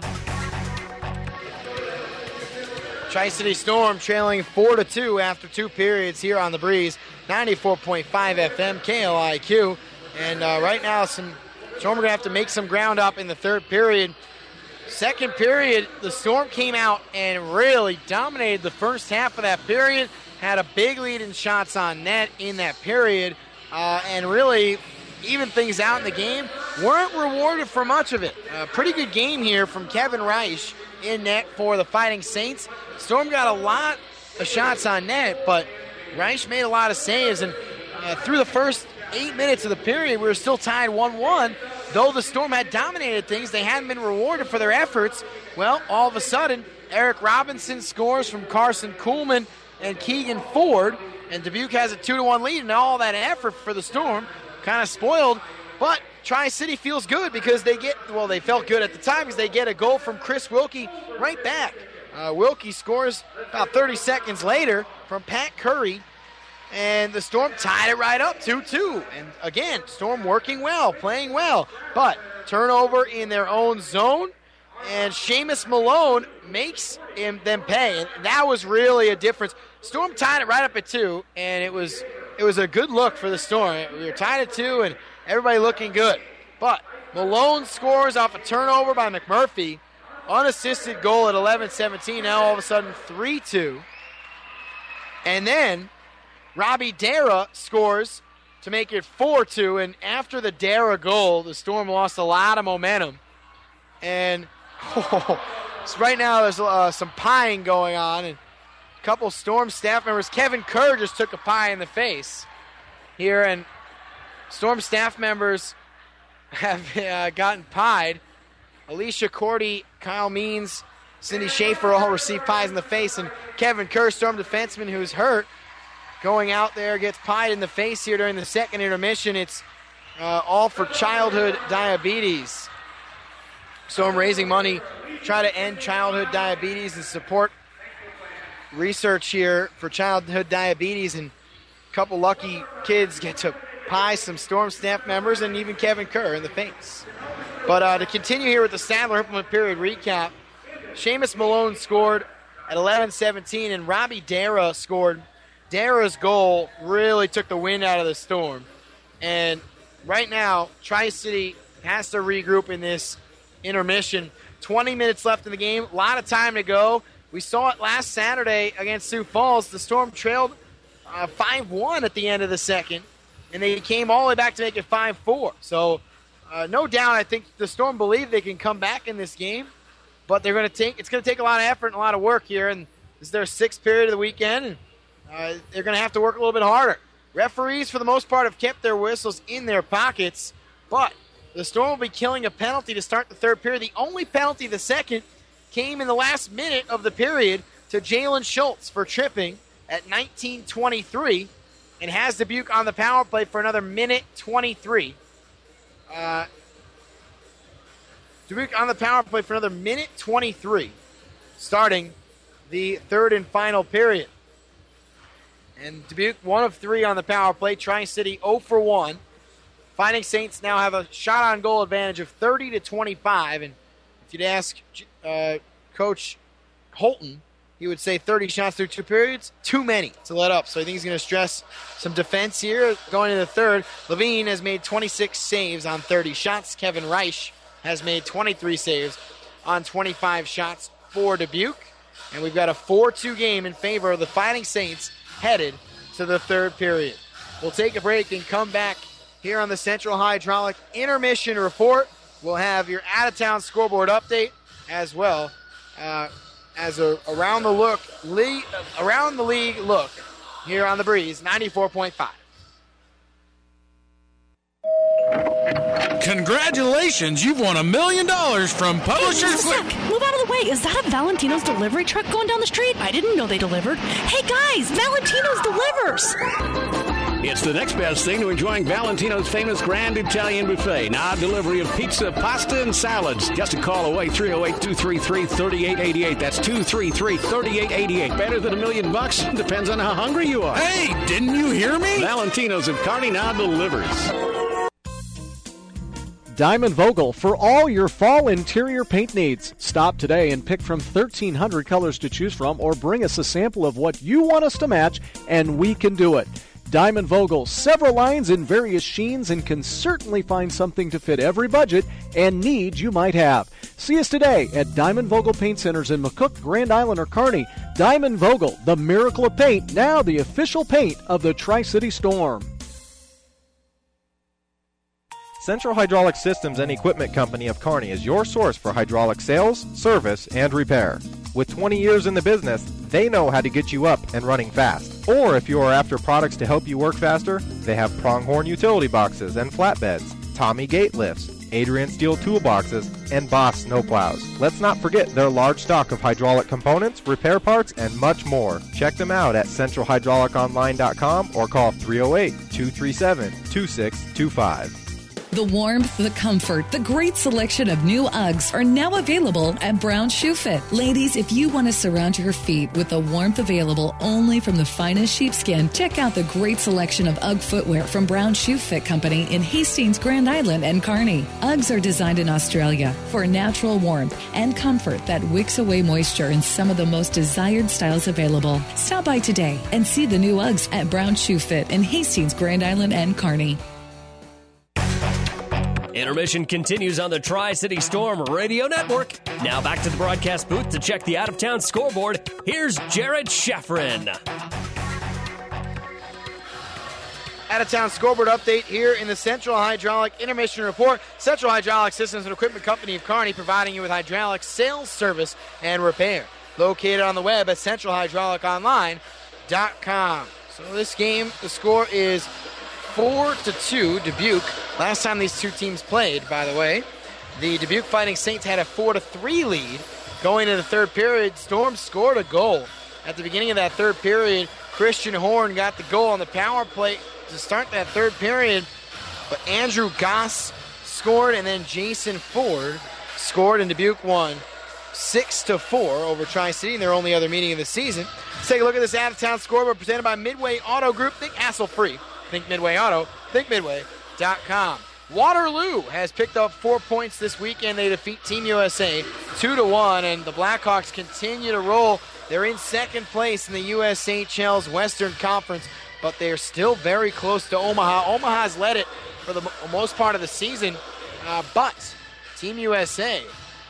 Tri-City Storm trailing 4-2 after 2 periods here on the Breeze. 94.5 FM, KLIQ. And right now, Storm are going to have to make some ground up in the third period. Second period, the Storm came out and really dominated the first half of that period. Had a big lead in shots on net in that period, and really even things out in the game. Weren't rewarded for much of it. A pretty good game here from Kevin Reich in net for the Fighting Saints. Storm got a lot of shots on net, but Reich made a lot of saves, and through the first 8 minutes of the period, we were still tied 1-1. Though the Storm had dominated things, they hadn't been rewarded for their efforts. Well, all of a sudden, Eric Robinson scores from Carson Kuhlman and Keegan Ford, and Dubuque has a 2-1 lead, and all that effort for the Storm kind of spoiled. But Tri-City feels good because they felt good at the time because they get a goal from Chris Wilkie right back. Wilkie scores about 30 seconds later from Pat Curry, and the Storm tied it right up 2-2. And again, Storm working well, playing well, but turnover in their own zone, and Seamus Malone makes them pay, and that was really a difference. Storm tied it right up at 2, and it was a good look for the Storm. We were tied at 2, and everybody looking good. But Malone scores off a turnover by McMurphy. Unassisted goal at 11-17. Now all of a sudden 3-2. And then Robbie Dara scores to make it 4-2. And after the Dara goal, the Storm lost a lot of momentum. And so right now there's some pieing going on. And a couple Storm staff members. Kevin Kerr just took a pie in the face here. And Storm staff members have gotten pied. Alicia Cordy, Kyle Means, Cindy Schaefer all received pies in the face. And Kevin Kerr, Storm defenseman who's hurt, going out there, gets pied in the face here during the second intermission. It's all for childhood diabetes. Storm raising money, try to end childhood diabetes and support research here for childhood diabetes. And a couple lucky kids get to pie some Storm staff members and even Kevin Kerr in the face. But to continue here with the Sadler-Hippolyte period recap, Seamus Malone scored at 11-17, and Robbie Dara scored. Dara's goal really took the wind out of the Storm. And right now, Tri-City has to regroup in this intermission. 20 minutes left in the game, a lot of time to go. We saw it last Saturday against Sioux Falls. The Storm trailed 5-1 at the end of the second, and they came all the way back to make it 5-4. So no doubt, I think the Storm believe they can come back in this game, but it's going to take a lot of effort and a lot of work here. And this is their 6th period of the weekend, and they're going to have to work a little bit harder. Referees, for the most part, have kept their whistles in their pockets, but the Storm will be killing a penalty to start the third period. The only penalty the second came in the last minute of the period to Jalen Schultz for tripping at 19:23, and has Dubuque on the power play for another minute 23. Dubuque on the power play for another minute 23, starting the third and final period. And Dubuque 1 of 3 on the power play. Tri-City 0 for 1. Fighting Saints now have a shot on goal advantage of 30-25. And if you'd ask Coach Holton, he would say 30 shots through 2 periods, too many to let up. So I think he's going to stress some defense here going into the third. Levine has made 26 saves on 30 shots. Kevin Reich has made 23 saves on 25 shots for Dubuque. And we've got a 4-2 game in favor of the Fighting Saints headed to the third period. We'll take a break and come back here on the Central Hydraulic Intermission Report. We'll have your out-of-town scoreboard update as well as a around the league look here on the Breeze 94.5. Congratulations, you've won $1 million from Publishers Clear. Move out of the way. Is that a Valentino's delivery truck going down the street? I didn't know they delivered. Hey guys, Valentino's delivers. It's the next best thing to enjoying Valentino's famous Grand Italian Buffet. Now delivery of pizza, pasta, and salads. Just a call away, 308-233-3888. That's 233-3888. Better than $1 million? Depends on how hungry you are. Hey, didn't you hear me? Valentino's of Kearney now delivers. Diamond Vogel for all your fall interior paint needs. Stop today and pick from 1,300 colors to choose from, or bring us a sample of what you want us to match, and we can do it. Diamond Vogel, several lines in various sheens, and can certainly find something to fit every budget and need you might have. See us today at Diamond Vogel Paint Centers in McCook, Grand Island, or Kearney. Diamond Vogel, the miracle of paint, now the official paint of the Tri-City Storm. Central Hydraulic Systems and Equipment Company of Kearney is your source for hydraulic sales, service, and repair. With 20 years in the business, they know how to get you up and running fast. Or if you are after products to help you work faster, they have Pronghorn utility boxes and flatbeds, Tommy gate lifts, Adrian steel toolboxes, and Boss snowplows. Let's not forget their large stock of hydraulic components, repair parts, and much more. Check them out at centralhydrauliconline.com or call 308-237-2625. The warmth, the comfort, the great selection of new Uggs are now available at Brown Shoe Fit. Ladies, if you want to surround your feet with the warmth available only from the finest sheepskin, check out the great selection of Ugg footwear from Brown Shoe Fit Company in Hastings, Grand Island, and Kearney. Uggs are designed in Australia for natural warmth and comfort that wicks away moisture in some of the most desired styles available. Stop by today and see the new Uggs at Brown Shoe Fit in Hastings, Grand Island, and Kearney. Intermission continues on the Tri-City Storm Radio Network. Now back to the broadcast booth to check the out-of-town scoreboard. Here's Jared Schafrin. Out-of-town scoreboard update here in the Central Hydraulic Intermission Report. Central Hydraulic Systems and Equipment Company of Kearney, providing you with hydraulic sales, service, and repair. Located on the web at centralhydrauliconline.com. So this game, the score is 4-2 Dubuque. Last time these two teams played, by the way, the Dubuque Fighting Saints had a 4-3 lead. Going into the third period, Storm scored a goal. At the beginning of that third period, Christian Horn got the goal on the power play to start that third period, but Andrew Goss scored, and then Jason Ford scored, and Dubuque won 6-4 over Tri-City in their only other meeting of the season. Let's take a look at this out-of-town scoreboard presented by Midway Auto Group. Think hassle-free. Think Midway Auto. Think Midway.com. Waterloo has picked up 4 points this weekend. They defeat Team USA 2-1, and the Blackhawks continue to roll. They're in second place in the USHL's Western Conference, but they're still very close to Omaha. Omaha's led it for the most part of the season, but Team USA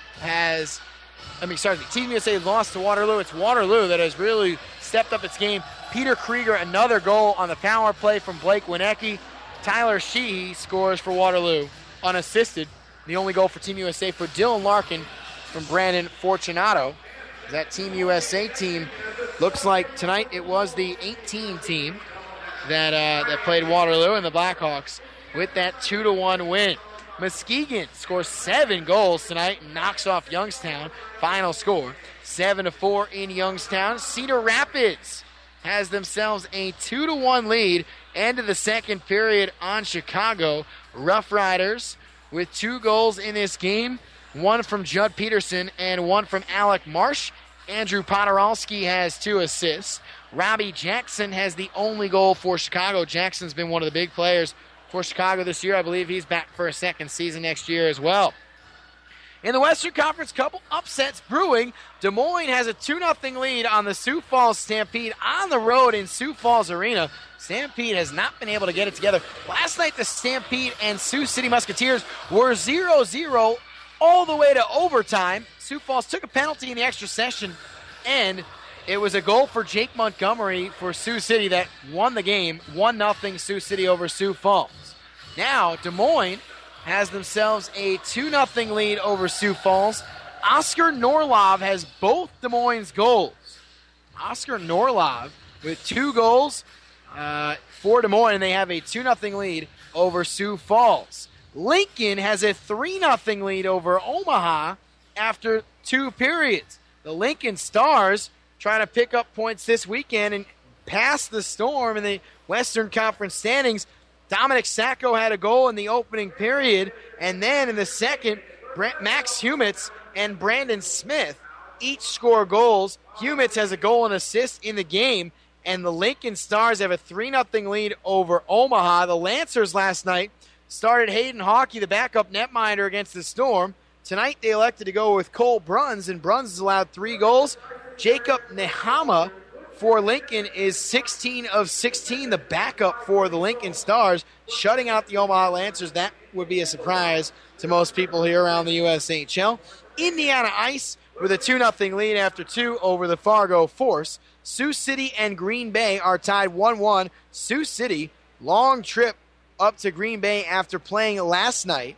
Team USA lost to Waterloo. It's Waterloo that has really stepped up its game. Peter Krieger, another goal on the power play from Blake Wienecke. Tyler Sheehy scores for Waterloo unassisted. The only goal for Team USA for Dylan Larkin from Brandon Fortunato. That Team USA team looks like tonight it was the 18 team that played Waterloo, and the Blackhawks with that 2-1 win. Muskegon scores 7 goals tonight and knocks off Youngstown. Final score 7-4 in Youngstown. Cedar Rapids has themselves a 2-1 lead. End of the second period on Chicago. Rough Riders with 2 goals in this game. One from Judd Peterson and one from Alec Marsh. Andrew Podorowski has 2 assists. Robbie Jackson has the only goal for Chicago. Jackson's been one of the big players for Chicago this year. I believe he's back for a second season next year as well. In the Western Conference, couple upsets brewing. Des Moines has a 2-0 lead on the Sioux Falls Stampede on the road in Sioux Falls Arena. Stampede has not been able to get it together. Last night, the Stampede and Sioux City Musketeers were 0-0 all the way to overtime. Sioux Falls took a penalty in the extra session, and It was a goal for Jake Montgomery for Sioux City that won the game, 1-0 Sioux City over Sioux Falls. Now, Des Moines has themselves a 2-0 lead over Sioux Falls. Oscar Norlov has both Des Moines' goals. Oscar Norlov with 2 goals for Des Moines. They have a 2-0 lead over Sioux Falls. Lincoln has a 3-0 lead over Omaha after 2 periods. The Lincoln Stars trying to pick up points this weekend and pass the Storm in the Western Conference standings. Dominic Sacco had a goal in the opening period, and then in the second, Max Humitz and Brandon Smith each score goals. Humitz has a goal and assist in the game, and the Lincoln Stars have a 3-0 lead over Omaha. The Lancers last night started Hayden Hawkey, the backup netminder, against the Storm. Tonight they elected to go with Cole Bruns, and Bruns has allowed 3 goals. Jacob Nehama for Lincoln is 16 of 16, the backup for the Lincoln Stars, shutting out the Omaha Lancers. That would be a surprise to most people here around the USHL. Indiana Ice with a 2-0 lead after 2 over the Fargo Force. Sioux City and Green Bay are tied 1-1. Sioux City, long trip up to Green Bay after playing last night,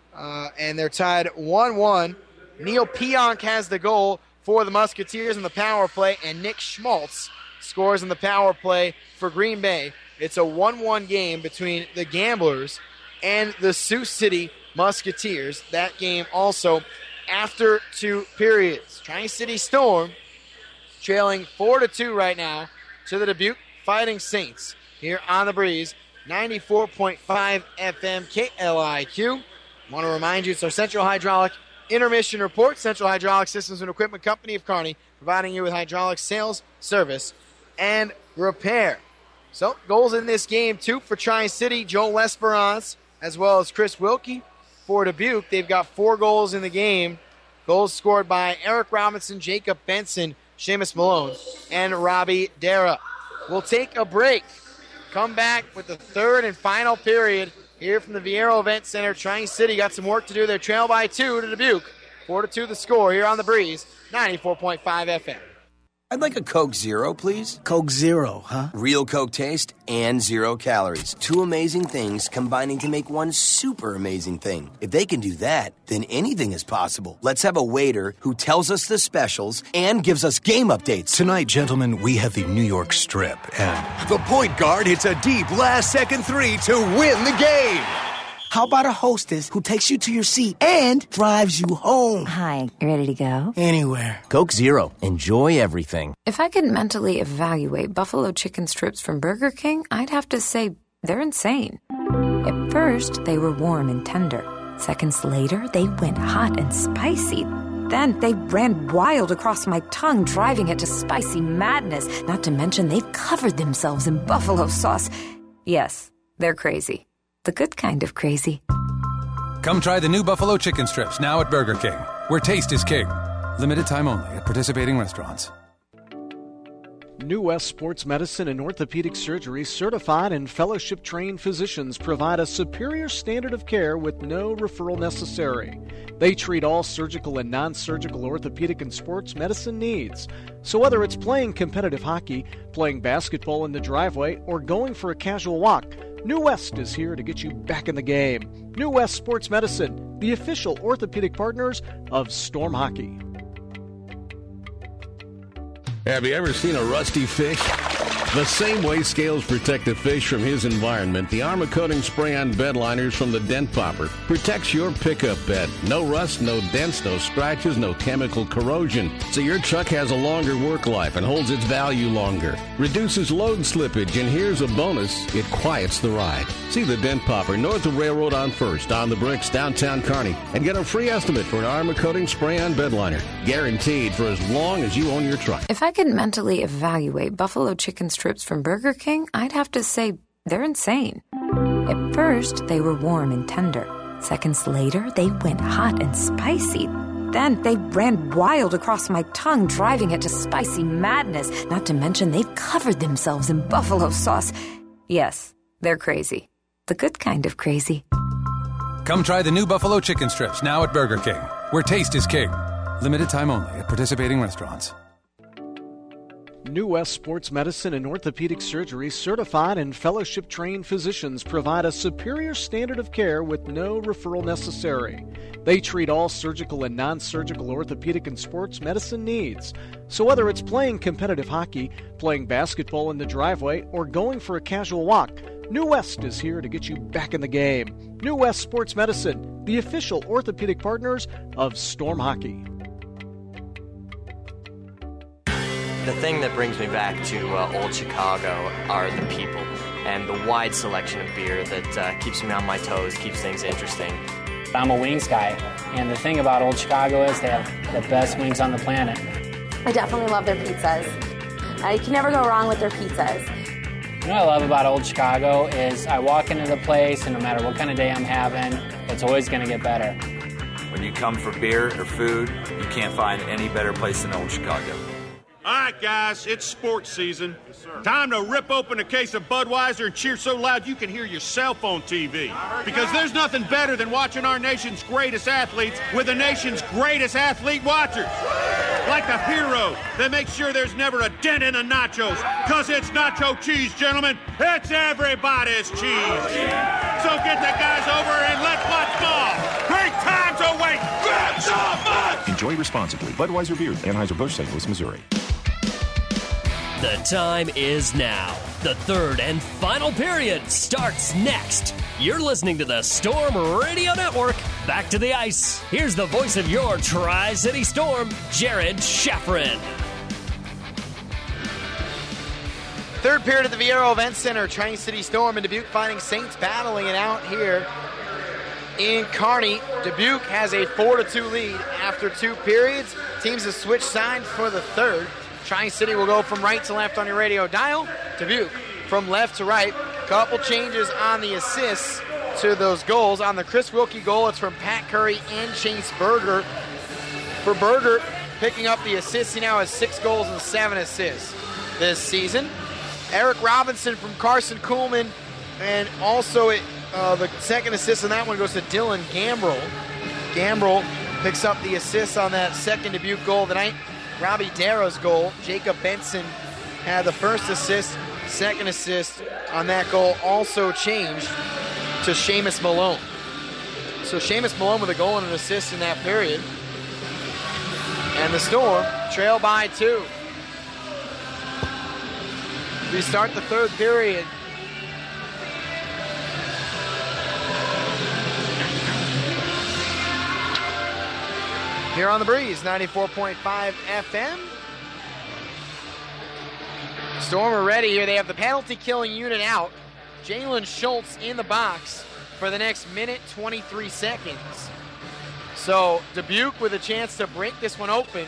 and they're tied 1-1. Neil Pionk has the goal for the Musketeers in the power play, and Nick Schmaltz scores in the power play for Green Bay. It's a 1-1 game between the Gamblers and the Sioux City Musketeers. That game also after 2 periods. Tri-City Storm trailing 4-2 right now to the Dubuque Fighting Saints here on the Breeze. 94.5 FM KLIQ. Want to remind you, it's our Central Hydraulic Intermission Report. Central Hydraulic Systems and Equipment Company of Kearney, providing you with hydraulic sales, service, and repair. So, goals in this game, 2 for Tri-City, Joel Lesperance, as well as Chris Wilkie. For Dubuque, they've got 4 goals in the game. Goals scored by Eric Robinson, Jacob Benson, Seamus Malone, and Robbie Dara. We'll take a break. Come back with the 3rd and final period here from the Viero Event Center. Tri-City got some work to do. They're trailed by 2 to Dubuque. 4-2 the score here on the Breeze, 94.5 FM. I'd like a Coke Zero, please. Coke Zero, huh? Real Coke taste and 0 calories. 2 amazing things combining to make one super amazing thing. If they can do that, then anything is possible. Let's have a waiter who tells us the specials and gives us game updates. Tonight, gentlemen, we have the New York Strip, and the point guard hits a deep last-second 3 to win the game. How about a hostess who takes you to your seat and drives you home? Hi, you ready to go? Anywhere. Coke Zero. Enjoy everything. If I could mentally evaluate buffalo chicken strips from Burger King, I'd have to say they're insane. At first, they were warm and tender. Seconds later, they went hot and spicy. Then they ran wild across my tongue, driving it to spicy madness. Not to mention, they've covered themselves in buffalo sauce. Yes, they're crazy. The good kind of crazy. Come try the new buffalo chicken strips now at Burger King, where taste is king. Limited time only at participating restaurants. New West Sports Medicine and Orthopedic Surgery certified and fellowship-trained physicians provide a superior standard of care with no referral necessary. They treat all surgical and non-surgical orthopedic and sports medicine needs. So whether it's playing competitive hockey, playing basketball in the driveway, or going for a casual walk, New West is here to get you back in the game. New West Sports Medicine, the official orthopedic partners of Storm Hockey. Have you ever seen a rusty fish? The same way scales protect the fish from his environment, the Armor Coating Spray-On bed liners from the Dent Popper protects your pickup bed. No rust, no dents, no scratches, no chemical corrosion. So your truck has a longer work life and holds its value longer. Reduces load slippage, and here's a bonus, it quiets the ride. See the Dent Popper north of Railroad on 1st, on the Bricks, downtown Kearney, and get a free estimate for an Armor Coating Spray-On bed liner. Guaranteed for as long as you own your truck. If I could mentally evaluate buffalo chicken strips from Burger King, I'd have to say they're insane. At first, they were warm and tender. Seconds later, they went hot and spicy. Then they ran wild across my tongue, driving it to spicy madness. Not to mention, they've covered themselves in buffalo sauce. Yes, they're crazy. The good kind of crazy. Come try the new buffalo chicken strips now at Burger King, where taste is king. Limited time only at participating restaurants. New West Sports Medicine and Orthopedic Surgery certified and fellowship-trained physicians provide a superior standard of care with no referral necessary. They treat all surgical and non-surgical orthopedic and sports medicine needs. So whether it's playing competitive hockey, playing basketball in the driveway, or going for a casual walk, New West is here to get you back in the game. New West Sports Medicine, the official orthopedic partners of Storm Hockey. The thing that brings me back to Old Chicago are the people and the wide selection of beer that keeps me on my toes, keeps things interesting. I'm a wings guy, and the thing about Old Chicago is they have the best wings on the planet. I definitely love their pizzas. You can never go wrong with their pizzas. What I love about Old Chicago is I walk into the place, and no matter what kind of day I'm having, it's always going to get better. When you come for beer or food, you can't find any better place than Old Chicago. All right, guys, it's sports season. Yes, sir. Time to rip open a case of Budweiser and cheer so loud you can hear your cell phone TV. Because there's nothing better than watching our nation's greatest athletes with the nation's greatest athlete watchers. Like the hero that makes sure there's never a dent in the nachos. Because it's nacho cheese, gentlemen. It's everybody's cheese. So get the guys over and let's watch ball. Great time to wait. Grab some fun. Enjoy responsibly. Budweiser Beer, Anheuser-Busch, St. Louis, Missouri. The time is now. The third and final period starts next. You're listening to the Storm Radio Network. Back to the ice. Here's the voice of your Tri-City Storm, Jared Schafrin. Third period at the Viero Event Center. Tri-City Storm and Dubuque Fighting Saints battling it out here in Kearney. Dubuque has a 4-2 lead after 2 periods. Teams have switched sides for the third. Tri-City will go from right to left on your radio dial. Dubuque from left to right. Couple changes on the assists to those goals. On the Chris Wilkie goal, it's from Pat Curry and Chase Berger. For Berger, picking up the assists, he now has 6 goals and 7 assists this season. Eric Robinson from Carson Kuhlman, and also the second assist on that one goes to Dylan Gambrell. Gambrell picks up the assist on that second Dubuque goal of the night. Robbie Darrow's goal. Jacob Benson had the first assist. Second assist on that goal also changed to Seamus Malone. So Seamus Malone with a goal and an assist in that period. And the Storm trail by 2. We start the third period. Here on the Breeze, 94.5 FM. Storm are ready here. They have the penalty killing unit out. Jalen Schultz in the box for the next minute, 23 seconds. So Dubuque with a chance to break this one open.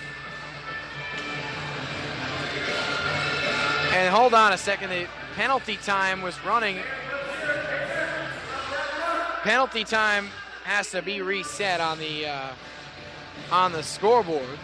And hold on a second, the penalty time was running. Penalty time has to be reset on the scoreboard.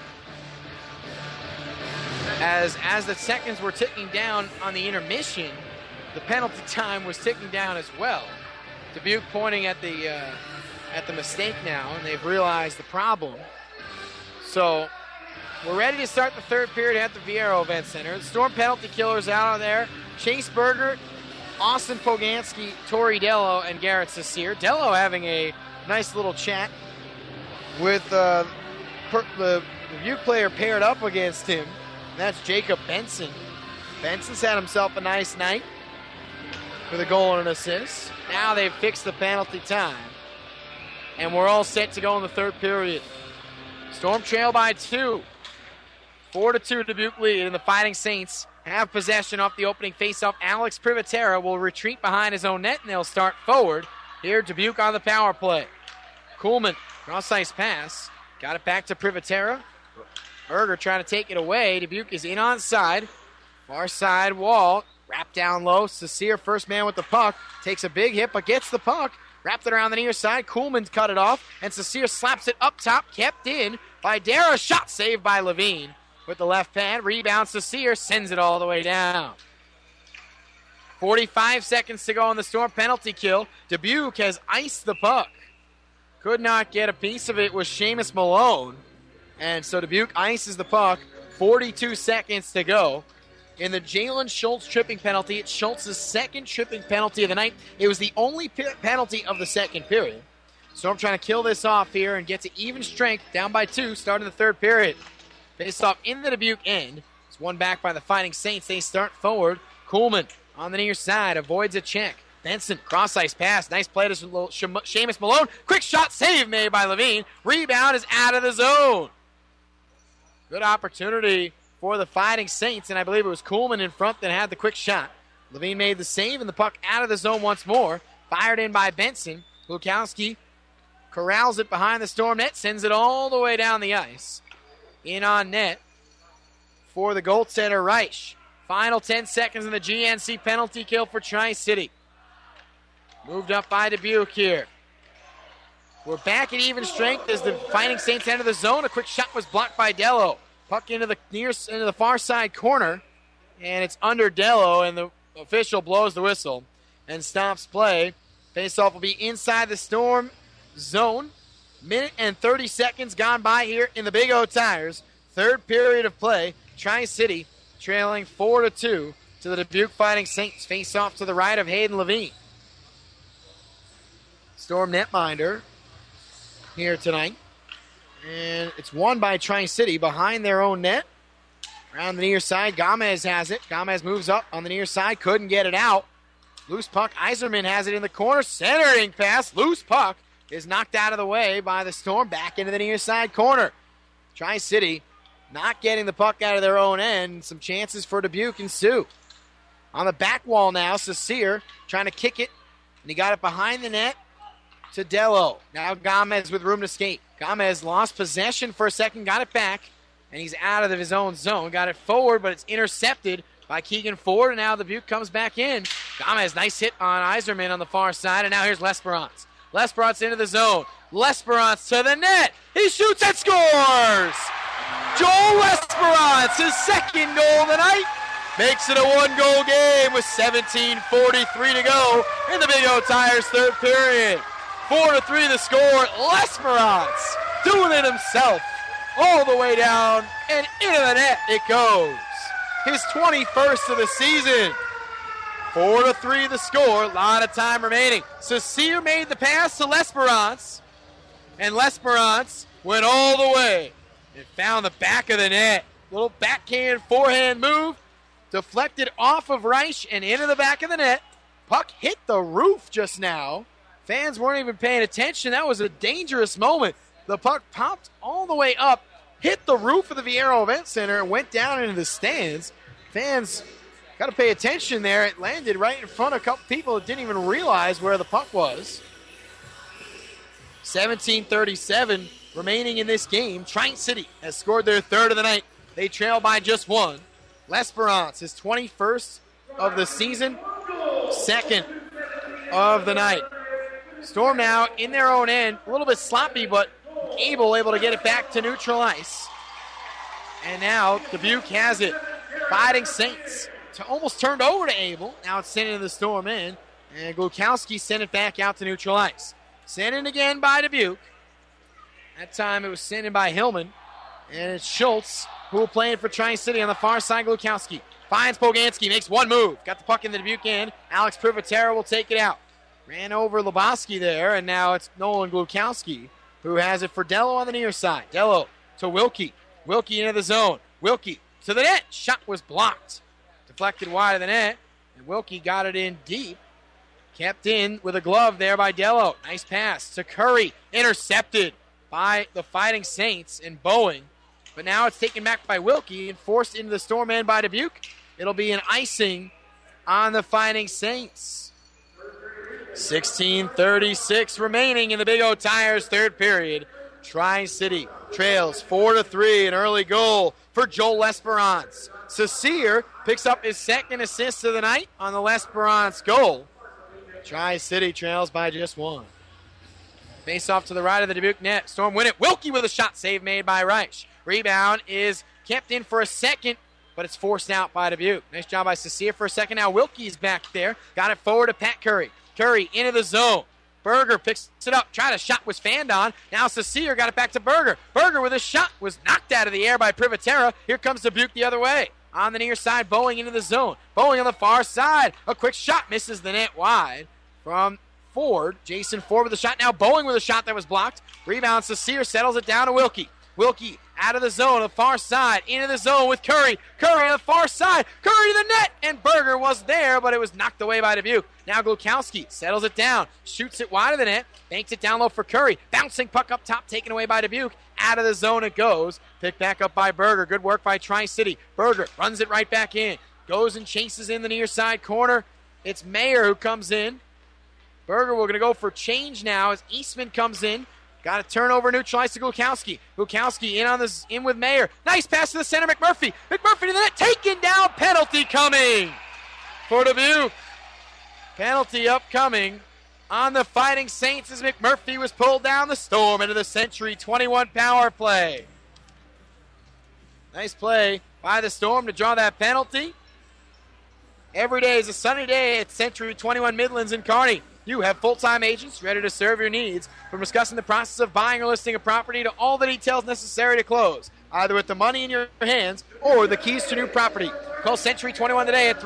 As the seconds were ticking down on the intermission, the penalty time was ticking down as well. Dubuque pointing at the mistake now, and they've realized the problem. So we're ready to start the third period at the Viero Event Center. The Storm penalty killers out of there. Chase Berger, Austin Poganski, Tori Dello, and Garrett Cecere. Dello having a nice little chat with the Dubuque player paired up against him. That's Jacob Benson. Benson's had himself a nice night with a goal and an assist. Now they've fixed the penalty time. And we're all set to go in the third period. Storm trail by 2. 4-2 Dubuque lead, and the Fighting Saints have possession off the opening faceoff. Alex Privatera will retreat behind his own net, and they'll start forward. Here, Dubuque on the power play. Kuhlman, cross-ice pass. Got it back to Privatera. Berger trying to take it away. Dubuque is in on side. Far side wall. Wrapped down low. Cecere, first man with the puck. Takes a big hit, but gets the puck. Wrapped it around the near side. Kuhlman's cut it off. And Cecere slaps it up top. Kept in by Dara. Shot saved by Levine. With the left pad. Rebound. Cecere sends it all the way down. 45 seconds to go on the Storm penalty kill. Dubuque has iced the puck. Could not get a piece of it with Seamus Malone. And so Dubuque ices the puck 42 seconds to go. In the Jalen Schultz tripping penalty, it's Schultz's second tripping penalty of the night. It was the only penalty of the second period. Storm trying to kill this off here and get to even strength, down by 2, starting the third period. Face off in the Dubuque end. It's won back by the Fighting Saints. They start forward. Kuhlman on the near side, avoids a check. Benson, cross-ice pass. Nice play to Seamus Malone. Quick shot save made by Levine. Rebound is out of the zone. Good opportunity for the Fighting Saints, and I believe it was Kuhlman in front that had the quick shot. Levine made the save, and the puck out of the zone once more. Fired in by Benson. Glukowski corrals it behind the Storm net, sends it all the way down the ice. In on net for the goaltender, Reich. Final 10 seconds in the GNC penalty kill for Tri-City. Moved up by Dubuque here. We're back at even strength as the Fighting Saints enter the zone. A quick shot was blocked by Dello. Puck into the far side corner, and it's under Dello, and the official blows the whistle and stops play. Faceoff will be inside the Storm zone. Minute and 30 seconds gone by here in the Big O Tires. Third period of play. Tri-City trailing 4-2 to the Dubuque Fighting Saints. Faceoff to the right of Hayden Levine. Storm netminder here tonight. And it's won by Tri-City behind their own net. Around the near side, Gomez has it. Gomez moves up on the near side, couldn't get it out. Loose puck, Iserman has it in the corner. Centering pass, loose puck is knocked out of the way by the Storm. Back into the near side corner. Tri-City not getting the puck out of their own end. Some chances for Dubuque ensue. On the back wall now, Saucier trying to kick it. And he got it behind the net to Dello. Now Gomez with room to skate. Gomez lost possession for a second, got it back, and he's out of his own zone. Got it forward, but it's intercepted by Keegan Ford, and now Dubuque comes back in. Gomez, nice hit on Iserman on the far side, and now here's Lesperance. Lesperance into the zone. Lesperance to the net. He shoots and scores! Joel Lesperance, his second goal of the night, makes it a one-goal game with 17:43 to go in the Big O Tires third period. 4-3 the score. Lesperance doing it himself all the way down and into the net it goes. His 21st of the season. 4-3 the score. A lot of time remaining. Saucier made the pass to Lesperance, and Lesperance went all the way and found the back of the net. Little backhand forehand move. Deflected off of Reich and into the back of the net. Puck hit the roof just now. Fans weren't even paying attention. That was a dangerous moment. The puck popped all the way up, hit the roof of the Viero Event Center, and went down into the stands. Fans got to pay attention there. It landed right in front of a couple people that didn't even realize where the puck was. 17:37 remaining in this game. Tri-City has scored their third of the night. They trail by just one. Lesperance, his 21st of the season, second of the night. Storm now in their own end, a little bit sloppy, but able to get it back to neutral ice. And now Dubuque has it. Fighting Saints almost turned over to Abel. Now it's sent into the Storm end, and Glukowski sent it back out to neutral ice. Sent in again by Dubuque. That time it was sent in by Hillman, and it's Schultz who will play it for Tri-City on the far side. Glukowski finds Poganski, makes one move. Got the puck in the Dubuque end. Alex Privatera will take it out. Ran over Lebowski there, and now it's Nolan Glukowski who has it for Dello on the near side. Dello to Wilkie. Wilkie into the zone. Wilkie to the net. Shot was blocked. Deflected wide of the net, and Wilkie got it in deep. Kept in with a glove there by Dello. Nice pass to Curry. Intercepted by the Fighting Saints and Boeing. But now it's taken back by Wilkie and forced into the Storm end by Dubuque. It'll be an icing on the Fighting Saints. 16:36 remaining in the Big O Tires third period. Tri-City trails 4-3, an early goal for Joel Lesperance. Saucier picks up his second assist of the night on the Lesperance goal. Tri-City trails by just one. Face off to the right of the Dubuque net. Storm win it. Wilkie with a shot save made by Reich. Rebound is kept in for a second, but it's forced out by Dubuque. Nice job by Saucier for a second. Now Wilkie's back there. Got it forward to Pat Curry. Curry into the zone. Berger picks it up. Tried a shot, was fanned on. Now Cecile got it back to Berger. Berger with a shot was knocked out of the air by Privatera. Here comes Dubuque the other way. On the near side, Boeing into the zone. Boeing on the far side. A quick shot misses the net wide from Ford. Jason Ford with a shot. Now Boeing with a shot that was blocked. Rebound, Cecile settles it down to Wilkie. Wilkie out of the zone, the far side, into the zone with Curry. Curry on the far side, Curry to the net, and Berger was there, but it was knocked away by Dubuque. Now Glukowski settles it down, shoots it wide of the net, banks it down low for Curry. Bouncing puck up top, taken away by Dubuque. Out of the zone it goes. Picked back up by Berger. Good work by Tri-City. Berger runs it right back in. Goes and chases in the near side corner. It's Mayer who comes in. Berger, we're going to go for change now as Eastman comes in. Got a turnover neutralized to Glukowski. Glukowski in with Mayer. Nice pass to the center, McMurphy. McMurphy to the net. Taken down. Penalty coming for Dubuque. Penalty upcoming on the Fighting Saints as McMurphy was pulled down the Storm into the Century 21 power play. Nice play by the Storm to draw that penalty. Every day is a sunny day at Century 21 Midlands in Kearney. You have full-time agents ready to serve your needs, from discussing the process of buying or listing a property to all the details necessary to close, either with the money in your hands or the keys to new property. Call Century 21 today at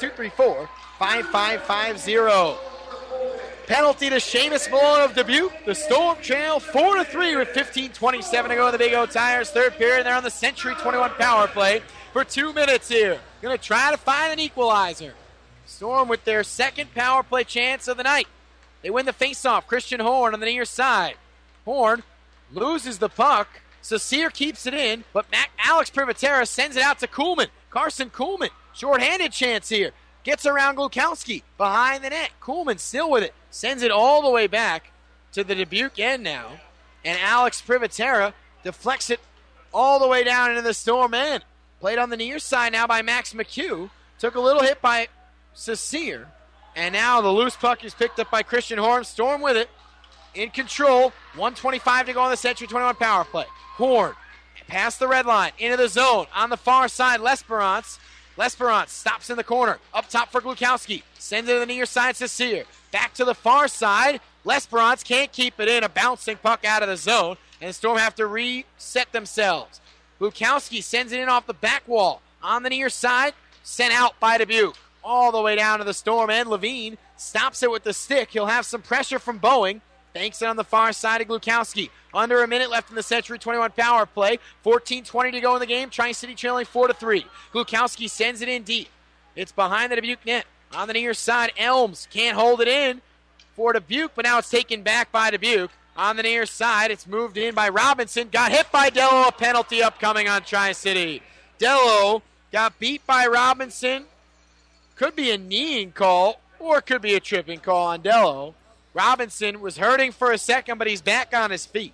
308-234-5550. Penalty to Seamus Malone of Dubuque. The Storm trail 4-3 with 15:27 to go in the Big O Tires third period. They're on the Century 21 power play for 2 minutes here. Going to try to find an equalizer. Storm with their second power play chance of the night. They win the faceoff. Christian Horn on the near side. Horn loses the puck. Cecile keeps it in, but Alex Privatera sends it out to Kuhlman. Carson Kuhlman, shorthanded chance here. Gets around Glukowski behind the net. Kuhlman still with it. Sends it all the way back to the Dubuque end now. And Alex Privatera deflects it all the way down into the Storm end. Played on the near side now by Max McHugh. Took a little hit by Cecile. And now the loose puck is picked up by Christian Horn. Storm with it. In control. 1:25 to go on the Century 21 power play. Horn past the red line. Into the zone. On the far side, L'Esperance. L'Esperance stops in the corner. Up top for Glukowski. Sends it to the near side, Cecile. Back to the far side. L'Esperance can't keep it in. A bouncing puck out of the zone. And the Storm have to reset themselves. Glukowski sends it in off the back wall. On the near side. Sent out by Dubuque. All the way down to the Storm end. Levine stops it with the stick. He'll have some pressure from Boeing. Banks it on the far side of Glukowski. Under a minute left in the Century 21 power play. 14:20 to go in the game. Tri-City trailing 4-3. Glukowski sends it in deep. It's behind the Dubuque net. On the near side, Elms can't hold it in for Dubuque, but now it's taken back by Dubuque. On the near side, it's moved in by Robinson. Got hit by Dello. A penalty upcoming on Tri-City. Dello got beat by Robinson. Could be a kneeing call or could be a tripping call on Dello. Robinson was hurting for a second, but he's back on his feet.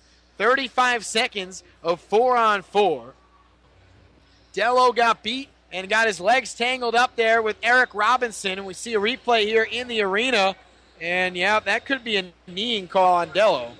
35 seconds of 4-on-4. Dello got beat and got his legs tangled up there with Eric Robinson. And we see a replay here in the arena. And, yeah, that could be a kneeing call on Dello.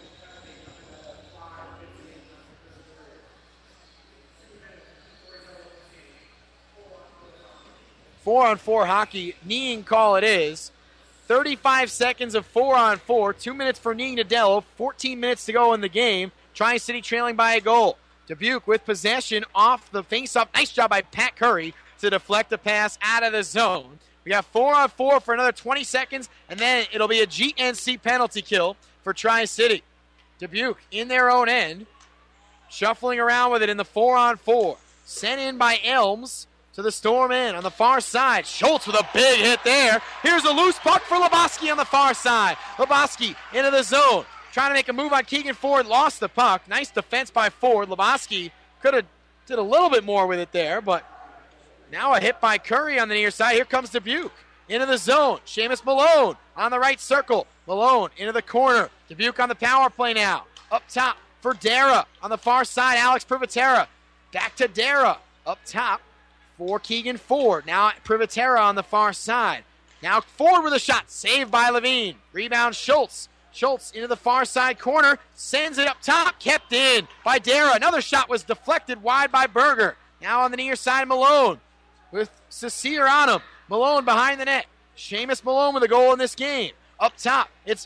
Four-on-4 hockey, kneeing call it is. 35 seconds of 4-on-4, 2 minutes for kneeing to Dello, 14 minutes to go in the game. Tri-City trailing by a goal. Dubuque with possession off the faceoff. Nice job by Pat Curry to deflect the pass out of the zone. We got 4-on-4 for another 20 seconds, and then it'll be a GNC penalty kill for Tri-City. Dubuque in their own end, shuffling around with it in the 4-on-4. Sent in by Elms to the Storm end on the far side. Schultz with a big hit there. Here's a loose puck for Lebowski on the far side. Lebowski into the zone. Trying to make a move on Keegan Ford. Lost the puck. Nice defense by Ford. Lebowski could have did a little bit more with it there, but now a hit by Curry on the near side. Here comes Dubuque into the zone. Seamus Malone on the right circle. Malone into the corner. Dubuque on the power play now. Up top for Dara on the far side. Alex Privatera. Back to Dara. Up top for Keegan Ford. Now Privatera on the far side. Now Ford with a shot. Saved by Levine. Rebound Schultz. Schultz into the far side corner. Sends it up top. Kept in by Dara. Another shot was deflected wide by Berger. Now on the near side, Malone with Cecile on him. Malone behind the net. Seamus Malone with a goal in this game. Up top, it's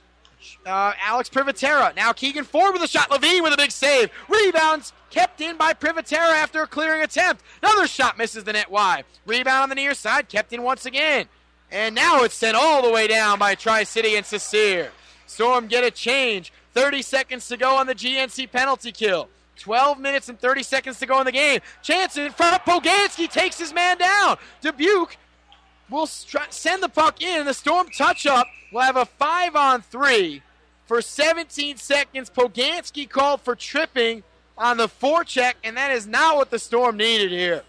Alex Privatera. Now Keegan Ford with a shot. Levine with a big save. Rebounds kept in by Privatera after a clearing attempt. Another shot misses the net wide. Rebound on the near side, kept in once again. And now it's sent all the way down by Tri-City and Cecile. Storm get a change. 30 seconds to go on the GNC penalty kill. 12 minutes and 30 seconds to go in the game. Chance in front. Poganski takes his man down. Dubuque will send the puck in. The Storm touch-up will have a 5-on-3 for 17 seconds. Poganski called for tripping on the forecheck, and that is not what the Storm needed here.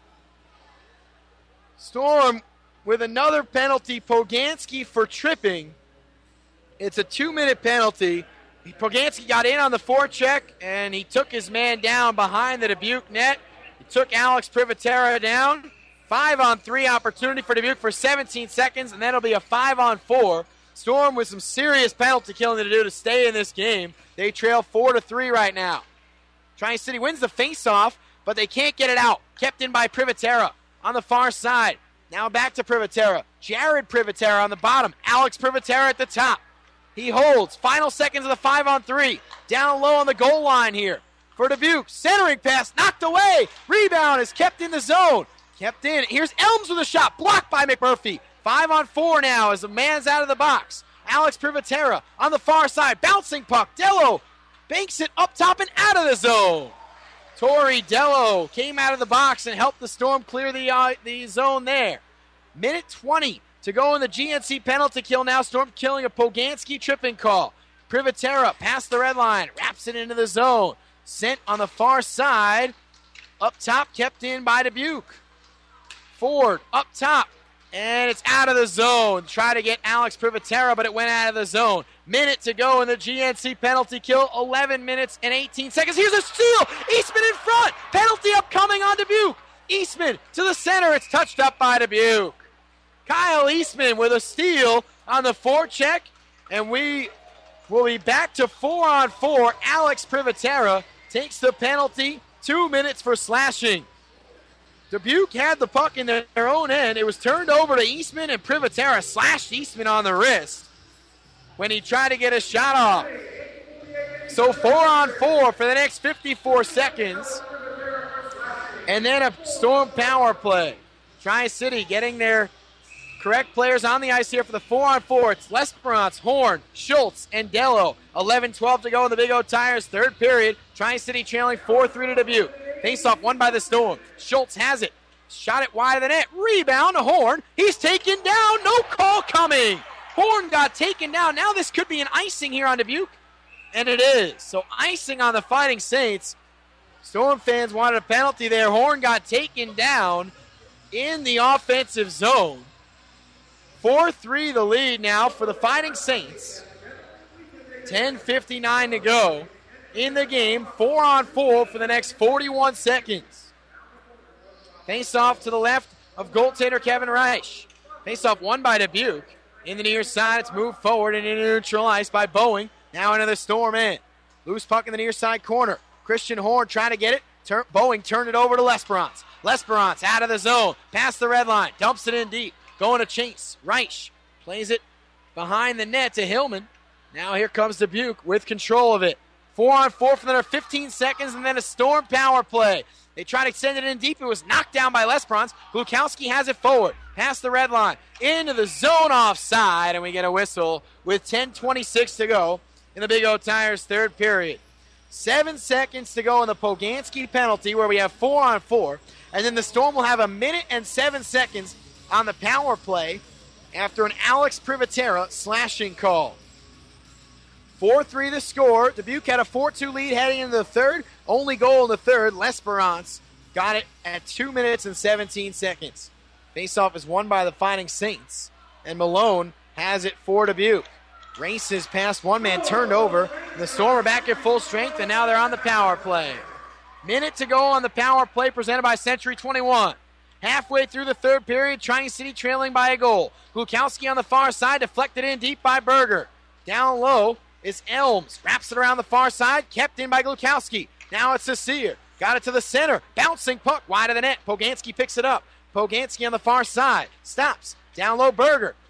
Storm with another penalty. Poganski for tripping. It's a 2-minute penalty. Poganski got in on the forecheck, and he took his man down behind the Dubuque net. He took Alex Privatera down. 5-on-3 opportunity for Dubuque for 17 seconds, and then it'll be a 5-on-4. Storm with some serious penalty killing to do to stay in this game. They trail 4-3 right now. Tri-City wins the face-off, but they can't get it out. Kept in by Privatera on the far side. Now back to Privatera. Jared Privatera on the bottom. Alex Privatera at the top. He holds. Final seconds of the 5-on-3. Down low on the goal line here for Dubuque. Centering pass knocked away. Rebound is kept in the zone. Kept in. Here's Elms with a shot. Blocked by McMurphy. 5-on-4 now as the man's out of the box. Alex Privatera on the far side. Bouncing puck. Dello banks it up top and out of the zone. Tori Dello came out of the box and helped the Storm clear the zone there. Minute 20 to go in the GNC penalty kill now. Storm killing a Poganski tripping call. Privatera past the red line. Wraps it into the zone. Sent on the far side. Up top, kept in by Dubuque. Ford up top. And it's out of the zone. Try to get Alex Privatera, but it went out of the zone. Minute to go in the GNC penalty kill. 11 minutes and 18 seconds. Here's a steal. Eastman in front. Penalty upcoming on Dubuque. Eastman to the center. It's touched up by Dubuque. Kyle Eastman with a steal on the forecheck. And we will be back to 4-on-4. Alex Privatera takes the penalty. 2 minutes for slashing. Dubuque had the puck in their own end. It was turned over to Eastman, and Privatera slashed Eastman on the wrist when he tried to get a shot off. So 4-on-4 for the next 54 seconds. And then a Storm power play. Tri-City getting their correct players on the ice here for the 4-on-4. It's Lesperance, Horn, Schultz, and Dello. 11-12 to go in the Big O Tires third period. Tri-City trailing 4-3 to Dubuque. Face-off won by the Storm. Schultz has it. Shot it wide of the net. Rebound to Horn. He's taken down. No call coming. Horn got taken down. Now this could be an icing here on Dubuque. And it is. So icing on the Fighting Saints. Storm fans wanted a penalty there. Horn got taken down in the offensive zone. 4-3 the lead now for the Fighting Saints. 10:59 to go in the game. 4-on-4 for the next 41 seconds. Face off to the left of goaltender Kevin Reich. Face off won by Dubuque. In the near side, it's moved forward and into neutral ice by Boeing. Now into the Storm end. Loose puck in the near side corner. Christian Horn trying to get it. Boeing turned it over to Lesperance. Lesperance out of the zone. Past the red line. Dumps it in deep. Going to chase. Reich plays it behind the net to Hillman. Now here comes Dubuque with control of it. 4-on-4 for another 15 seconds, and then a Storm power play. They try to send it in deep. It was knocked down by Lesperance. Glukowski has it forward. Past the red line. Into the zone offside, and we get a whistle with 10:26 to go in the Big O Tires third period. 7 seconds to go in the Poganski penalty, where we have 4-on-4. And then the Storm will have 1 minute and 7 seconds on the power play after an Alex Privatera slashing call. 4-3 the score. Dubuque had a 4-2 lead heading into the third. Only goal in the third. Lesperance got it at 2 minutes and 17 seconds. Faceoff is won by the Fighting Saints. And Malone has it for Dubuque. Races past one man, turned over. The Storm are back at full strength, and now they're on the power play. Minute to go on the power play presented by Century 21. Halfway through the third period, Tri-City trailing by a goal. Glukowski on the far side, deflected in deep by Berger. Down low is Elms. Wraps it around the far side, kept in by Glukowski. Now it's Cecile. Got it to the center. Bouncing puck wide of the net. Poganski picks it up. Poganski on the far side. Stops. Down low, Berger.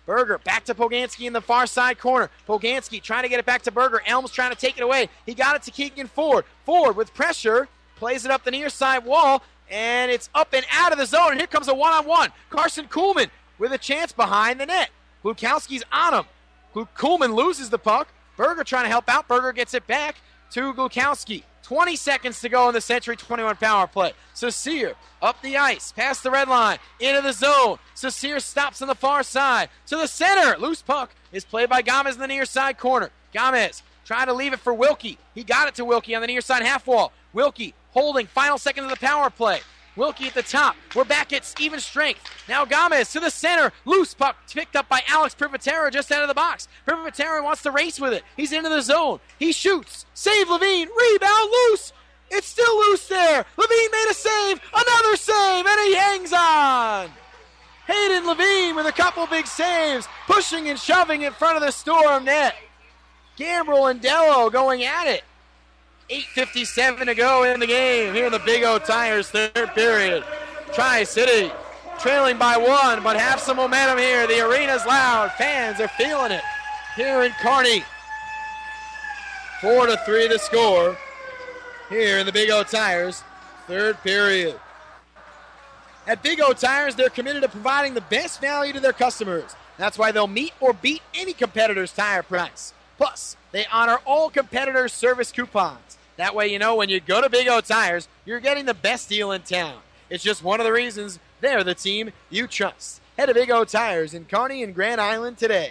Berger back to Poganski in the far side corner. Poganski trying to get it back to Berger. Elms trying to take it away. He got it to Keegan Ford. Ford with pressure. Plays it up the near side wall. And it's up and out of the zone. And here comes a one-on-one. Carson Kuhlman with a chance behind the net. Glukowski's on him. Kuhlman loses the puck. Berger trying to help out. Berger gets it back to Glukowski. 20 seconds to go in the Century 21 power play. Saucier up the ice, past the red line, into the zone. Saucier stops on the far side. To the center. Loose puck is played by Gomez in the near side corner. Gomez trying to leave it for Wilkie. He got it to Wilkie on the near side half wall. Wilkie holding, final second of the power play. Wilkie at the top. We're back at even strength. Now Gomez to the center. Loose puck picked up by Alex Privatera just out of the box. Privatera wants to race with it. He's into the zone. He shoots. Save Levine. Rebound loose. It's still loose there. Levine made a save. Another save. And he hangs on. Hayden Levine with a couple big saves. Pushing and shoving in front of the Storm net. Gambrell and Dello going at it. 8:57 to go in the game here in the Big O Tires third period. Tri-City trailing by one, but have some momentum here. The arena's loud. Fans are feeling it here in Kearney. 4-3 the score here in the Big O Tires third period. At Big O Tires, they're committed to providing the best value to their customers. That's why they'll meet or beat any competitor's tire price. Plus, they honor all competitors' service coupons. That way you know when you go to Big O Tires, you're getting the best deal in town. It's just one of the reasons they're the team you trust. Head to Big O Tires in Kearney and Grand Island today.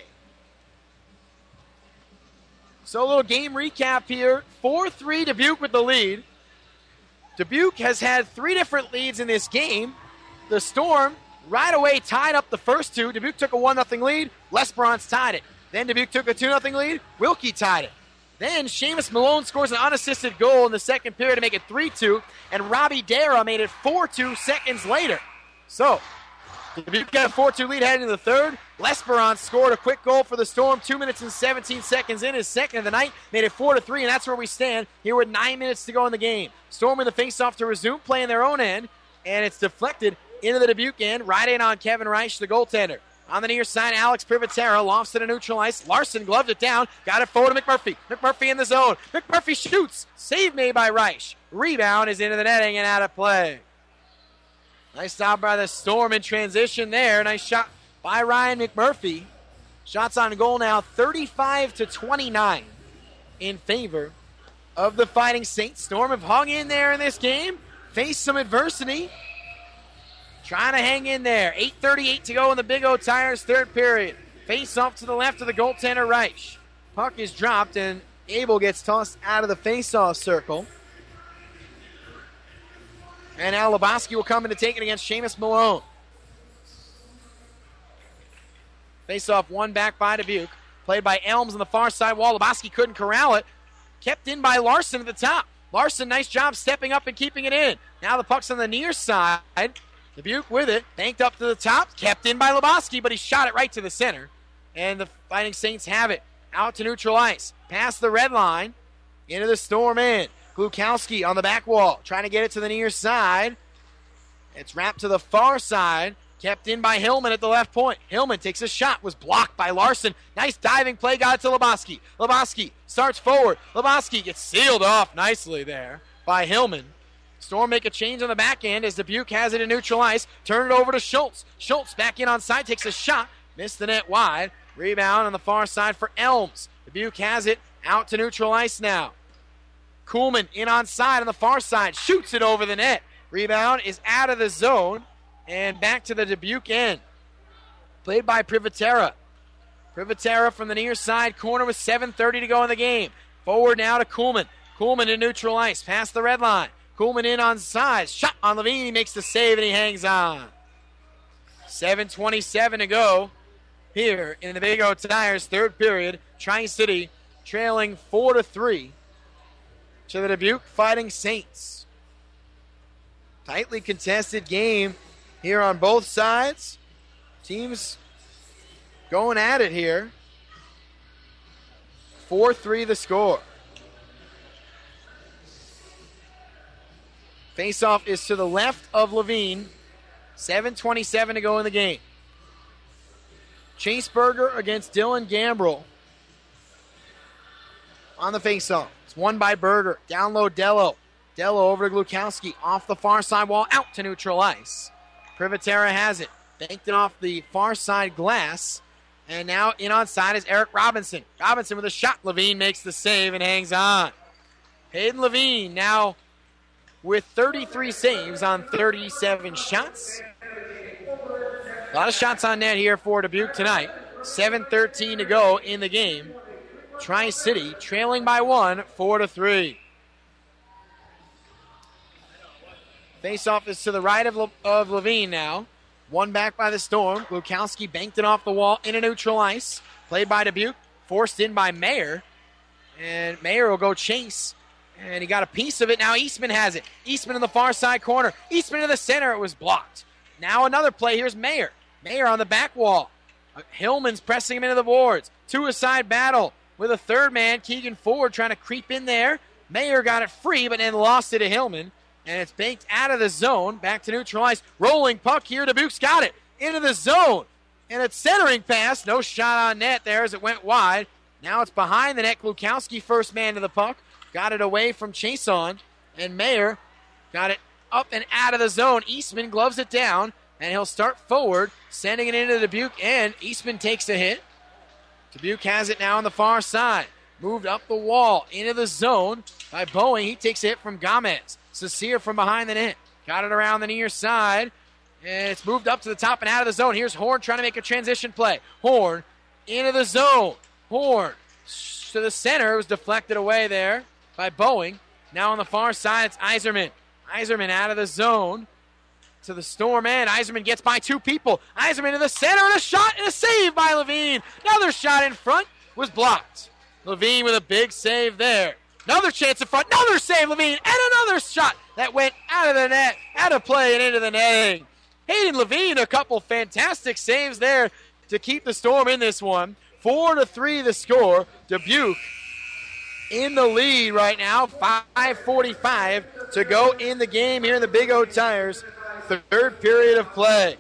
So a little game recap here. 4-3 Dubuque with the lead. Dubuque has had 3 different leads in this game. The Storm right away tied up the first 2. Dubuque took a 1-0 lead. Lesperance tied it. Then Dubuque took a 2-0 lead. Wilkie tied it. Then Seamus Malone scores an unassisted goal in the second period to make it 3-2, and Robbie Dara made it 4-2 seconds later. So, Dubuque got a 4-2 lead heading into the third. Lesperance scored a quick goal for the Storm 2 minutes and 17 seconds in, his second of the night, made it 4-3, and that's where we stand here with 9 minutes to go in the game. Storm in the faceoff to resume playing their own end, and it's deflected into the Dubuque end, right in on Kevin Reich, the goaltender. On the near side, Alex Privatera lofts it to neutral ice. Larson gloved it down. Got it forward to McMurphy. McMurphy in the zone. McMurphy shoots. Save made by Reich. Rebound is into the netting and out of play. Nice stop by the Storm in transition there. Nice shot by Ryan McMurphy. Shots on goal now 35-29 in favor of the Fighting Saints. Storm have hung in there in this game. Faced some adversity. Trying to hang in there. 8:38 to go in the Big O Tires third period. Face off to the left of the goaltender, Reich. Puck is dropped, and Abel gets tossed out of the face-off circle. And now Lebowski will come in to take it against Seamus Malone. Face-off one back by Dubuque. Played by Elms on the far side wall. Lebowski couldn't corral it. Kept in by Larson at the top. Larson, nice job stepping up and keeping it in. Now the puck's on the near side. Dubuque with it, banked up to the top, kept in by Lebowski, but he shot it right to the center. And the Fighting Saints have it. Out to neutral ice, past the red line, into the Storm end. Glukowski on the back wall, trying to get it to the near side. It's wrapped to the far side, kept in by Hillman at the left point. Hillman takes a shot, was blocked by Larson. Nice diving play, got it to Lebowski. Lebowski starts forward. Lebowski gets sealed off nicely there by Hillman. Storm make a change on the back end as Dubuque has it in neutral ice. Turn it over to Schultz. Schultz back in on side, takes a shot. Missed the net wide. Rebound on the far side for Elms. Dubuque has it out to neutral ice now. Kuhlman in on side on the far side. Shoots it over the net. Rebound is out of the zone and back to the Dubuque end. Played by Privatera. Privatera from the near side corner with 7:30 to go in the game. Forward now to Kuhlman. Kuhlman in neutral ice past the red line. Kuhlman in on side. Shot on Levine. He makes the save and he hangs on. 7:27 to go here in the Big O Tires third period. Tri-City trailing 4-3 to the Dubuque Fighting Saints. Tightly contested game here on both sides. Teams going at it here. 4-3 the score. Faceoff is to the left of Levine. 7:27 to go in the game. Chase Berger against Dylan Gambrell on the faceoff. It's won by Berger. Down low, Dello. Dello over to Glukowski. Off the far side wall, out to neutral ice. Privatera has it. Banked it off the far side glass. And now in on side is Eric Robinson. Robinson with a shot. Levine makes the save and hangs on. Hayden Levine now with 33 saves on 37 shots. A lot of shots on net here for Dubuque tonight. 7:13 to go in the game. Tri-City trailing by 1, 4-3. Faceoff is to the right of Levine now. One back by the Storm. Glukowski banked it off the wall into neutral ice. Played by Dubuque. Forced in by Mayer. And Mayer will go chase. And he got a piece of it. Now Eastman has it. Eastman in the far side corner. Eastman in the center. It was blocked. Now another play. Here's Mayer. Mayer on the back wall. Hillman's pressing him into the boards. Two-a-side battle with a third man. Keegan Ford trying to creep in there. Mayer got it free, but then lost it to Hillman. And it's banked out of the zone. Back to neutral ice. Rolling puck here. Dubuque's got it. Into the zone. And it's centering pass. No shot on net there as it went wide. Now it's behind the net. Glukowski first man to the puck. Got it away from Chason. And Mayer got it up and out of the zone. Eastman gloves it down. And he'll start forward. Sending it into Dubuque. And Eastman takes a hit. Dubuque has it now on the far side. Moved up the wall. Into the zone by Boeing. He takes a hit from Gomez. Cecile from behind the net. Got it around the near side. And it's moved up to the top and out of the zone. Here's Horn trying to make a transition play. Horn into the zone. Horn to the center. It was deflected away there by Boeing. Now on the far side, it's Iserman. Iserman out of the zone to the Storm end. Iserman gets by two people. Iserman to the center and a shot and a save by Levine. Another shot in front was blocked. Levine with a big save there. Another chance in front, another save, Levine, and another shot that went out of the net, out of play and into the netting. Hayden Levine, a couple fantastic saves there to keep the Storm in this one. 4-3 the score. Dubuque in the lead right now. 5:45 to go in the game here in the Big O Tires. Third period of play.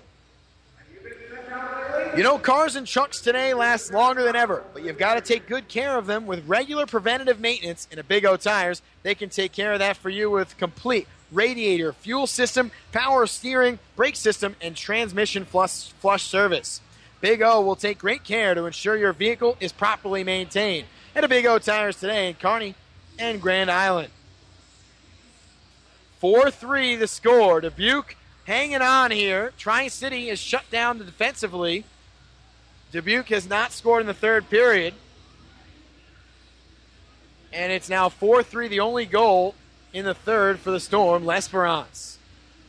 You know, cars and trucks today last longer than ever, but you've got to take good care of them with regular preventative maintenance in a Big O Tires. They can take care of that for you with complete radiator, fuel system, power steering, brake system, and transmission flush service. Big O will take great care to ensure your vehicle is properly maintained at a Big O Tires today in Kearney and Grand Island. 4-3 the score. Dubuque hanging on here. Tri-City is shut down defensively. Dubuque has not scored in the third period. And it's now 4-3, the only goal in the third for the Storm, L'Esperance.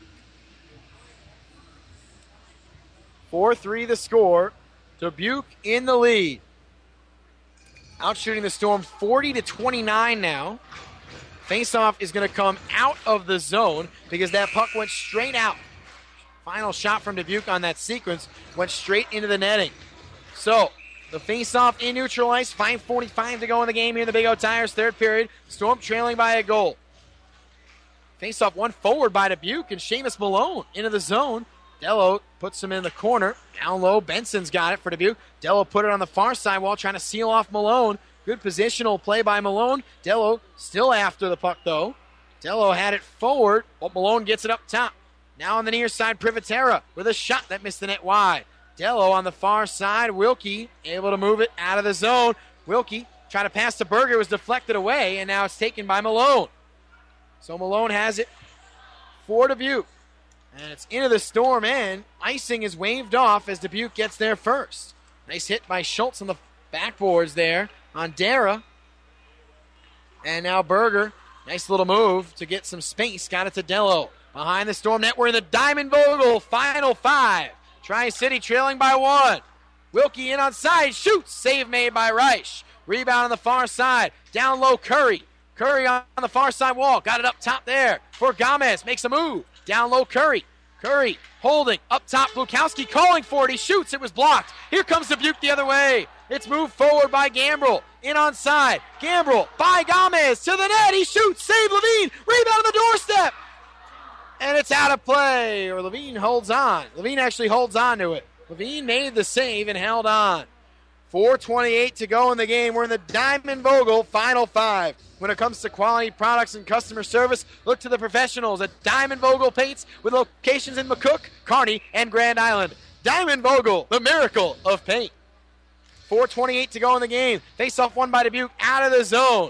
4-3 the score. Dubuque in the lead. Outshooting the Storm 40-29 now. Faceoff is going to come out of the zone because that puck went straight out. Final shot from Dubuque on that sequence went straight into the netting. So, the face-off in neutral ice, 5:45 to go in the game here in the Big O Tires, third period. Storm trailing by a goal. Face-off one forward by Dubuque, and Seamus Malone into the zone. Dello puts him in the corner. Down low, Benson's got it for Dubuque. Dello put it on the far side wall, trying to seal off Malone. Good positional play by Malone. Dello still after the puck, though. Dello had it forward, but Malone gets it up top. Now on the near side, Privatera with a shot that missed the net wide. Dello on the far side. Wilkie able to move it out of the zone. Wilkie trying to pass to Berger, was deflected away, and now it's taken by Malone. So Malone has it for Dubuque. And it's into the Storm end. Icing is waved off as Dubuque gets there first. Nice hit by Schultz on the backboards there on Dara. And now Berger. Nice little move to get some space. Got it to Dello. Behind the Storm net, we're in the Diamond Vogel final five. Tri-City trailing by one. Wilkie in on side, shoots. Save made by Reich. Rebound on the far side. Down low, Curry. Curry on the far side wall. Got it up top there for Gomez. Makes a move. Down low, Curry. Curry holding. Up top, Glukowski calling for it. He shoots. It was blocked. Here comes Dubuque the other way. It's moved forward by Gambrell. In on side. Gambrell by Gomez to the net. He shoots. Save Levine. Rebound on the doorstep. And it's out of play. Or Levine holds on. Levine actually holds on to it. Levine made the save and held on. 4:28 to go in the game. We're in the Diamond Vogel Final 5. When it comes to quality products and customer service, look to the professionals at Diamond Vogel Paints with locations in McCook, Kearney, and Grand Island. Diamond Vogel, the miracle of paint. 4:28 to go in the game. Face-off won by Dubuque out of the zone.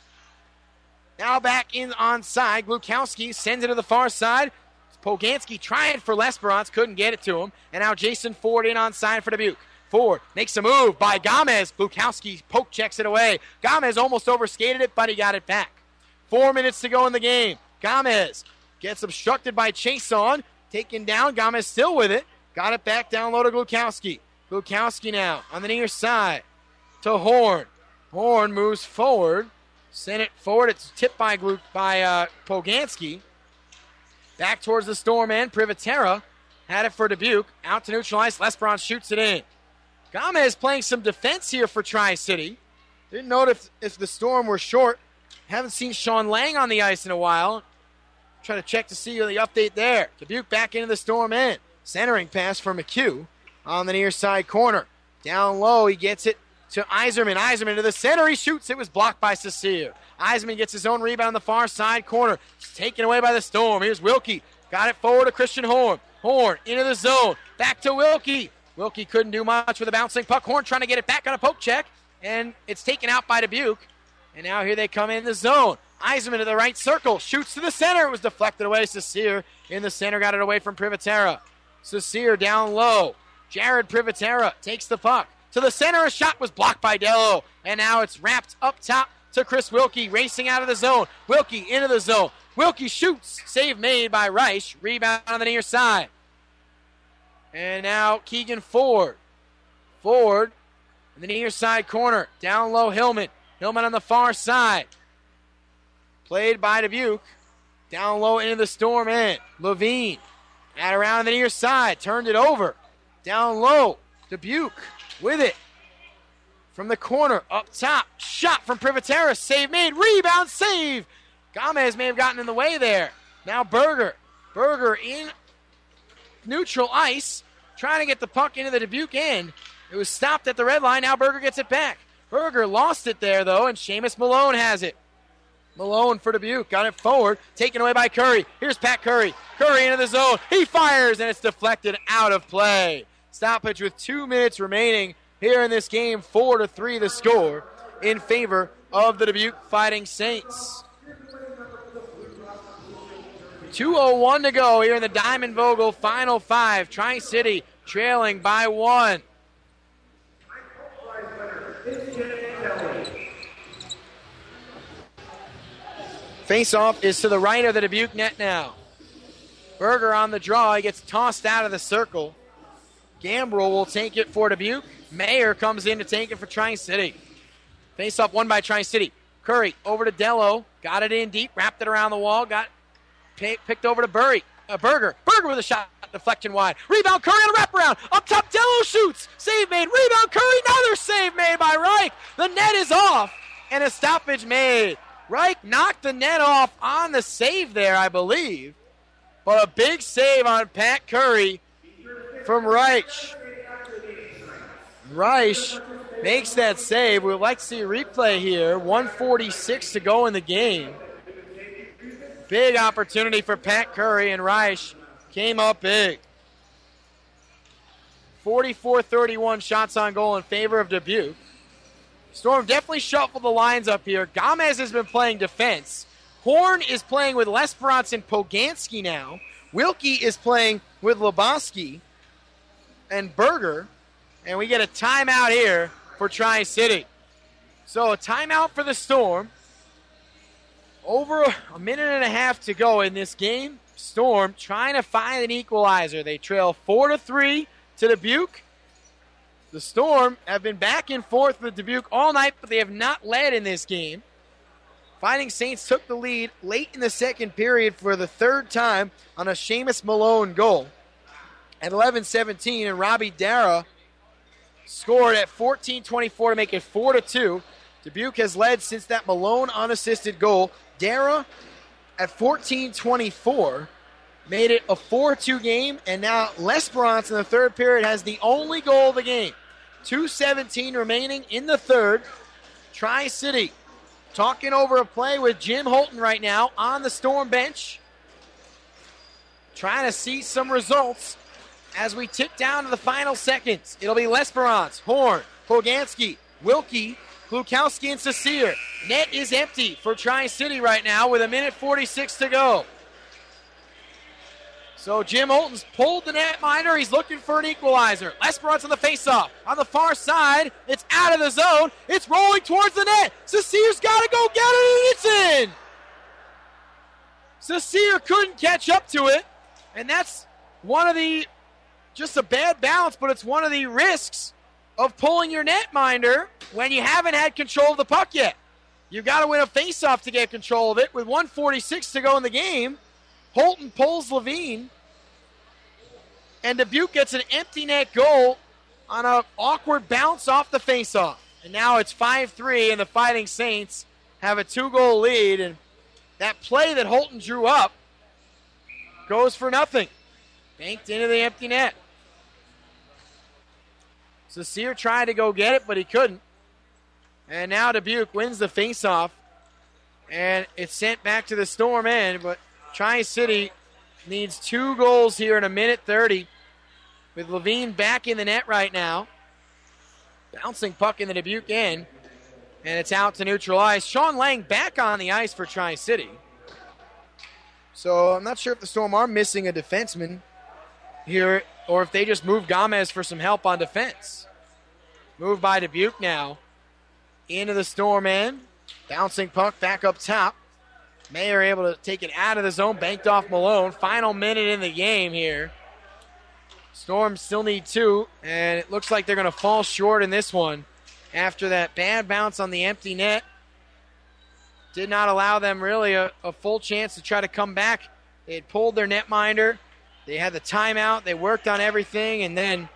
Now back in onside. Glukowski sends it to the far side. Poganski trying for Lesperance, couldn't get it to him. And now Jason Ford in onside for Dubuque. Ford makes a move by Gomez. Glukowski poke checks it away. Gomez almost overskated it, but he got it back. 4 minutes to go in the game. Gomez gets obstructed by Chason. Taken down. Gomez still with it. Got it back down low to Glukowski. Glukowski now on the near side to Horn. Horn moves forward. Sent it forward. It's tipped by Poganski. Back towards the Storm end. Privatera had it for Dubuque. Out to neutral ice. Lesperance shoots it in. Gomez playing some defense here for Tri-City. Didn't know if the Storm were short. Haven't seen Sean Lang on the ice in a while. Try to check to see the update there. Dubuque back into the Storm end. Centering pass for McHugh on the near side corner. Down low, he gets it to Yzerman. Yzerman to the center. He shoots. It was blocked by Cecile. Yzerman gets his own rebound on the far side corner. It's taken away by the Storm. Here's Wilkie. Got it forward to Christian Horn. Horn into the zone. Back to Wilkie. Wilkie couldn't do much with a bouncing puck. Horn trying to get it back on a poke check. And it's taken out by Dubuque. And now here they come in the zone. Yzerman to the right circle. Shoots to the center. It was deflected away. Cecile in the center. Got it away from Privatera. Cecile down low. Jared Privatera takes the puck. To the center. A shot was blocked by Dello. And now it's wrapped up top to Chris Wilkie. Racing out of the zone. Wilkie into the zone. Wilkie shoots. Save made by Reich. Rebound on the near side. And now Keegan Ford. Ford in the near side corner. Down low, Hillman. Hillman on the far side. Played by Dubuque. Down low into the Storm end. Levine. At around the near side. Turned it over. Down low. Dubuque with it. From the corner. Up top. Shot from Privatera. Save made. Rebound save. Gomez may have gotten in the way there. Now Berger. Berger in neutral ice, trying to get the puck into the Dubuque end. It was stopped at the red line. Now Berger gets it back. Berger lost it there, though, and Seamus Malone has it. Malone for Dubuque. Got it forward. Taken away by Curry. Here's Pat Curry. Curry into the zone. He fires, and it's deflected out of play. Stoppage with 2 minutes remaining here in this game. 4-3 the score in favor of the Dubuque Fighting Saints. 2:01 to go here in the Diamond Vogel Final 5. Tri-City trailing by 1. Face-off is to the right of the Dubuque net now. Berger on the draw. He gets tossed out of the circle. Gambrel will take it for Dubuque. Mayer comes in to take it for Tri-City. Face-off won by Tri-City. Curry over to Dello. Got it in deep. Wrapped it around the wall. Got picked over to Berger. Berger with a shot. Deflection wide. Rebound Curry on a wraparound. Up top, Dello shoots. Save made. Rebound Curry. Another save made by Reich. The net is off. And a stoppage made. Reich knocked the net off on the save there, I believe. But a big save on Pat Curry from Reich. Reich makes that save. We'd like to see a replay here. 1:46 to go in the game. Big opportunity for Pat Curry, and Reich came up big. 44-31 shots on goal in favor of Dubuque. Storm definitely shuffled the lines up here. Gomez has been playing defense. Horn is playing with Lesperance and Poganski now. Wilkie is playing with Lebowski and Berger. And we get a timeout here for Tri-City. So a timeout for the Storm. Over a minute and a half to go in this game. Storm trying to find an equalizer. They trail 4-3 to Dubuque. The Storm have been back and forth with Dubuque all night, but they have not led in this game. Fighting Saints took the lead late in the second period for the third time on a Seamus Malone goal. At 11:17, and Robbie Dara scored at 14:24 to make it 4-2. Dubuque has led since that Malone unassisted goal. Dara at 14:24 made it a 4-2 game, and now L'Esperance in the third period has the only goal of the game. 2:17 remaining in the third. Tri-City talking over a play with Jim Holton right now on the Storm bench. Trying to see some results as we tick down to the final seconds. It'll be L'Esperance, Horn, Poganski, Wilkie, Klukowski, and Cecile. Net is empty for Tri-City right now with 1:46 to go. So Jim Holton's pulled the netminder. He's looking for an equalizer. L'Esperance on the faceoff. On the far side, it's out of the zone. It's rolling towards the net. Cecile's got to go get it, and it's in. Cecile couldn't catch up to it, and that's one of the, just a bad balance, but it's one of the risks of pulling your netminder when you haven't had control of the puck yet. You've got to win a faceoff to get control of it. With 1:46 to go in the game, Holton pulls Levine, and Dubuque gets an empty net goal on an awkward bounce off the faceoff. And now it's 5-3, and the Fighting Saints have a 2-goal lead, and that play that Holton drew up goes for nothing. Banked into the empty net. Cecile tried to go get it, but he couldn't. And now Dubuque wins the faceoff, and it's sent back to the Storm end, but Tri-City needs 2 goals here in 1:30 with Levine back in the net right now. Bouncing puck in the Dubuque end, and it's out to neutral ice. Sean Lang back on the ice for Tri-City. So I'm not sure if the Storm are missing a defenseman here or if they just moved Gomez for some help on defense. Moved by Dubuque now into the Storm end. Bouncing puck back up top. Mayer able to take it out of the zone, banked off Malone. Final minute in the game here. Storm still need 2, and it looks like they're going to fall short in this one after that bad bounce on the empty net. Did not allow them really a full chance to try to come back. They had pulled their netminder. They had the timeout. They worked on everything, and then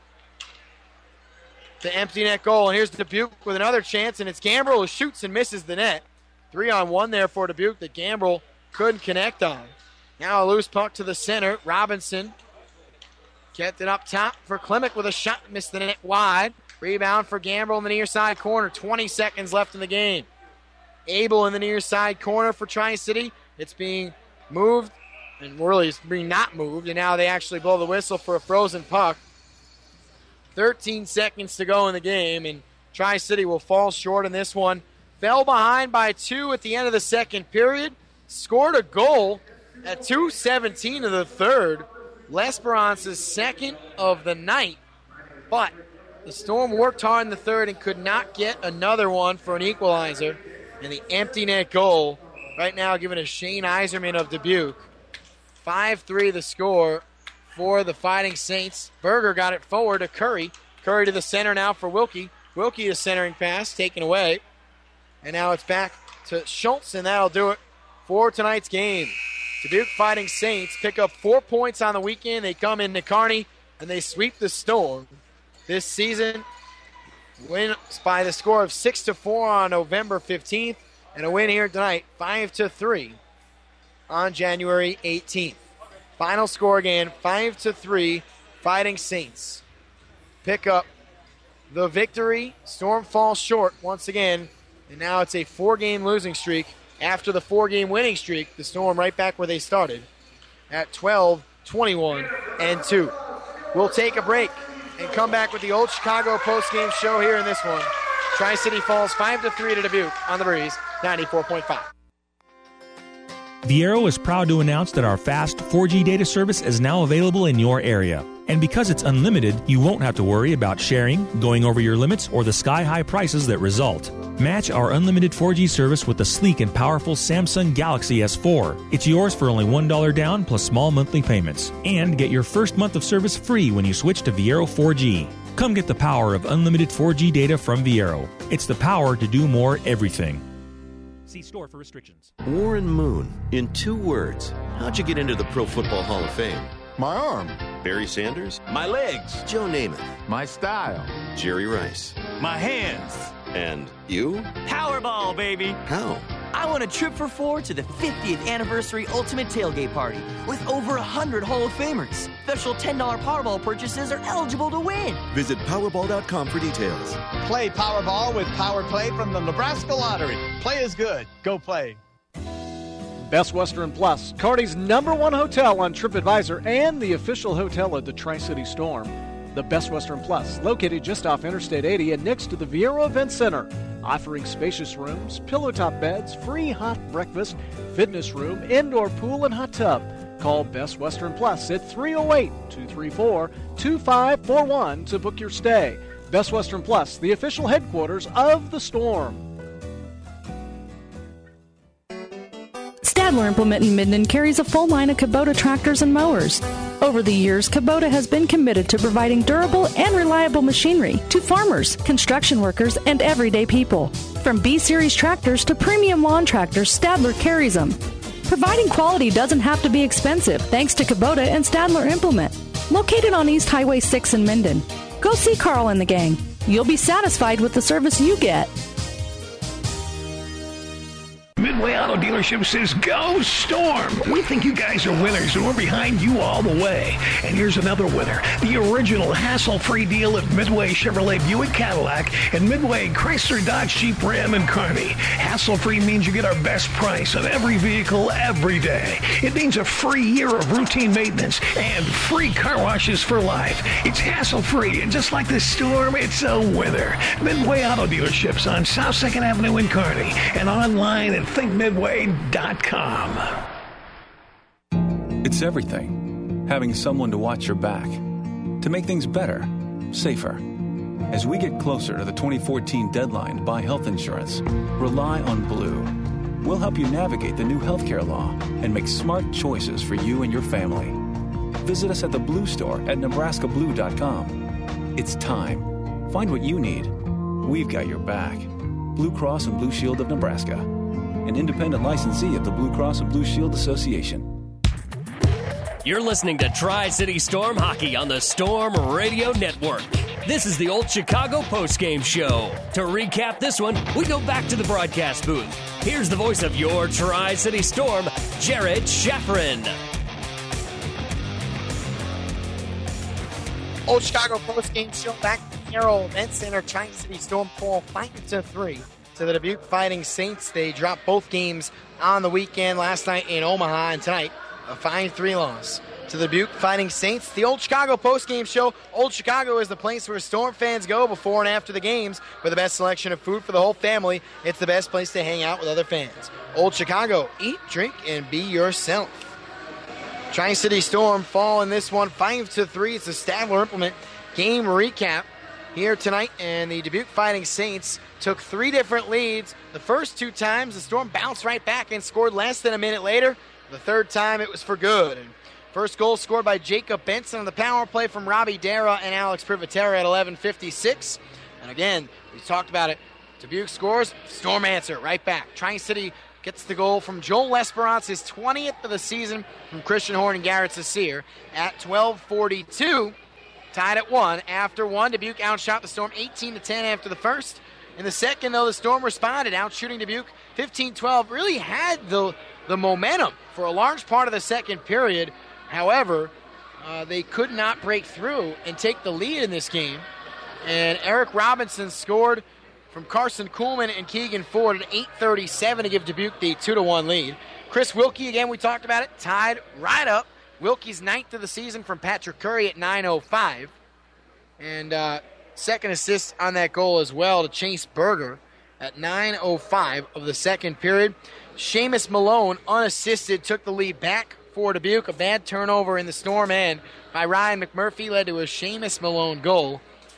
the empty net goal. And here's Dubuque with another chance, and it's Gambrell who shoots and misses the net. 3-on-1 there for Dubuque that Gambrell couldn't connect on. Now a loose puck to the center. Robinson kept it up top for Klimek with a shot. Missed the net wide. Rebound for Gambrell in the near side corner. 20 seconds left in the game. Abel in the near side corner for Tri-City. It's being moved, and really it's being not moved, and now they actually blow the whistle for a frozen puck. 13 seconds to go in the game, and Tri-City will fall short in this one. Fell behind by 2 at the end of the second period. Scored a goal at 2:17 of the third. L'Esperance's second of the night. But the Storm worked hard in the third and could not get another one for an equalizer. And the empty net goal right now given to Shane Iserman of Dubuque. 5-3 the score for the Fighting Saints. Berger got it forward to Curry. Curry to the center now for Wilkie. Wilkie the centering pass taken away. And now it's back to Schultz, and that'll do it for tonight's game. Dubuque Fighting Saints pick up 4 points on the weekend. They come into Kearney, and they sweep the Storm. This season, win by the score of 6-4 on November 15th, and a win here tonight, 5-3 on January 18th. Final score again, 5-3, Fighting Saints pick up the victory. Storm falls short once again, and now it's a 4-game losing streak. After the 4-game winning streak, the Storm right back where they started at 12-21-2. We'll take a break and come back with the Old Chicago postgame show here in this one. Tri-City falls 5-3 to Dubuque on the Breeze, 94.5. Viero is proud to announce that our fast 4G data service is now available in your area. And because it's unlimited, you won't have to worry about sharing, going over your limits, or the sky-high prices that result. Match our unlimited 4G service with the sleek and powerful Samsung Galaxy S4. It's yours for only $1 down plus small monthly payments. And get your first month of service free when you switch to Viero 4G. Come get the power of unlimited 4G data from Viero. It's the power to do more everything. See store for restrictions. Warren Moon, in 2 words, how'd you get into the Pro Football Hall of Fame? My arm. Barry Sanders? My legs. Joe Namath? My style. Jerry Rice? My hands. And you? Powerball, baby. How? I want a trip for 4 to the 50th anniversary Ultimate Tailgate Party with over 100 Hall of Famers. Special $10 Powerball purchases are eligible to win. Visit Powerball.com for details. Play Powerball with Power Play from the Nebraska Lottery. Play is good. Go play. Best Western Plus, Kearney's #1 hotel on TripAdvisor and the official hotel of the Tri-City Storm. The Best Western Plus, located just off Interstate 80 and next to the Viero Event Center, offering spacious rooms, pillow-top beds, free hot breakfast, fitness room, indoor pool, and hot tub. Call Best Western Plus at 308-234-2541 to book your stay. Best Western Plus, the official headquarters of the Storm. Stadler Implement in Minden carries a full line of Kubota tractors and mowers. Over the years, Kubota has been committed to providing durable and reliable machinery to farmers, construction workers, and everyday people. From B-Series tractors to premium lawn tractors, Stadler carries them. Providing quality doesn't have to be expensive thanks to Kubota and Stadler Implement. Located on East Highway 6 in Minden. Go see Carl and the gang. You'll be satisfied with the service you get. Midway Auto Dealership says, go Storm! We think you guys are winners, and we're behind you all the way. And here's another winner. The original hassle-free deal at Midway Chevrolet Buick Cadillac and Midway Chrysler Dodge Jeep Ram and Kearney. Hassle-free means you get our best price on every vehicle every day. It means a free year of routine maintenance and free car washes for life. It's hassle-free, and just like the Storm, it's a winner. Midway Auto Dealerships on South 2nd Avenue in Kearney and online at thinkmidway.com. It's everything. Having someone to watch your back. To make things better, safer. As we get closer to the 2014 deadline to buy health insurance, rely on Blue. We'll help you navigate the new healthcare law and make smart choices for you and your family. Visit us at the Blue Store at nebraskablue.com. It's time. Find what you need. We've got your back. Blue Cross and Blue Shield of Nebraska. An independent licensee of the Blue Cross and Blue Shield Association. You're listening to Tri-City Storm Hockey on the Storm Radio Network. This is the Old Chicago postgame show. To recap this one, we go back to the broadcast booth. Here's the voice of your Tri-City Storm, Jared Schafferin. Old Chicago postgame show back to the Viero Event Center. Tri-City Storm fall 5-3 to the Dubuque Fighting Saints. They dropped both games on the weekend, last night in Omaha, and tonight a 5-3 loss to the Dubuque Fighting Saints. The Old Chicago postgame show. Old Chicago is the place where Storm fans go before and after the games with the best selection of food for the whole family. It's the best place to hang out with other fans. Old Chicago, eat, drink, and be yourself. Tri-City Storm fall in this one 5-3. It's a Stadler Implement game recap here tonight, and the Dubuque Fighting Saints took 3 different leads. The first 2 times, the Storm bounced right back and scored less than a minute later. The third time, it was for good. And first goal scored by Jacob Benson on the power play from Robbie Dara and Alex Privatera at 11:56. And again, we talked about it. Dubuque scores, Storm answer right back. Tri-City gets the goal from Joel Lesperance, his 20th of the season, from Christian Horn and Garrett Cecere at 12:42. Tied at 1. After 1, Dubuque outshot the Storm 18-10 after the first. In the second, though, the Storm responded, outshooting Dubuque 15-12. Really had the momentum for a large part of the second period. However, they could not break through and take the lead in this game. And Eric Robinson scored from Carson Kuhlman and Keegan Ford at 8:37 to give Dubuque the 2-1 lead. Chris Wilkie, again, we talked about it, tied right up. Wilkie's 9th of the season from Patrick Curry at 9:05. And second assist on that goal as well to Chase Berger at 9:05 of the second period. Seamus Malone, unassisted, took the lead back for Dubuque. A bad turnover in the Storm end by Ryan McMurphy led to a Seamus Malone goal.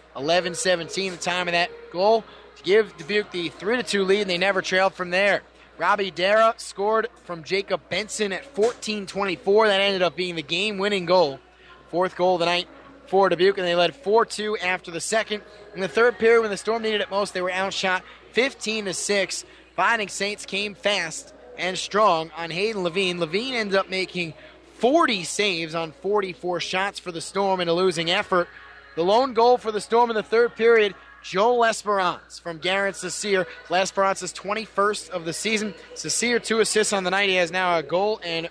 11:17 the time of that goal to give Dubuque the 3-2 lead, and they never trailed from there. Robbie Dara scored from Jacob Benson at 14:24. That ended up being the game-winning goal. 4th goal of the night for Dubuque, and they led 4-2 after the second. In the third period, when the Storm needed it most, they were outshot 15-6. Fighting Saints came fast and strong on Hayden Levine. Levine ended up making 40 saves on 44 shots for the Storm in a losing effort. The lone goal for the Storm in the third period Joel Esperance from Garrett Cecile. Esperance's 21st of the season. Cecile 2 assists on the night. He has now a goal and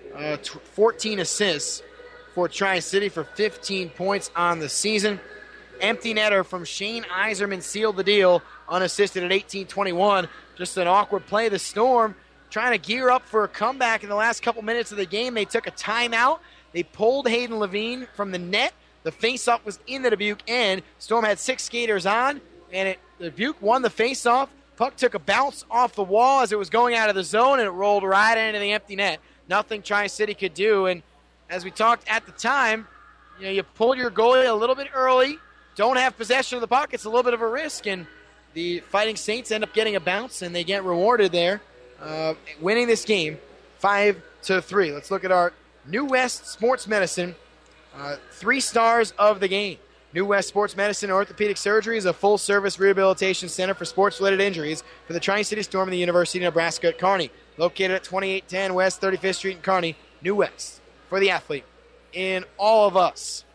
14 assists for Tri-City for 15 points on the season. Empty netter from Shane Iserman sealed the deal, unassisted at 18-21. Just an awkward play. The Storm trying to gear up for a comeback in the last couple minutes of the game. They took a timeout. They pulled Hayden Levine from the net. The face-off was in the Dubuque end. Storm had 6 skaters on, and Dubuque won the face-off. Puck took a bounce off the wall as it was going out of the zone, and it rolled right into the empty net. Nothing Tri-City could do, and as we talked at the time, you pulled your goalie a little bit early, don't have possession of the puck, it's a little bit of a risk, and the Fighting Saints end up getting a bounce, and they get rewarded there, winning this game 5-3. Let's look at our New West Sports Medicine 3 stars of the game. New West Sports Medicine and Orthopedic Surgery is a full-service rehabilitation center for sports-related injuries for the Tri-City Storm and the University of Nebraska at Kearney. Located at 2810 West 35th Street in Kearney, New West, for the athlete in all of us.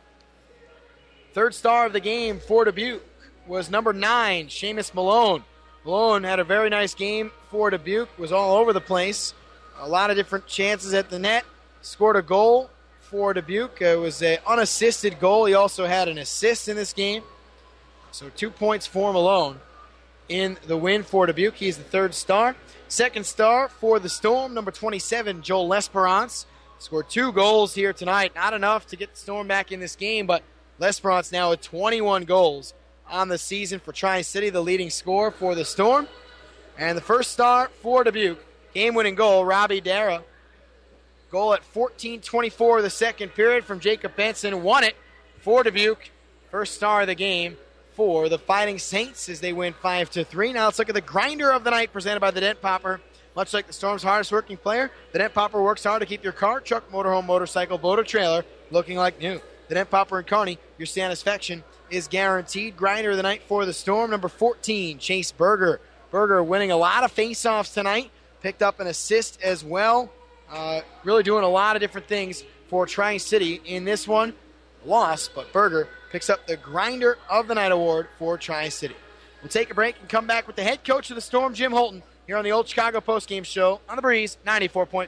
3rd star of the game for Dubuque was number 9, Seamus Malone. Malone had a very nice game for Dubuque, was all over the place. A lot of different chances at the net, scored a goal for Dubuque. It was an unassisted goal. He also had an assist in this game. So 2 points for Malone in the win for Dubuque. He's the 3rd star. 2nd star for the Storm, number 27, Joel Esperance. Scored 2 goals here tonight. Not enough to get the Storm back in this game, but Esperance now with 21 goals on the season for Tri-City, the leading scorer for the Storm. And the 1st star for Dubuque, game-winning goal, Robbie Dara. Goal at 14:24 of the second period from Jacob Benson. Won it for Dubuque. 1st star of the game for the Fighting Saints as they win 5-3. Now let's look at the grinder of the night presented by the Dent Popper. Much like the Storm's hardest working player, the Dent Popper works hard to keep your car, truck, motorhome, motorcycle, boat, or trailer looking like new. The Dent Popper in Kearney, your satisfaction is guaranteed. Grinder of the night for the Storm, number 14, Chase Berger. Berger winning a lot of faceoffs tonight. Picked up an assist as well. Really doing a lot of different things for Tri-City in this one. Loss, but Berger picks up the Grinder of the Night award for Tri-City. We'll take a break and come back with the head coach of the Storm, Jim Holton, here on the Old Chicago Postgame Show on The Breeze 94.5.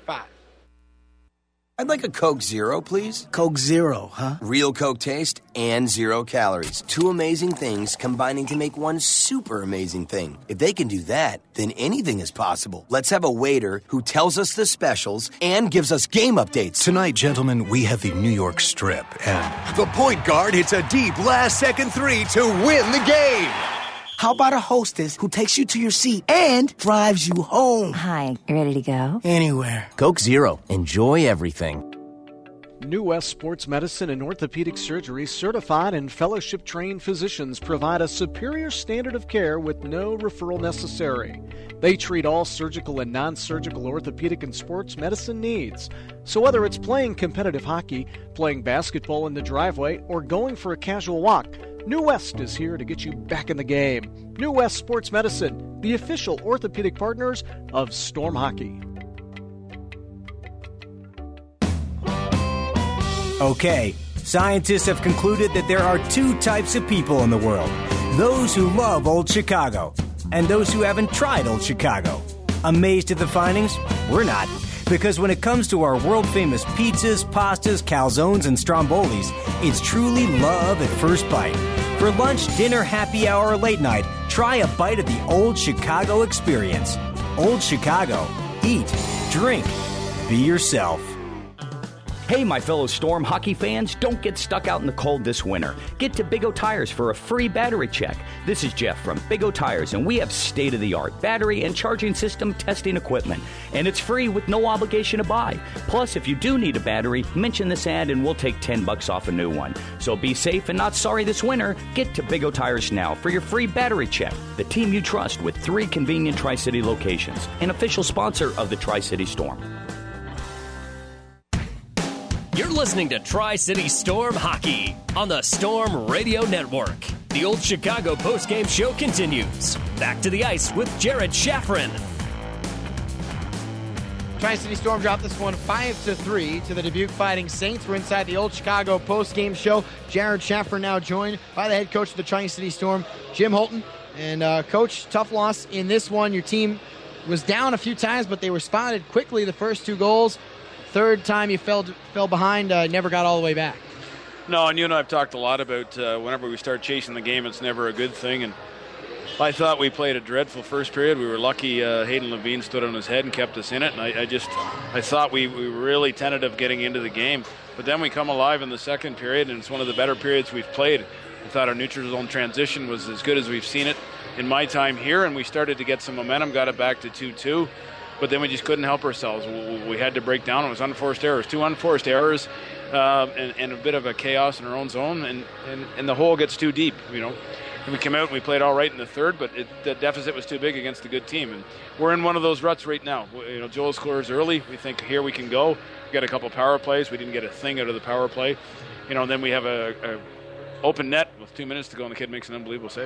I'd like a Coke Zero, please. Coke Zero, huh? Real Coke taste and 0 calories. 2 amazing things combining to make one super amazing thing. If they can do that, then anything is possible. Let's have a waiter who tells us the specials and gives us game updates. Tonight, gentlemen, we have the New York Strip, and the point guard hits a deep last-second 3 to win the game. How about a hostess who takes you to your seat and drives you home? Hi, you ready to go? Anywhere. Coke Zero. Enjoy everything. New West Sports Medicine and Orthopedic Surgery certified and fellowship-trained physicians provide a superior standard of care with no referral necessary. They treat all surgical and non-surgical orthopedic and sports medicine needs. So whether it's playing competitive hockey, playing basketball in the driveway, or going for a casual walk, New West is here to get you back in the game. New West Sports Medicine, the official orthopedic partners of Storm Hockey. Okay, scientists have concluded that there are 2 types of people in the world. Those who love Old Chicago, and those who haven't tried Old Chicago. Amazed at the findings? We're not. Because when it comes to our world-famous pizzas, pastas, calzones, and strombolis, it's truly love at first bite. For lunch, dinner, happy hour, or late night, try a bite of the Old Chicago experience. Old Chicago. Eat, drink, be yourself. Hey, my fellow Storm hockey fans, don't get stuck out in the cold this winter. Get to Big O Tires for a free battery check. This is Jeff from Big O Tires, and we have state-of-the-art battery and charging system testing equipment. And it's free with no obligation to buy. Plus, if you do need a battery, mention this ad and we'll take $10 off a new one. So be safe and not sorry this winter. Get to Big O Tires now for your free battery check. The team you trust with 3 convenient Tri-City locations. An official sponsor of the Tri-City Storm. You're listening to Tri-City Storm Hockey on the Storm Radio Network. The Old Chicago postgame show continues. Back to the ice with Jared Shaffrin. Tri-City Storm dropped this one 5-3 to the Dubuque Fighting Saints. We're inside the Old Chicago post-game show. Jared Schaffer now joined by the head coach of the Tri-City Storm, Jim Holton. And Coach, tough loss in this one. Your team was down a few times, but they responded quickly the first 2 goals. Third time you fell behind, never got all the way back. No, and you and I have talked a lot about whenever we start chasing the game, it's never a good thing. And I thought we played a dreadful first period. We were lucky Hayden Levine stood on his head and kept us in it. And I thought we were really tentative getting into the game. But then we come alive in the second period, and it's one of the better periods we've played. I thought our neutral zone transition was as good as we've seen it in my time here, and we started to get some momentum, got it back to 2-2. But then we just couldn't help ourselves. We had to break down. It was unforced errors, 2 unforced errors, and a bit of a chaos in our own zone, and the hole gets too deep, And we came out and we played all right in the third, but the deficit was too big against a good team. And we're in one of those ruts right now. Joel scores early. We think here we can go. We got a couple power plays. We didn't get a thing out of the power play. Then we have a open net with 2 minutes to go, and the kid makes an unbelievable save.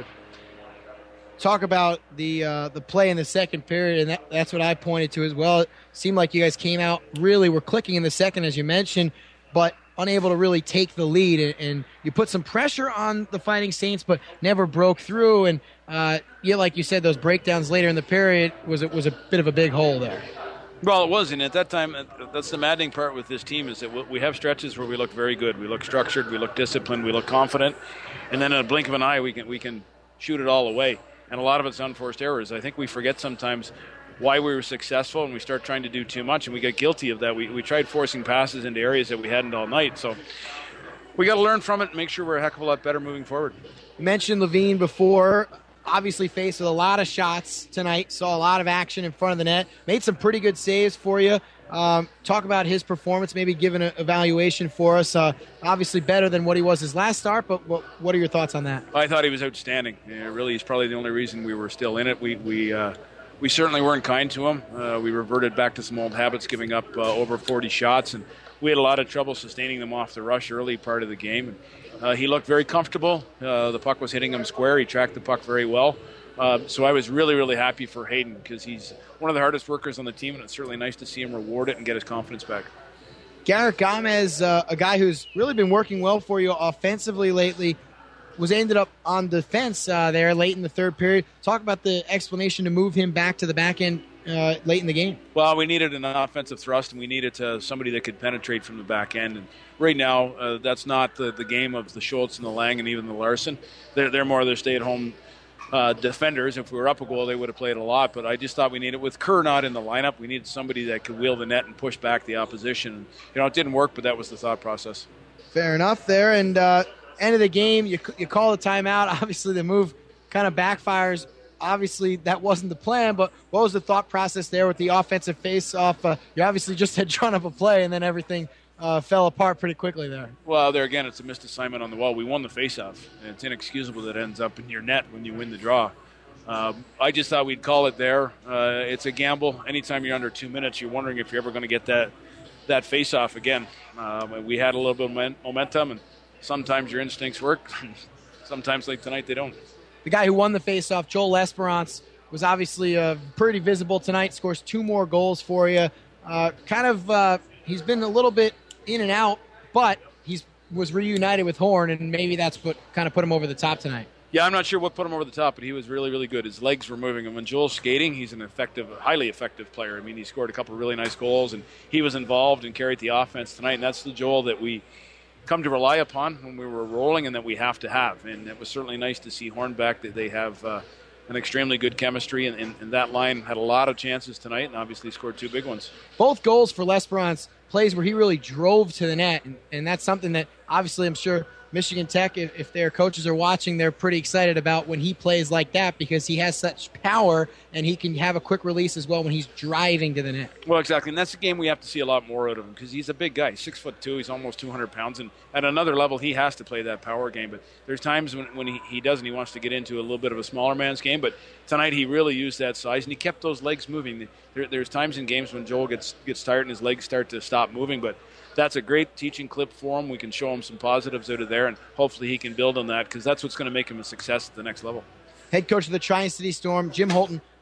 Talk about the play in the second period, and that's what I pointed to as well. It seemed like you guys came out, really were clicking in the second, as you mentioned, but unable to really take the lead. And you put some pressure on the Fighting Saints, but never broke through. And like you said, those breakdowns later in the period was a bit of a big hole there. Well, it was, and at that time, that's the maddening part with this team is that we have stretches where we look very good. We look structured, we look disciplined, we look confident, and then in a blink of an eye, we can shoot it all away. And a lot of it's unforced errors. I think we forget sometimes why we were successful, and we start trying to do too much, and we get guilty of that. We tried forcing passes into areas that we hadn't all night. So we got to learn from it and make sure we're a heck of a lot better moving forward. You mentioned Levine before. Obviously faced with a lot of shots tonight. Saw a lot of action in front of the net. Made some pretty good saves for you. Talk about his performance, maybe give an evaluation for us. Obviously better than what he was his last start, but what are your thoughts on that? I thought he was outstanding. Really, he's probably the only reason we were still in it. We certainly weren't kind to him. We reverted back to some old habits, giving up over 40 shots, and we had a lot of trouble sustaining them off the rush early part of the game. He looked very comfortable. The puck was hitting him square. He tracked the puck very well. So I was really, really happy for Hayden because he's one of the hardest workers on the team, and it's certainly nice to see him reward it and get his confidence back. Garrett Gomez, a guy who's really been working well for you offensively lately, ended up on defense there late in the third period. Talk about the explanation to move him back to the back end late in the game. Well, we needed an offensive thrust, and we needed somebody that could penetrate from the back end. And right now, that's not the game of the Schultz and the Lang and even the Larson. They're more their stay-at-home defenders. If we were up a goal, they would have played a lot. But I just thought we needed, with Kerr not in the lineup, we needed somebody that could wheel the net and push back the opposition. It didn't work, but that was the thought process. Fair enough there. And end of the game, you call the timeout. Obviously, the move kind of backfires. Obviously, that wasn't the plan, but what was the thought process there with the offensive face-off? You obviously just had drawn up a play, and then everything fell apart pretty quickly there. Well, there again, it's a missed assignment on the wall. We won the face-off, and it's inexcusable that it ends up in your net when you win the draw. I just thought we'd call it there. It's a gamble. Anytime you're under 2 minutes, you're wondering if you're ever going to get that face-off again. We had a little bit of momentum, and sometimes your instincts work. Sometimes, like tonight, they don't. The guy who won the face-off, Joel L'Esperance, was obviously pretty visible tonight, scores 2 more goals for you. He's been a little bit in and out, but he was reunited with Horn, and maybe that's what kind of put him over the top tonight. Yeah, I'm not sure what put him over the top, but he was really, really good. His legs were moving, and when Joel's skating, he's an highly effective player. I mean, he scored a couple of really nice goals, and he was involved and carried the offense tonight, and that's the Joel that we come to rely upon when we were rolling and that we have to have. And it was certainly nice to see Horn back, that they have an extremely good chemistry, and that line had a lot of chances tonight and obviously scored 2 big ones. Both goals for L'Esperance, plays where he really drove to the net, and that's something that obviously I'm sure Michigan Tech, if their coaches are watching, they're pretty excited about when he plays like that because he has such power and he can have a quick release as well when he's driving to the net. Well, exactly, and that's a game we have to see a lot more out of him because he's a big guy, 6'2", he's almost 200 pounds, and at another level he has to play that power game. But there's times when he doesn't, he wants to get into a little bit of a smaller man's game, but tonight he really used that size and he kept those legs moving. There's times in games when Joel gets tired and his legs start to stop moving, but that's a great teaching clip for him. We can show him some positives out of there, and hopefully he can build on that because that's what's going to make him a success at the next level. Head coach of the Tri-City Storm, Jim Holton,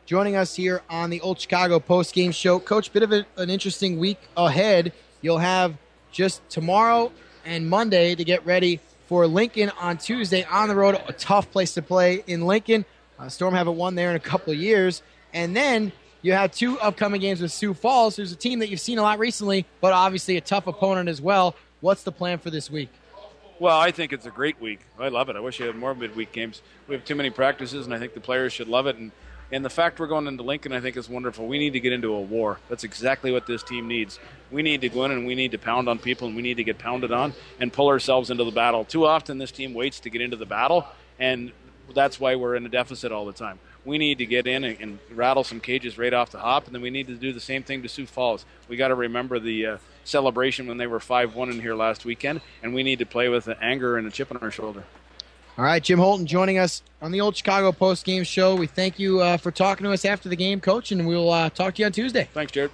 joining us here on the Old Chicago Post-Game Show. Coach, bit of an interesting week ahead. You'll have just tomorrow and Monday to get ready for Lincoln on Tuesday on the road. A tough place to play in Lincoln. Storm haven't won there in a couple of years. And then you have 2 upcoming games with Sioux Falls, who's a team that you've seen a lot recently, but obviously a tough opponent as well. What's the plan for this week? Well, I think it's a great week. I love it. I wish you had more midweek games. We have too many practices, and I think the players should love it. And the fact we're going into Lincoln, I think, is wonderful. We need to get into a war. That's exactly what this team needs. We need to go in and we need to pound on people, and we need to get pounded on and pull ourselves into the battle. Too often this team waits to get into the battle, and that's why we're in a deficit all the time. We need to get in and rattle some cages right off the hop, and then we need to do the same thing to Sioux Falls. We got to remember the celebration when they were 5-1 in here last weekend, and we need to play with anger and a chip on our shoulder. All right, Jim Holton joining us on the Old Chicago Post-Game Show. We thank you for talking to us after the game, Coach, and we'll talk to you on Tuesday. Thanks, Jared.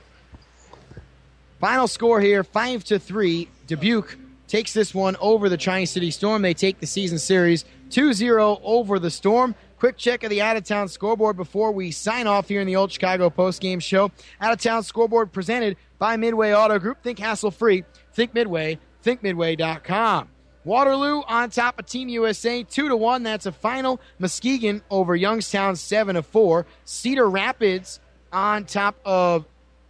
Final score here, 5-3. Dubuque takes this one over the Tri-City Storm. They take the season series 2-0 over the Storm. Quick check of the out-of-town scoreboard before we sign off here in the Old Chicago Post-Game Show. Out-of-town scoreboard presented by Midway Auto Group. Think hassle-free. Think Midway. ThinkMidway.com. Waterloo on top of Team USA 2-1. That's a final. Muskegon over Youngstown 7-4. Cedar Rapids on top of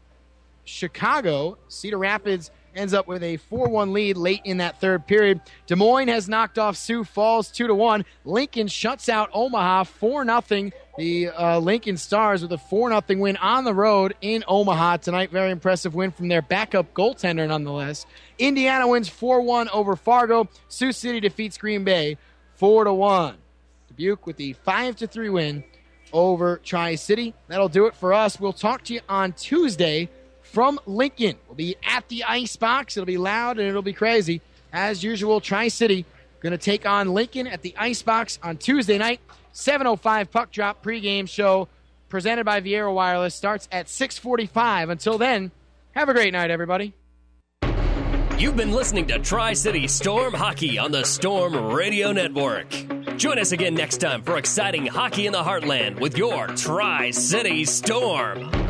Chicago. Cedar Rapids ends up with a 4-1 lead late in that third period. Des Moines has knocked off Sioux Falls 2-1. Lincoln shuts out Omaha 4-0. The Lincoln Stars with a 4-0 win on the road in Omaha tonight. Very impressive win from their backup goaltender nonetheless. Indiana wins 4-1 over Fargo. Sioux City defeats Green Bay 4-1. Dubuque with the 5-3 win over Tri-City. That'll do it for us. We'll talk to you on Tuesday from Lincoln. We'll be at the Icebox. It'll be loud and it'll be crazy. As usual, Tri-City going to take on Lincoln at the Icebox on Tuesday night. 7:05 puck drop pregame show presented by Viera Wireless starts at 6:45. Until then, have a great night, everybody. You've been listening to Tri-City Storm Hockey on the Storm Radio Network. Join us again next time for exciting hockey in the heartland with your Tri-City Storm.